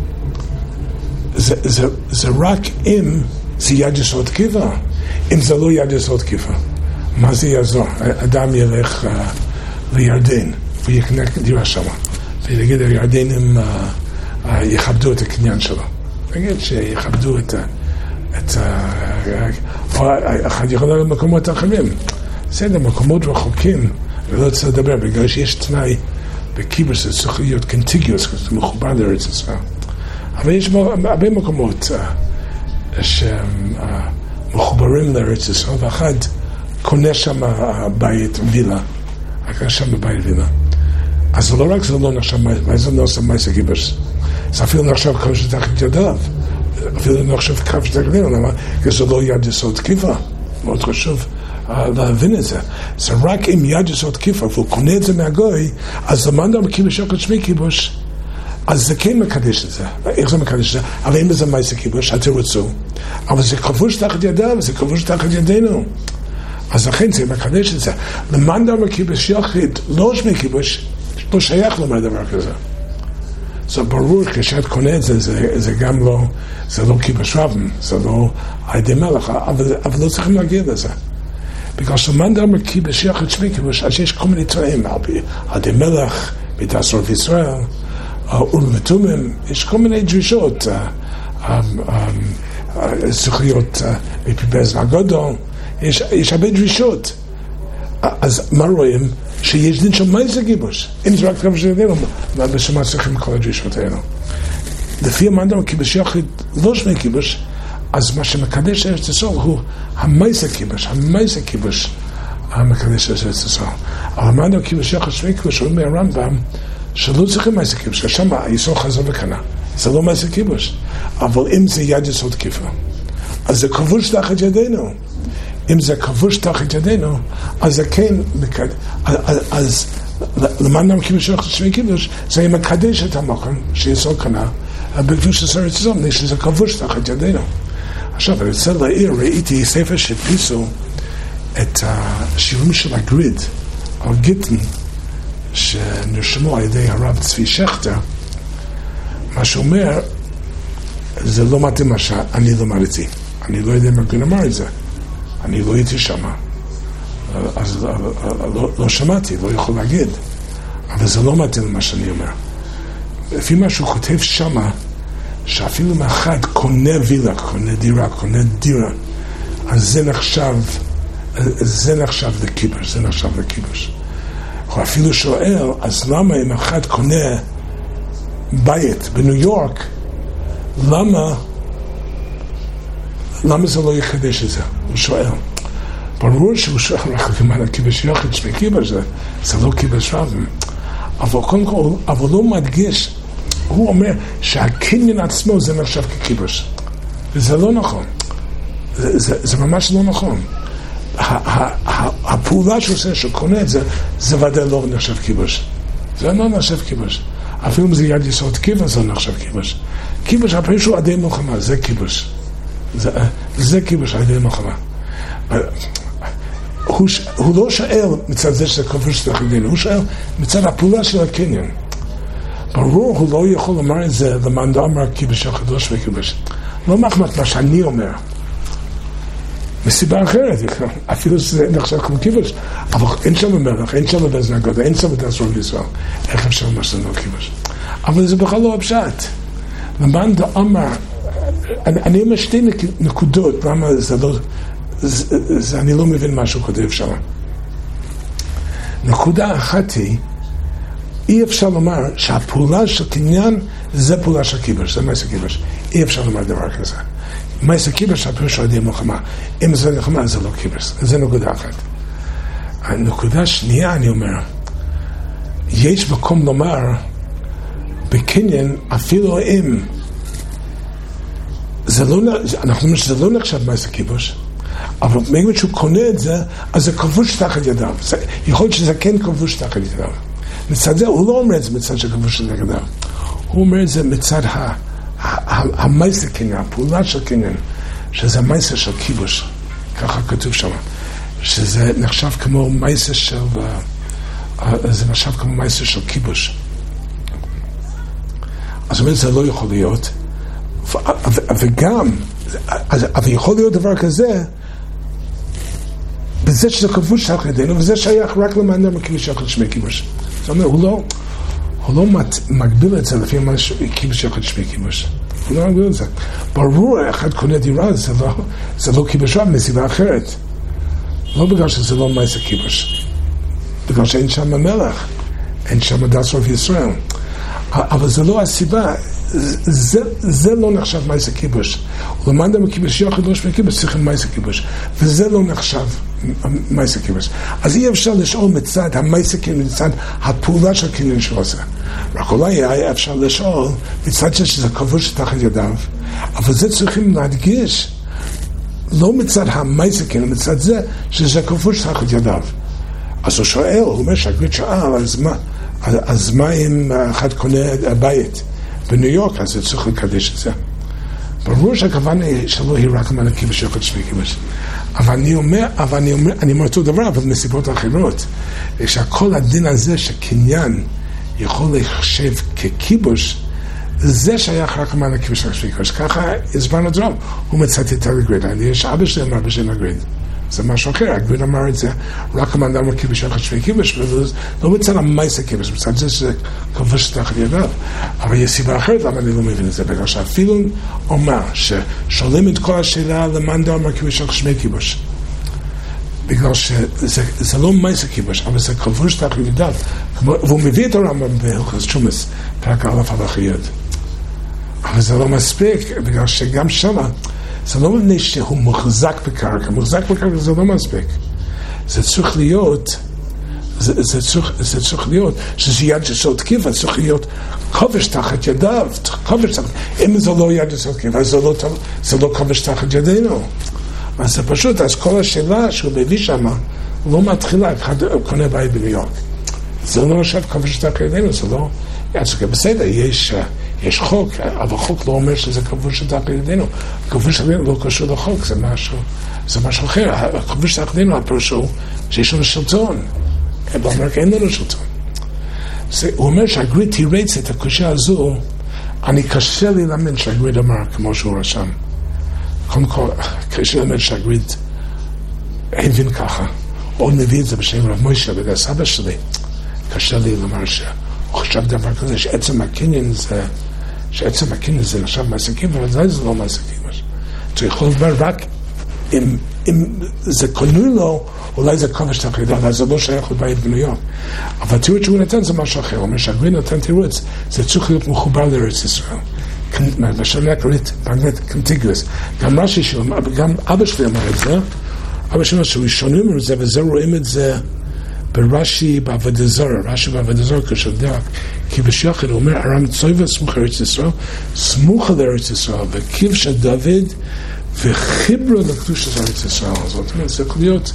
זה, זה, זה רק אם זה יד יסוד תקיפה. אם זה לא יד יסוד תקיפה, מה זה יעזור? אדם ילך uh, לירדן ויקנה דירה שם, ויגיד הירדנים uh, uh, יכבדו את הקניין שלו. נגיד שיכבדו את ה... את ה... או אחד יכול להיות מקומות אחרים. בסדר, מקומות רחוקים, ולא צריך לדבר, בגלל שיש תנאי בכיבוש, זה צריך להיות קונטיגיוס, זה מחובר לארץ ישראל. אבל יש הרבה מקומות שמחוברים לארץ ישראל, ואחד קונה שם בית וילה, קונה שם בית וילה. אז לא רק זה לא נחשב, זה לא נחשב מייסה כיבוש, זה אפילו נחשב כבוש תחת ידיו, אפילו נחשב כבוש תחת ידיו, למה? כי זה לא יד יסוד תקיפה, מאוד חשוב. להבין את זה. זה רק אם יד יסוד תקיפה והוא קונה את זה מהגוי, אז למען דבר כיבוש יוחד שווה כיבוש, אז זה כן מקדש את זה. איך זה מקדש את זה? אבל אם זה מייסה כיבוש, אתם רצו, אבל זה כבוש תחת ידיו, זה כבוש תחת ידינו, אז לכן זה מקדש את זה. למען דבר כיבוש יוחד לא שווה כיבוש, לא שייך לומר דבר כזה. זה ברור, כשאת קונה את זה, זה, זה גם לא, זה לא כיבוש רבן, זה לא הידי מלך, אבל, אבל לא צריכים להגיע לזה. בגלל שלמען דבר כיבוש יוחד שווה כיבוש, אז יש כל מיני תנאים, הידי מלך, בית עשרות ישראל, ולמתומים, יש כל מיני דרישות, צריך להיות מפי באזן הגדול, יש, יש הרבה דרישות. אז מה רואים? שיש דין של מייסה כיבוש. אם זה רק כיבוש ידינו, בשביל מה צריכים כל הדרישות האלה? לפי המען דבר כיבוש יוחד לא שווה כיבוש, אז מה שמקדש ארץ ישראל הוא המייסה כיבוש, המייסה כיבוש המקדש ארץ ישראל. אבל המען דבר כיבוש יוחד שווה כיבוש, הוא אומר הרמב"ם, שלא צריכים מייסה כיבוש, שם הישראל חזר וקנה. זה לא מייסה כיבוש. אבל אם זה יד יסוד תקיפה, אז זה כבוש תחת ידינו. אם זה כבוש תחת ידינו, אז זה כן, אז למען דבר כיבוש יוחד שווה כיבוש, זה מקדש את המקום שישראל קנה, בקדוש ארץ ישראל, שזה כבוש תחת ידינו. עכשיו, אני רוצה להעיר, ראיתי ספר שפיסו את השירים של הגריד, על גיטן, שנרשמו על ידי הרב צבי שכטר, מה שאומר, זה לא מתאים מה שאני למדתי. אני לא יודע מה גן אמר את זה. אני לא הייתי שמה. אז לא, לא שמעתי, לא יכול להגיד. אבל זה לא מתאים מה שאני אומר. לפי מה שהוא כותב שמה, שאפילו מאחד קונה וילה, קונה דירה, קונה דירה, אז זה נחשב, זה נחשב לכיבוש, זה נחשב לכיבוש. הוא אפילו שואל, אז למה אם אחד קונה בית בניו יורק, למה, למה זה לא יחדש את זה? הוא שואל. ברור שהוא שואל רק למען הכיבוש יוחד שווה כיבוש, זה, זה לא כיבוש רבן. אבל קודם כל, אבל לא מדגיש, הוא אומר שהקניין עצמו זה נחשב ככיבוש. וזה לא נכון. זה, זה, זה ממש לא נכון. הפעולה שעושה, שקונה את זה, זה ודאי לא נחשב כיבוש. זה לא נחשב כיבוש. אפילו אם זה יד יסוד כיבוש, זה לא נחשב כיבוש. כיבוש, הפעמים שהוא עדי מלחמה, זה כיבוש. זה, זה כיבוש, עדי מלחמה. הוא, הוא לא שואל מצד זה שזה כבוש את החלדינו, הוא שואל מצד הפעולה של הקניין. ברור, הוא לא יכול לומר את זה למען דאמר כיבוש הקדוש וכיבוש. לא מחמת מה שאני אומר. מסיבה אחרת, אפילו שזה נחשב כמו כיבוש, אבל אין שם מלך, אין שם בזמן הגודל, אין שם בדסרון בישראל. איך אפשר לומר שזה לא כיבוש? אבל זה בכלל לא הפשט. למען דאמר, אני, אני אומר שתי נקודות, למה זה לא... זה, זה, אני לא מבין מה שהוא כותב שם. נקודה אחת היא, אי אפשר לומר שהפעולה של קניין זה פעולה של כיבוש, זה מעשה כיבוש. אי אפשר לומר דבר כזה. מעשה כיבוש הפירוש על ידי מלחמה. אם זה מלחמה זה לא כיבוש. זה נקודה אחת. הנקודה שנייה אני אומר, יש מקום לומר בקניין אפילו אם זה לא, אנחנו אומרים שזה לא נחשב מעשה כיבוש, אבל בגלל שהוא קונה את זה, אז זה כבוש תחת ידיו. יכול להיות שזה כן כבוש תחת ידיו. מצד זה, הוא לא אומר את זה מצד שכבוש תחת ידיו. הוא אומר את זה מצד המייסה קניין, הפעולה של קניין, שזה המייסה של כיבוש. ככה כתוב שם. שזה נחשב כמו מייסה של, זה נחשב כמו מייסה של כיבוש. אז הוא אומר, זה לא יכול להיות. וגם, אבל יכול להיות דבר כזה, בזה שזה כבוש תחת ידינו, וזה שייך רק למען מכיבוש יחד שמי כיבוש. זאת אומרת, הוא לא, הוא לא מגביל את זה לפי מה כיבוש יחד שמי כיבוש. הוא לא מגביל את זה. ברור, אחד קונה דירה, זה לא, זה לא כיבוש רב, מסיבה אחרת. לא בגלל שזה לא מייסה כיבוש. בגלל שאין שם מלך, אין שם דס רב ישראל. אבל זה לא הסיבה. זה, זה לא נחשב מייסה כיבוש. ולמען דם כיבוש יחד לא שמי כיבוש צריכים מייסה כיבוש. וזה לא נחשב מייסה כיבוש. אז אי אפשר לשאול מצד המייסה כיבוש, מצד הפעולה של קניין שהוא עושה. רק אולי היה אפשר לשאול מצד שזה כבוש תחת ידיו, אבל זה צריכים להדגיש לא מצד המייסה כיבוש, מצד זה שזה כבוש תחת ידיו. אז הוא שואל, הוא אומר שהגריד שאל, אז מה, אז מה אם אחד קונה בית בניו יורק, אז צריך לקדש את זה. ברור שהכוונה שלו היא רק למען כיבוש יחד שמי כיבוש. אבל אני אומר, אבל אני אומר, אני אומר אותו דבר, אבל מסיבות אחרות, שהכל הדין הזה שקניין יכול להיחשב ככיבוש, זה שייך רק למען כיבוש יחד שמי כיבוש. ככה הסברנו את זה, הוא מצטט את הגריד. יש אבא שלי אמר בשם הגריד. זה משהו אחר, הגריד אמר את זה רק למען דאמר כיבוש יחד שמי כיבוש, ולא מצד המייסה כיבוש, מצד זה שזה כבוש תחת ידיו. אבל יש סיבה אחרת למה אני לא מבין את זה, בגלל שאפילו אומר ששואלים את כל השאלה למען דאמר כיבוש יחד שמי כיבוש, בגלל שזה לא מייסה כיבוש, אבל זה כבוש תחת ידיו, והוא מביא את הרמב"ם בהלכות תשומות, פרק א' הלכה י'. אבל זה לא מספיק, בגלל שגם שמה זה לא מפני שהוא מוחזק בקרקע, מוחזק בקרקע זה לא מספיק. זה צריך להיות, זה, זה, צריך, זה צריך להיות, שזה יד יסוד כיפה, צריך להיות כובש תחת ידיו, כובש תחת, אם זה לא יד יסוד כיפה, זה לא, זה לא כובש תחת ידינו. אז זה פשוט, אז כל השאלה שהוא מביא שם, לא מתחילה, אחד קונה בית בניו יורק. זה לא עכשיו כובש תחת ידינו, זה לא, יצא, בסדר, יש... יש חוק, אבל חוק לא אומר שזה כבוש תחת ידינו. כבוש תחת ידינו לא קשור לחוק, זה משהו, זה משהו אחר. הכבוש תחת ידינו הפירוש הוא שיש לנו שלטון. באמריקה אין לנו שלטון. זה, הוא אומר שהגריד תירץ את הקושה הזו, אני קשה לי להאמין שהגריד אמר כמו שהוא רשם. קודם כל, קשה להאמין שהגריד הבין ככה. או נביא את זה בשם רב מוישה, בגלל סבא שלי. קשה לי לומר ש... הוא חשב דבר כזה, שעצם הקניין זה, שעצם הקניין זה נחשב מעסקים, אבל זה לא מעסקים. זה יכול לדבר רק אם, אם זה קונו לו, אולי זה כובש תחת ידיו, אבל זה לא שייך לבית בניו יורק. אבל תירוץ שהוא נתן זה משהו אחר. הוא אומר שהגריד נתן תירוץ, זה צריך להיות מחובר לארץ ישראל. בשנה הקורית, באנגלית, קונטיגוס. גם רש"י שלו, גם אבא שלי אמר את זה, אבא שלי אמר שראשונים את זה, וזה רואים את זה, ברש"י בעבודה זרה, רש"י בעבודה זרה כשדק, כי בשחד הוא אומר, ארם צויבה סמוך ארץ ישראל, סמוך על ארץ ישראל, וכבש דוד, וחיברו לקדוש ארץ ישראל. זאת אומרת, זה יכול להיות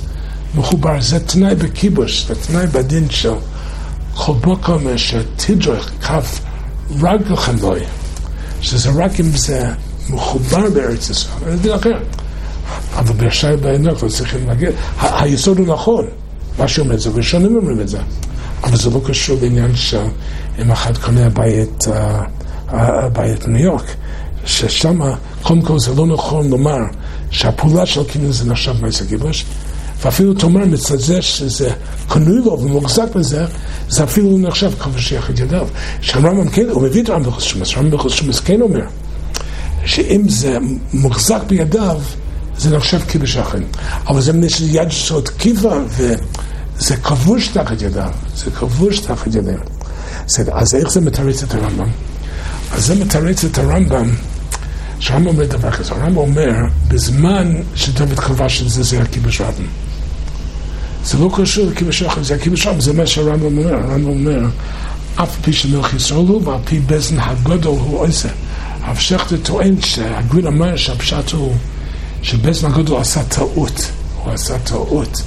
מחובר, זה תנאי בכיבוש, זה תנאי בדין של כל מקום שתדרך כף רגלכם לא יהיה, שזה רק אם זה מחובר בארץ ישראל, זה דין אחר. אבל ברשאי בעינוק לא צריכים להגיד, היסוד הוא נכון, מה שאומר את זה, וראשונים אומרים את זה, אבל זה לא קשור לעניין של אם אחד קונה בית, בית ניו יורק, ששם קודם כל זה לא נכון לומר שהפעולה של קניין זה נחשב מעשה כיבוש, ואפילו תאמר מצד זה שזה קנוי לו ומוחזק בזה, זה אפילו נחשב כבש יחד ידיו. שהרמב"ם כן, הוא מביא את הרמב"ם בחשומס, הרמב"ם בחשומס כן אומר, שאם זה מוחזק בידיו, זה נחשב כיבוש יחד. אבל זה מנהל יד שעוד כיבה, וזה כבוש תחת ידיו, זה כבוש תחת ידיו. אז איך זה מתרץ את הרמב"ם? אז זה מתרץ את הרמב"ם, שהרמב"ם אומר דבר כזה, הרמב"ם אומר, בזמן שדוד כבש את זה, זה הכיבוש רבם. זה לא קשור לכיבוש רבם, זה הכיבוש רבם, זה מה שהרמב"ם אומר. הרמב"ם אומר, אף פי שמלך ישראל הוא, ועל פי בזן הגדול הוא עושה. הרב שכטר טוען שהגריד אומר שהפשט הוא, שבזן הגדול עשה טעות, הוא עשה טעות,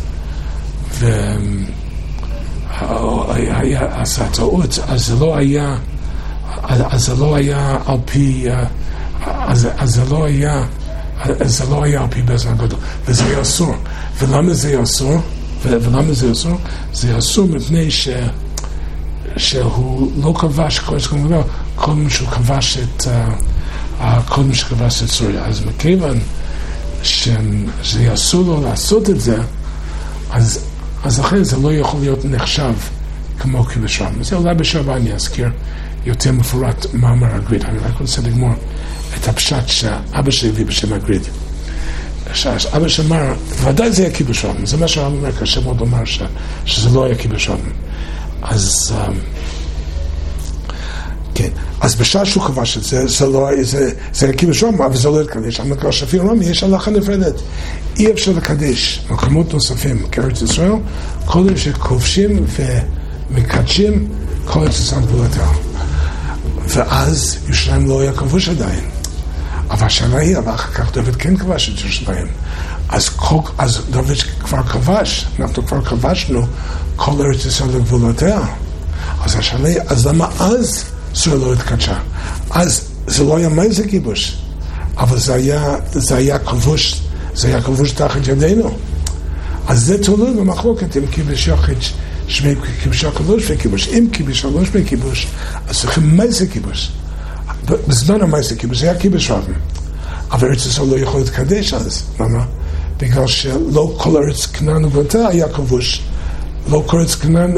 ועשה טעות, אז זה לא היה, אז זה לא היה על פי, אז, אז זה לא היה, אז זה לא היה על פי בזן הגדול, וזה היה אסור. ולמה זה היה אסור? ולמה זה אסור? זה אסור מפני ש, שהוא לא כבש קודם שהוא כבש את, קודם שכבש את סוריה. אז מכיוון שזה אסור לו לעשות את זה, אז, אז אחרי זה לא יכול להיות נחשב כמו כיבוש רבם. זה אולי בשבוע אני אזכיר יותר מפורט מאמר הגריד. אני רק רוצה לגמור את הפשט שאבא שלי הביא בשם הגריד. אבא שאמר, ודאי זה היה כיבוש רבם. זה מה שהרב אומר, קשה מאוד לומר ש, שזה לא היה כיבוש רבם. אז כן, אז בשעה שהוא כבש את זה, זה לא, זה, זה היה כיבוש רבם, אבל זה לא לקדש. אבל כבר שפיר רמי, יש הלכה נפרדת. אי אפשר לקדש מקומות נוספים כארץ ישראל, כל אלה שכובשים ומקדשים כל ארץ ישראל גבולתה. ואז ירושלים לא היה כבוש עדיין. אבל השאלה היא, אבל אחר כך דוד כן כבש את ירושלים. אז, אז דוד כבר כבש, אנחנו כבר כבשנו כל ארץ ישראל לגבולותיה. אז השאלה היא, אז למה אז ישראל לא התקדשה? אז זה לא היה מעשה כיבוש, אבל זה היה, זה היה כבוש, זה היה כבוש תחת ידינו. אז זה תלוי במחלוקת עם כיבוש יחיד, שמי כיבוש יחיד לא שמי כיבוש. אם כיבוש לא שמי כיבוש, אז צריכים מעשה כיבוש. בזמן המעשה כיבוש זה היה כיבוש רבם. אבל ארץ ישראל לא יכול להתקדש אז. למה? בגלל שלא כל ארץ כנען וגבולתה היה כבוש. לא כל ארץ כנען,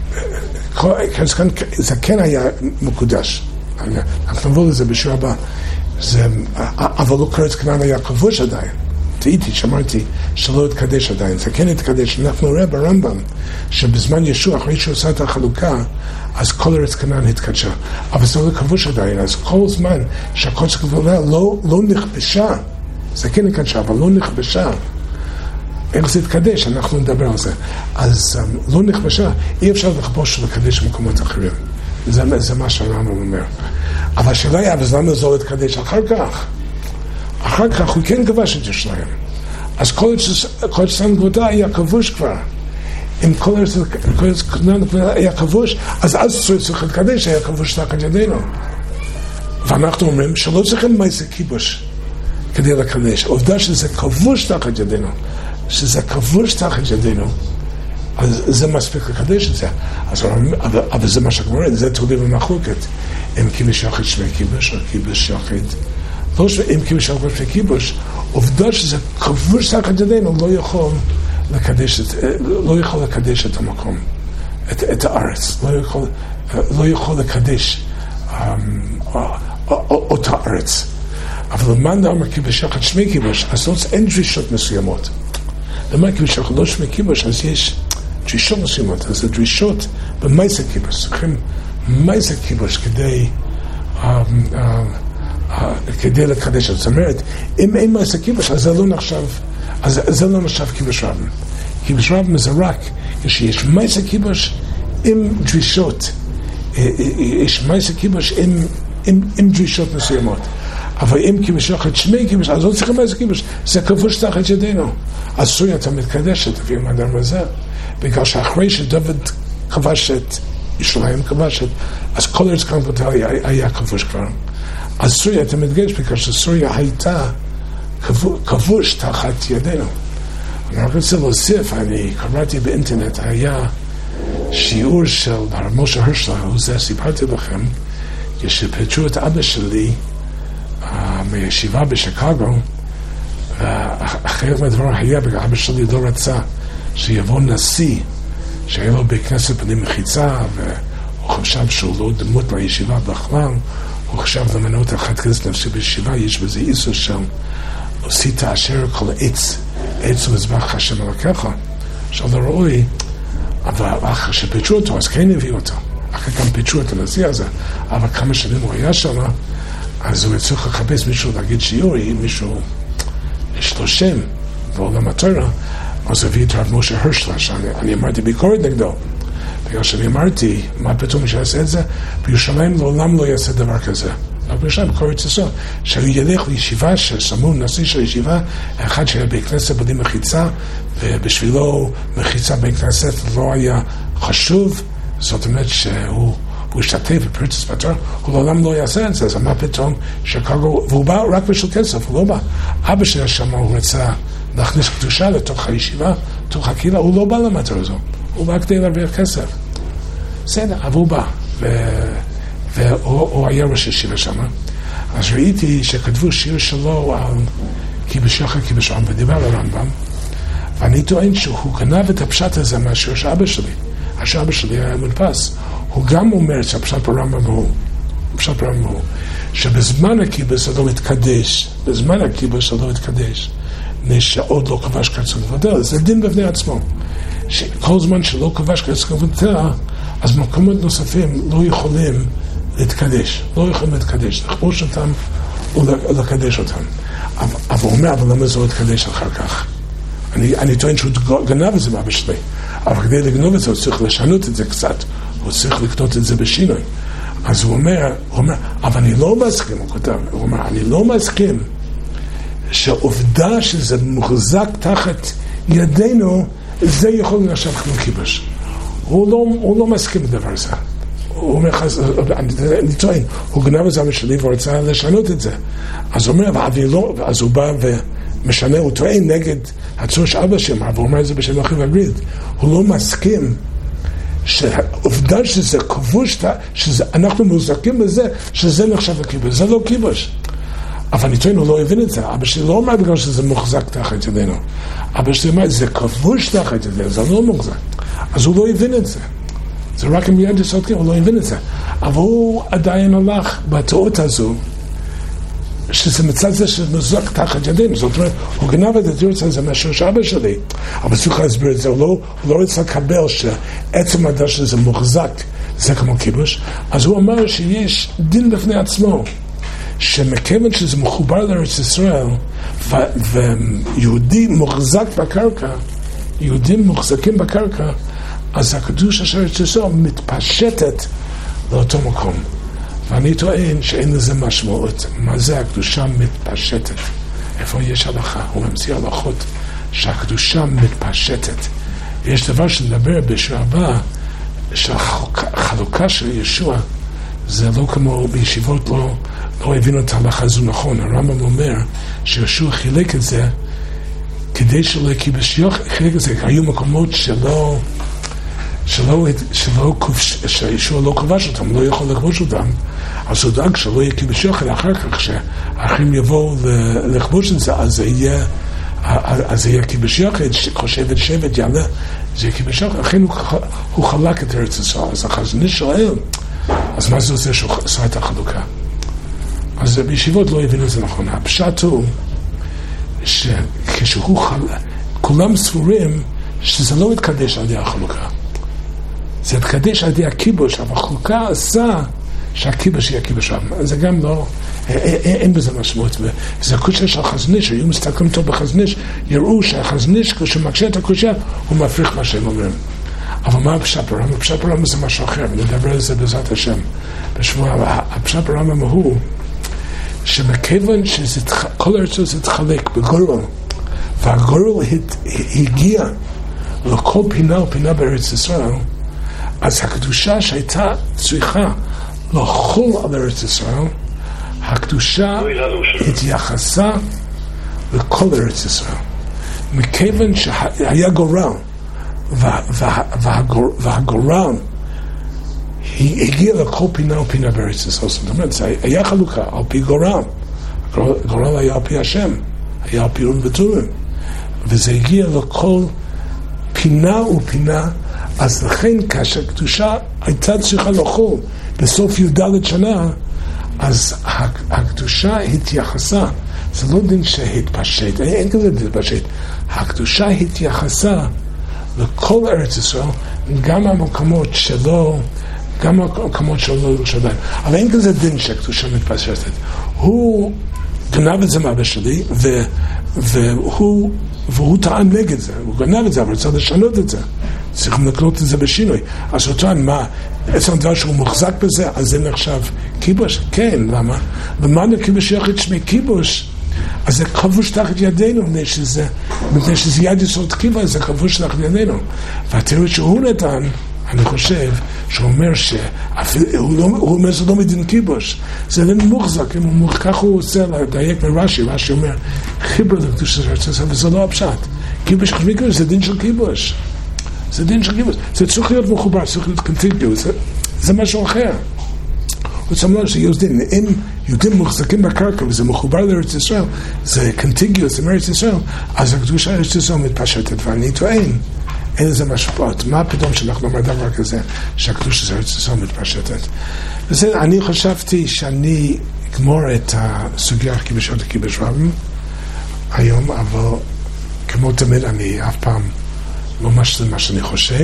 זה כן היה מקודש. אנחנו נבוא לזה בשביל הבא. אבל לא כל ארץ כנען היה כבוש עדיין. טעיתי, שמרתי שלא התקדש עדיין. זה כן התקדש. אנחנו נראה ברמב"ם שבזמן ישוע, אחרי שהוא עשה את החלוקה, אז כל ארץ כנען התקדשה. אבל זה לא כבוש עדיין. אז כל זמן שהקודש גבולה לא, לא נכבשה, זה כן התקדשה, אבל לא נכבשה. איך זה התקדש? אנחנו נדבר על זה. אז um, לא נכבשה, אי אפשר לכבוש ולקדש במקומות אחרים. זה, זה מה שהרמב"ם אומר. אבל השאלה היה, אז למה זה לא התקדש אחר כך? אחר כך הוא כן כבש את ירושלים. אז כל ארץ גבולתה היה כבוש כבר. אם כל ארץ כנען היה כבוש, אז אז צריך להתקדש, היה כבוש תחת ידינו. ואנחנו אומרים שלא צריכים מעשה כיבוש כדי לקדש. העובדה שזה כבוש תחת ידינו, שזה כבוש תחת ידינו, אז זה מספיק לקדש את זה. אז, אבל, אבל זה מה שכבר רואה, זה תלוי במחלוקת. אם כיבוש יחיד שמי כיבוש, או כיבוש יחיד לא אם כיבוש יחיד שמי כיבוש, עובדה שזה כבוש תחת ידינו, לא יכול לקדש את, לא יכול לקדש את המקום, את, את הארץ, לא יכול, לא יכול לקדש אותה ארץ. אבל למען אמר כיבוש יחיד שמי כיבוש, אז אין דרישות מסוימות. למען כיבוש יחיד לא שמי כיבוש, אז יש דרישות מסוימות, אז זה דרישות במעשה כיבוש, צריכים מעשה כיבוש כדי כדי לקדש. זאת אומרת, אם אין מעשה כיבוש, אז זה לא נחשב, אז זה לא נחשב כיבוש רבם. כיבוש רבם זה רק כשיש מעשה כיבוש עם דרישות, יש מעשה כיבוש עם, עם, עם דרישות מסוימות. אבל אם כיבוש יחד שמי כיבוש, אז לא צריכים איזה כיבוש, זה כבוש תחת ידינו. אסור אתה מתקדשת, לפי המאדם הזה, בגלל שאחרי שדוד כבש את ירושלים כבש את, אז כל ארץ כאן פוטלי היה כבוש כבר. אז סוריה אתה מתגש בגלל שסוריה הייתה כבוש תחת ידינו. אני רק רוצה להוסיף, אני קראתי באינטרנט, היה שיעור של הרב משה הרשלג, הוא זה סיפרתי לכם, כשפגשו את אבא שלי מישיבה בשיקגו, חלק מהדבר היה בגלל אבא שלי לא רצה שיבוא נשיא שהיה לו בכנסת בני מחיצה, והוא חשב שהוא לא דמות לישיבה בכלל, הוא חשב למנות אחת כנסת נפשי בישיבה, יש בזה איסור של עשית אשר כל עץ, עץ ומזבח השם אלוקיך, עכשיו לא ראוי, אבל אחרי שפיצ'ו אותו, אז כן הביאו אותו, אחרי גם פיצ'ו את הנשיא הזה, אבל כמה שנים הוא היה שם, אז הוא צריך לחפש מישהו להגיד שיעור, מישהו, יש לו שם, בעולם התורה, אז הביא את הרב משה הרשלג, שאני אמרתי ביקורת נגדו, בגלל שאני אמרתי, מה פתאום שיעשה את זה? בירושלים לעולם לא יעשה דבר כזה. אבל בירושלים, ביקורת ישראל, שהוא ילך לישיבה ששמו נשיא של ישיבה, אחד שהיה בכנסת בלי מחיצה, ובשבילו מחיצה בכנסת לא היה חשוב, זאת אומרת שהוא השתתף בפרצת בתורה, הוא לעולם לא יעשה את זה, אז מה פתאום שקגו, והוא בא רק בשביל כסף, הוא לא בא. אבא שלה שם הוא רצה להכניס קדושה לתוך הישיבה, לתוך הקהילה, הוא לא בא למטרה הזו, הוא בא כדי להרוויח כסף. בסדר, אבל הוא בא, והוא היה ראש ישיבה שם. אז ראיתי שכתבו שיר שלו על כיבוש יחד, כיבוש עם, ודיבר על הרמב"ם, ואני טוען שהוא גנב את הפשט הזה מהשיר של אבא שלי. השיר אבא שלי היה מודפס. הוא גם אומר שהפשט ברמב"ם הוא, הפשט ברמב"ם הוא, שבזמן הכיבוש זה לא התקדש, בזמן הכיבוש זה לא התקדש. שעוד לא כבש קרצון ודל, זה דין בפני עצמו. שכל זמן שלא כבש קרצון ודל, אז מקומות נוספים לא יכולים להתקדש, לא יכולים להתקדש, לכבוש אותם ולקדש אותם. אבל הוא אומר, אבל למה זה לא להתקדש אחר כך? אני, אני טוען שהוא גנב את זה מאבא שלי, אבל כדי לגנוב את זה, הוא צריך לשנות את זה קצת, הוא צריך לקנות את זה בשינוי. אז הוא אומר, הוא אומר, אבל אני לא מסכים, הוא כותב, הוא אומר, אני לא מסכים, שהעובדה שזה מוחזק תחת ידינו, זה יכול לנחשב כמו כיבוש. הוא לא, הוא לא מסכים לדבר הזה. הוא אומר, אני טוען, הוא גנב את זה משלי והוא רצה לשנות את זה. אז הוא אומר, לא, אז הוא בא ומשנה, הוא טוען נגד הצור של אבא שם, אבל הוא אומר את זה בשם אחי והברית. הוא לא מסכים שהעובדה שזה כבוש, שאנחנו מוחזקים בזה, שזה נחשב לכיבוש. זה לא כיבוש. אבל אני טוען, הוא לא הבין את זה. אבא שלי לא אומר בגלל שזה מוחזק תחת ידינו. אבא שלי אומר, זה כבוש תחת ידינו, זה לא מוחזק. אז הוא לא הבין את זה. זה רק עם יד יסודקים, הוא לא הבין את זה. אבל הוא עדיין הלך בטעות הזו, שזה מצד זה שמוחזק תחת ידינו. זאת אומרת, הוא גנב את התירוץ הזה מהשיר של אבא שלי. אבל צריך להסביר את זה, הוא לא, הוא לא רוצה לקבל שעצם הדבר שזה מוחזק, זה כמו כיבוש. אז הוא אומר שיש דין בפני עצמו. שמכיוון שזה מחובר לארץ ישראל ו- ויהודי מוחזק בקרקע, יהודים מוחזקים בקרקע, אז הקדושה של ארץ ישראל מתפשטת לאותו מקום. ואני טוען שאין לזה משמעות. מה זה הקדושה מתפשטת? איפה יש הלכה? הוא ממציא הלכות שהקדושה מתפשטת. יש דבר שנדבר בשביל הבא, שהחלוקה של ישוע זה לא כמו בישיבות, לא, לא הבינו את ההלכה הזו נכון. הרמב"ם אומר שישוע חילק את זה כדי שלא כיבוש יחד, חילק את זה, היו מקומות שלא, שלא, שלא, שישוע לא כבש אותם, לא יכול לכבוש אותם, אז הוא דאג שלא יהיה כיבוש יחד, אחר כך שהאחרים יבואו לכבוש את זה, אז זה יהיה, אז זה יהיה כיבוש יחד, חושבת שבט יעלה, זה יהיה כיבוש יחד, אחרי הוא חלק את ארץ ישראל, אז החזון איש שואל, אז מה זה עושה שהוא עשה את החלוקה? אז בישיבות לא הבינו את זה נכון. הפשט הוא שכשהוא חלק, כולם סבורים שזה לא התקדש על ידי החלוקה. זה התקדש על ידי הכיבוש, אבל החלוקה עשה שהכיבוש יהיה כיבוש. זה גם לא, אין בזה משמעות. וזה הקושי של החזניש, היו מסתכלים טוב בחזניש, יראו שהחזניש, כשהוא מקשה את הקושי, הוא מפריך מה שהם אומרים. אבל מה הפשט ברמב"ם? הפשט ברמב"ם זה משהו אחר, ונדבר על זה בעזרת השם בשבוע. הפשט ברמב"ם הוא שמכיוון שכל ארצו זה התחלק בגורל, והגורל הגיע לכל פינה ופינה בארץ ישראל, אז הקדושה שהייתה צריכה לחול על ארץ ישראל, הקדושה התייחסה לכל ארץ ישראל. מכיוון שהיה גורל, והגורל הגיע לכל פינה ופינה בארץ ישראל. זאת אומרת, היה חלוקה על פי גורל. גורל היה על פי השם, היה על פי אורים ותורים. וזה הגיע לכל פינה ופינה, אז לכן כאשר קדושה הייתה צריכה לחול בסוף י"ד שנה, אז הקדושה התייחסה, זה לא דין שהתפשט, אין כזה דין התפשט, הקדושה התייחסה לכל ארץ ישראל, גם המקומות שלא, גם המקומות שלא ירושלים, אבל אין כזה דין שהקדושה מתפשטת. הוא גנב את זה מאבא שלי, ו, והוא, והוא טען נגד זה, הוא גנב את זה, אבל צריך לשנות את זה, צריכים לקנות את זה בשינוי. אז הוא טען, מה, עצם דבר שהוא מוחזק בזה, אז זה נחשב כיבוש? כן, למה? למען הכיבוש יחד שמי כיבוש, אז זה כבוש תחת ידינו, מפני שזה, מפני שזה יד יסוד כיבוש, זה כבוש תחת ידינו. והתירוץ שהוא נתן, אני חושב, שהוא אומר שהוא לא, הוא אומר שזה לא מדין כיבוש, זה לא מוחזק, כך הוא עושה לדייק מרש"י, רש"י אומר, חיבר לקדושת ארץ ישראל, וזה לא הפשט. כיבוש כיבוש זה דין של כיבוש. זה דין של כיבוש. זה צריך להיות מחובר, צריך להיות קונטיגיוס, זה, זה משהו אחר. הוא אומר שיהודים, אם יהודים מוחזקים בקרקע וזה מחובר לארץ ישראל, זה קונטיגיוס עם ארץ ישראל, אז הקדושה ארץ ישראל מתפשטת, ואני טוען, אין לזה משפט. מה פתאום שאנחנו אומר דבר כזה, שהקדושה ארץ ישראל מתפשטת? וזה, אני חשבתי שאני אגמור את הסוגיה כיבושות וכיבוש רבים היום, אבל כמו תמיד אני אף פעם לא משהו מה שאני חושב.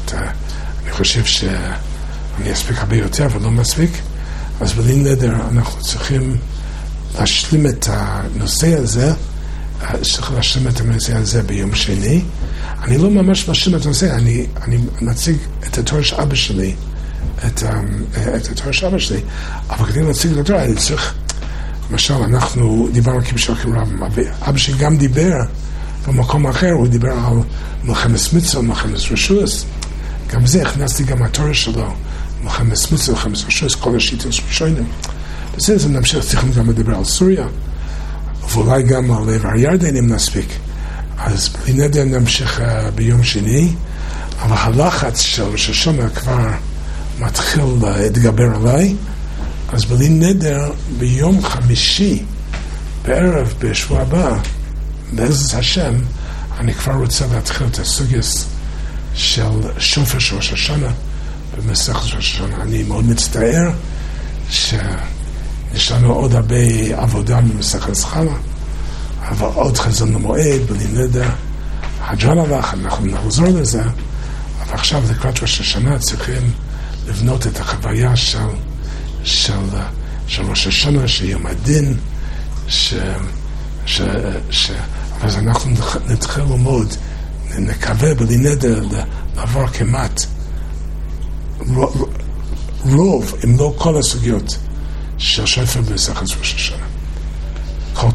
אני חושב שאני אספיק הרבה יותר, אבל לא מספיק. אז בלי נדר אנחנו צריכים להשלים את הנושא הזה, צריך להשלים את הנושא הזה ביום שני. אני לא ממש משלים את הנושא, אני, אני נציג את התורה של אבא שלי, את, את התורה של אבא שלי, אבל כדי להציג את התורה, אני צריך, למשל, אנחנו דיברנו על כיבוש רבים, אבא שלי גם דיבר במקום אחר, הוא דיבר על מלחמת מצווה, מלחמת רשוס, גם זה הכנסתי גם התורה שלו, מלחמת מצווה, מלחמת רשוס, כל השיטות ראשונים. בסדר, נמשיך, צריכים גם לדבר על סוריה, ואולי גם על עבר הירדן אם נספיק. אז בלי נדר נמשיך uh, ביום שני, אבל הלחץ של ראש השנה כבר מתחיל להתגבר עליי, אז בלי נדר ביום חמישי בערב בשבוע הבא, בעזרת השם, אני כבר רוצה להתחיל את הסוגיה של שופר של ראש השנה במסכת ראש השנה. אני מאוד מצטער שיש לנו עוד הרבה עבודה במסכת זכרה, אבל עוד חזון למועד, בלי נדר, הג'ון הלך, אנחנו נחזור לזה, אבל עכשיו לקראת ראש השנה צריכים לבנות את החוויה של, של, של ראש השנה, של יום הדין, ש, ש, ש, אז אנחנו נתחיל ללמוד, נקווה בלי נדר לעבור כמעט רוב, אם לא כל הסוגיות של שופר במסכת ראש השנה.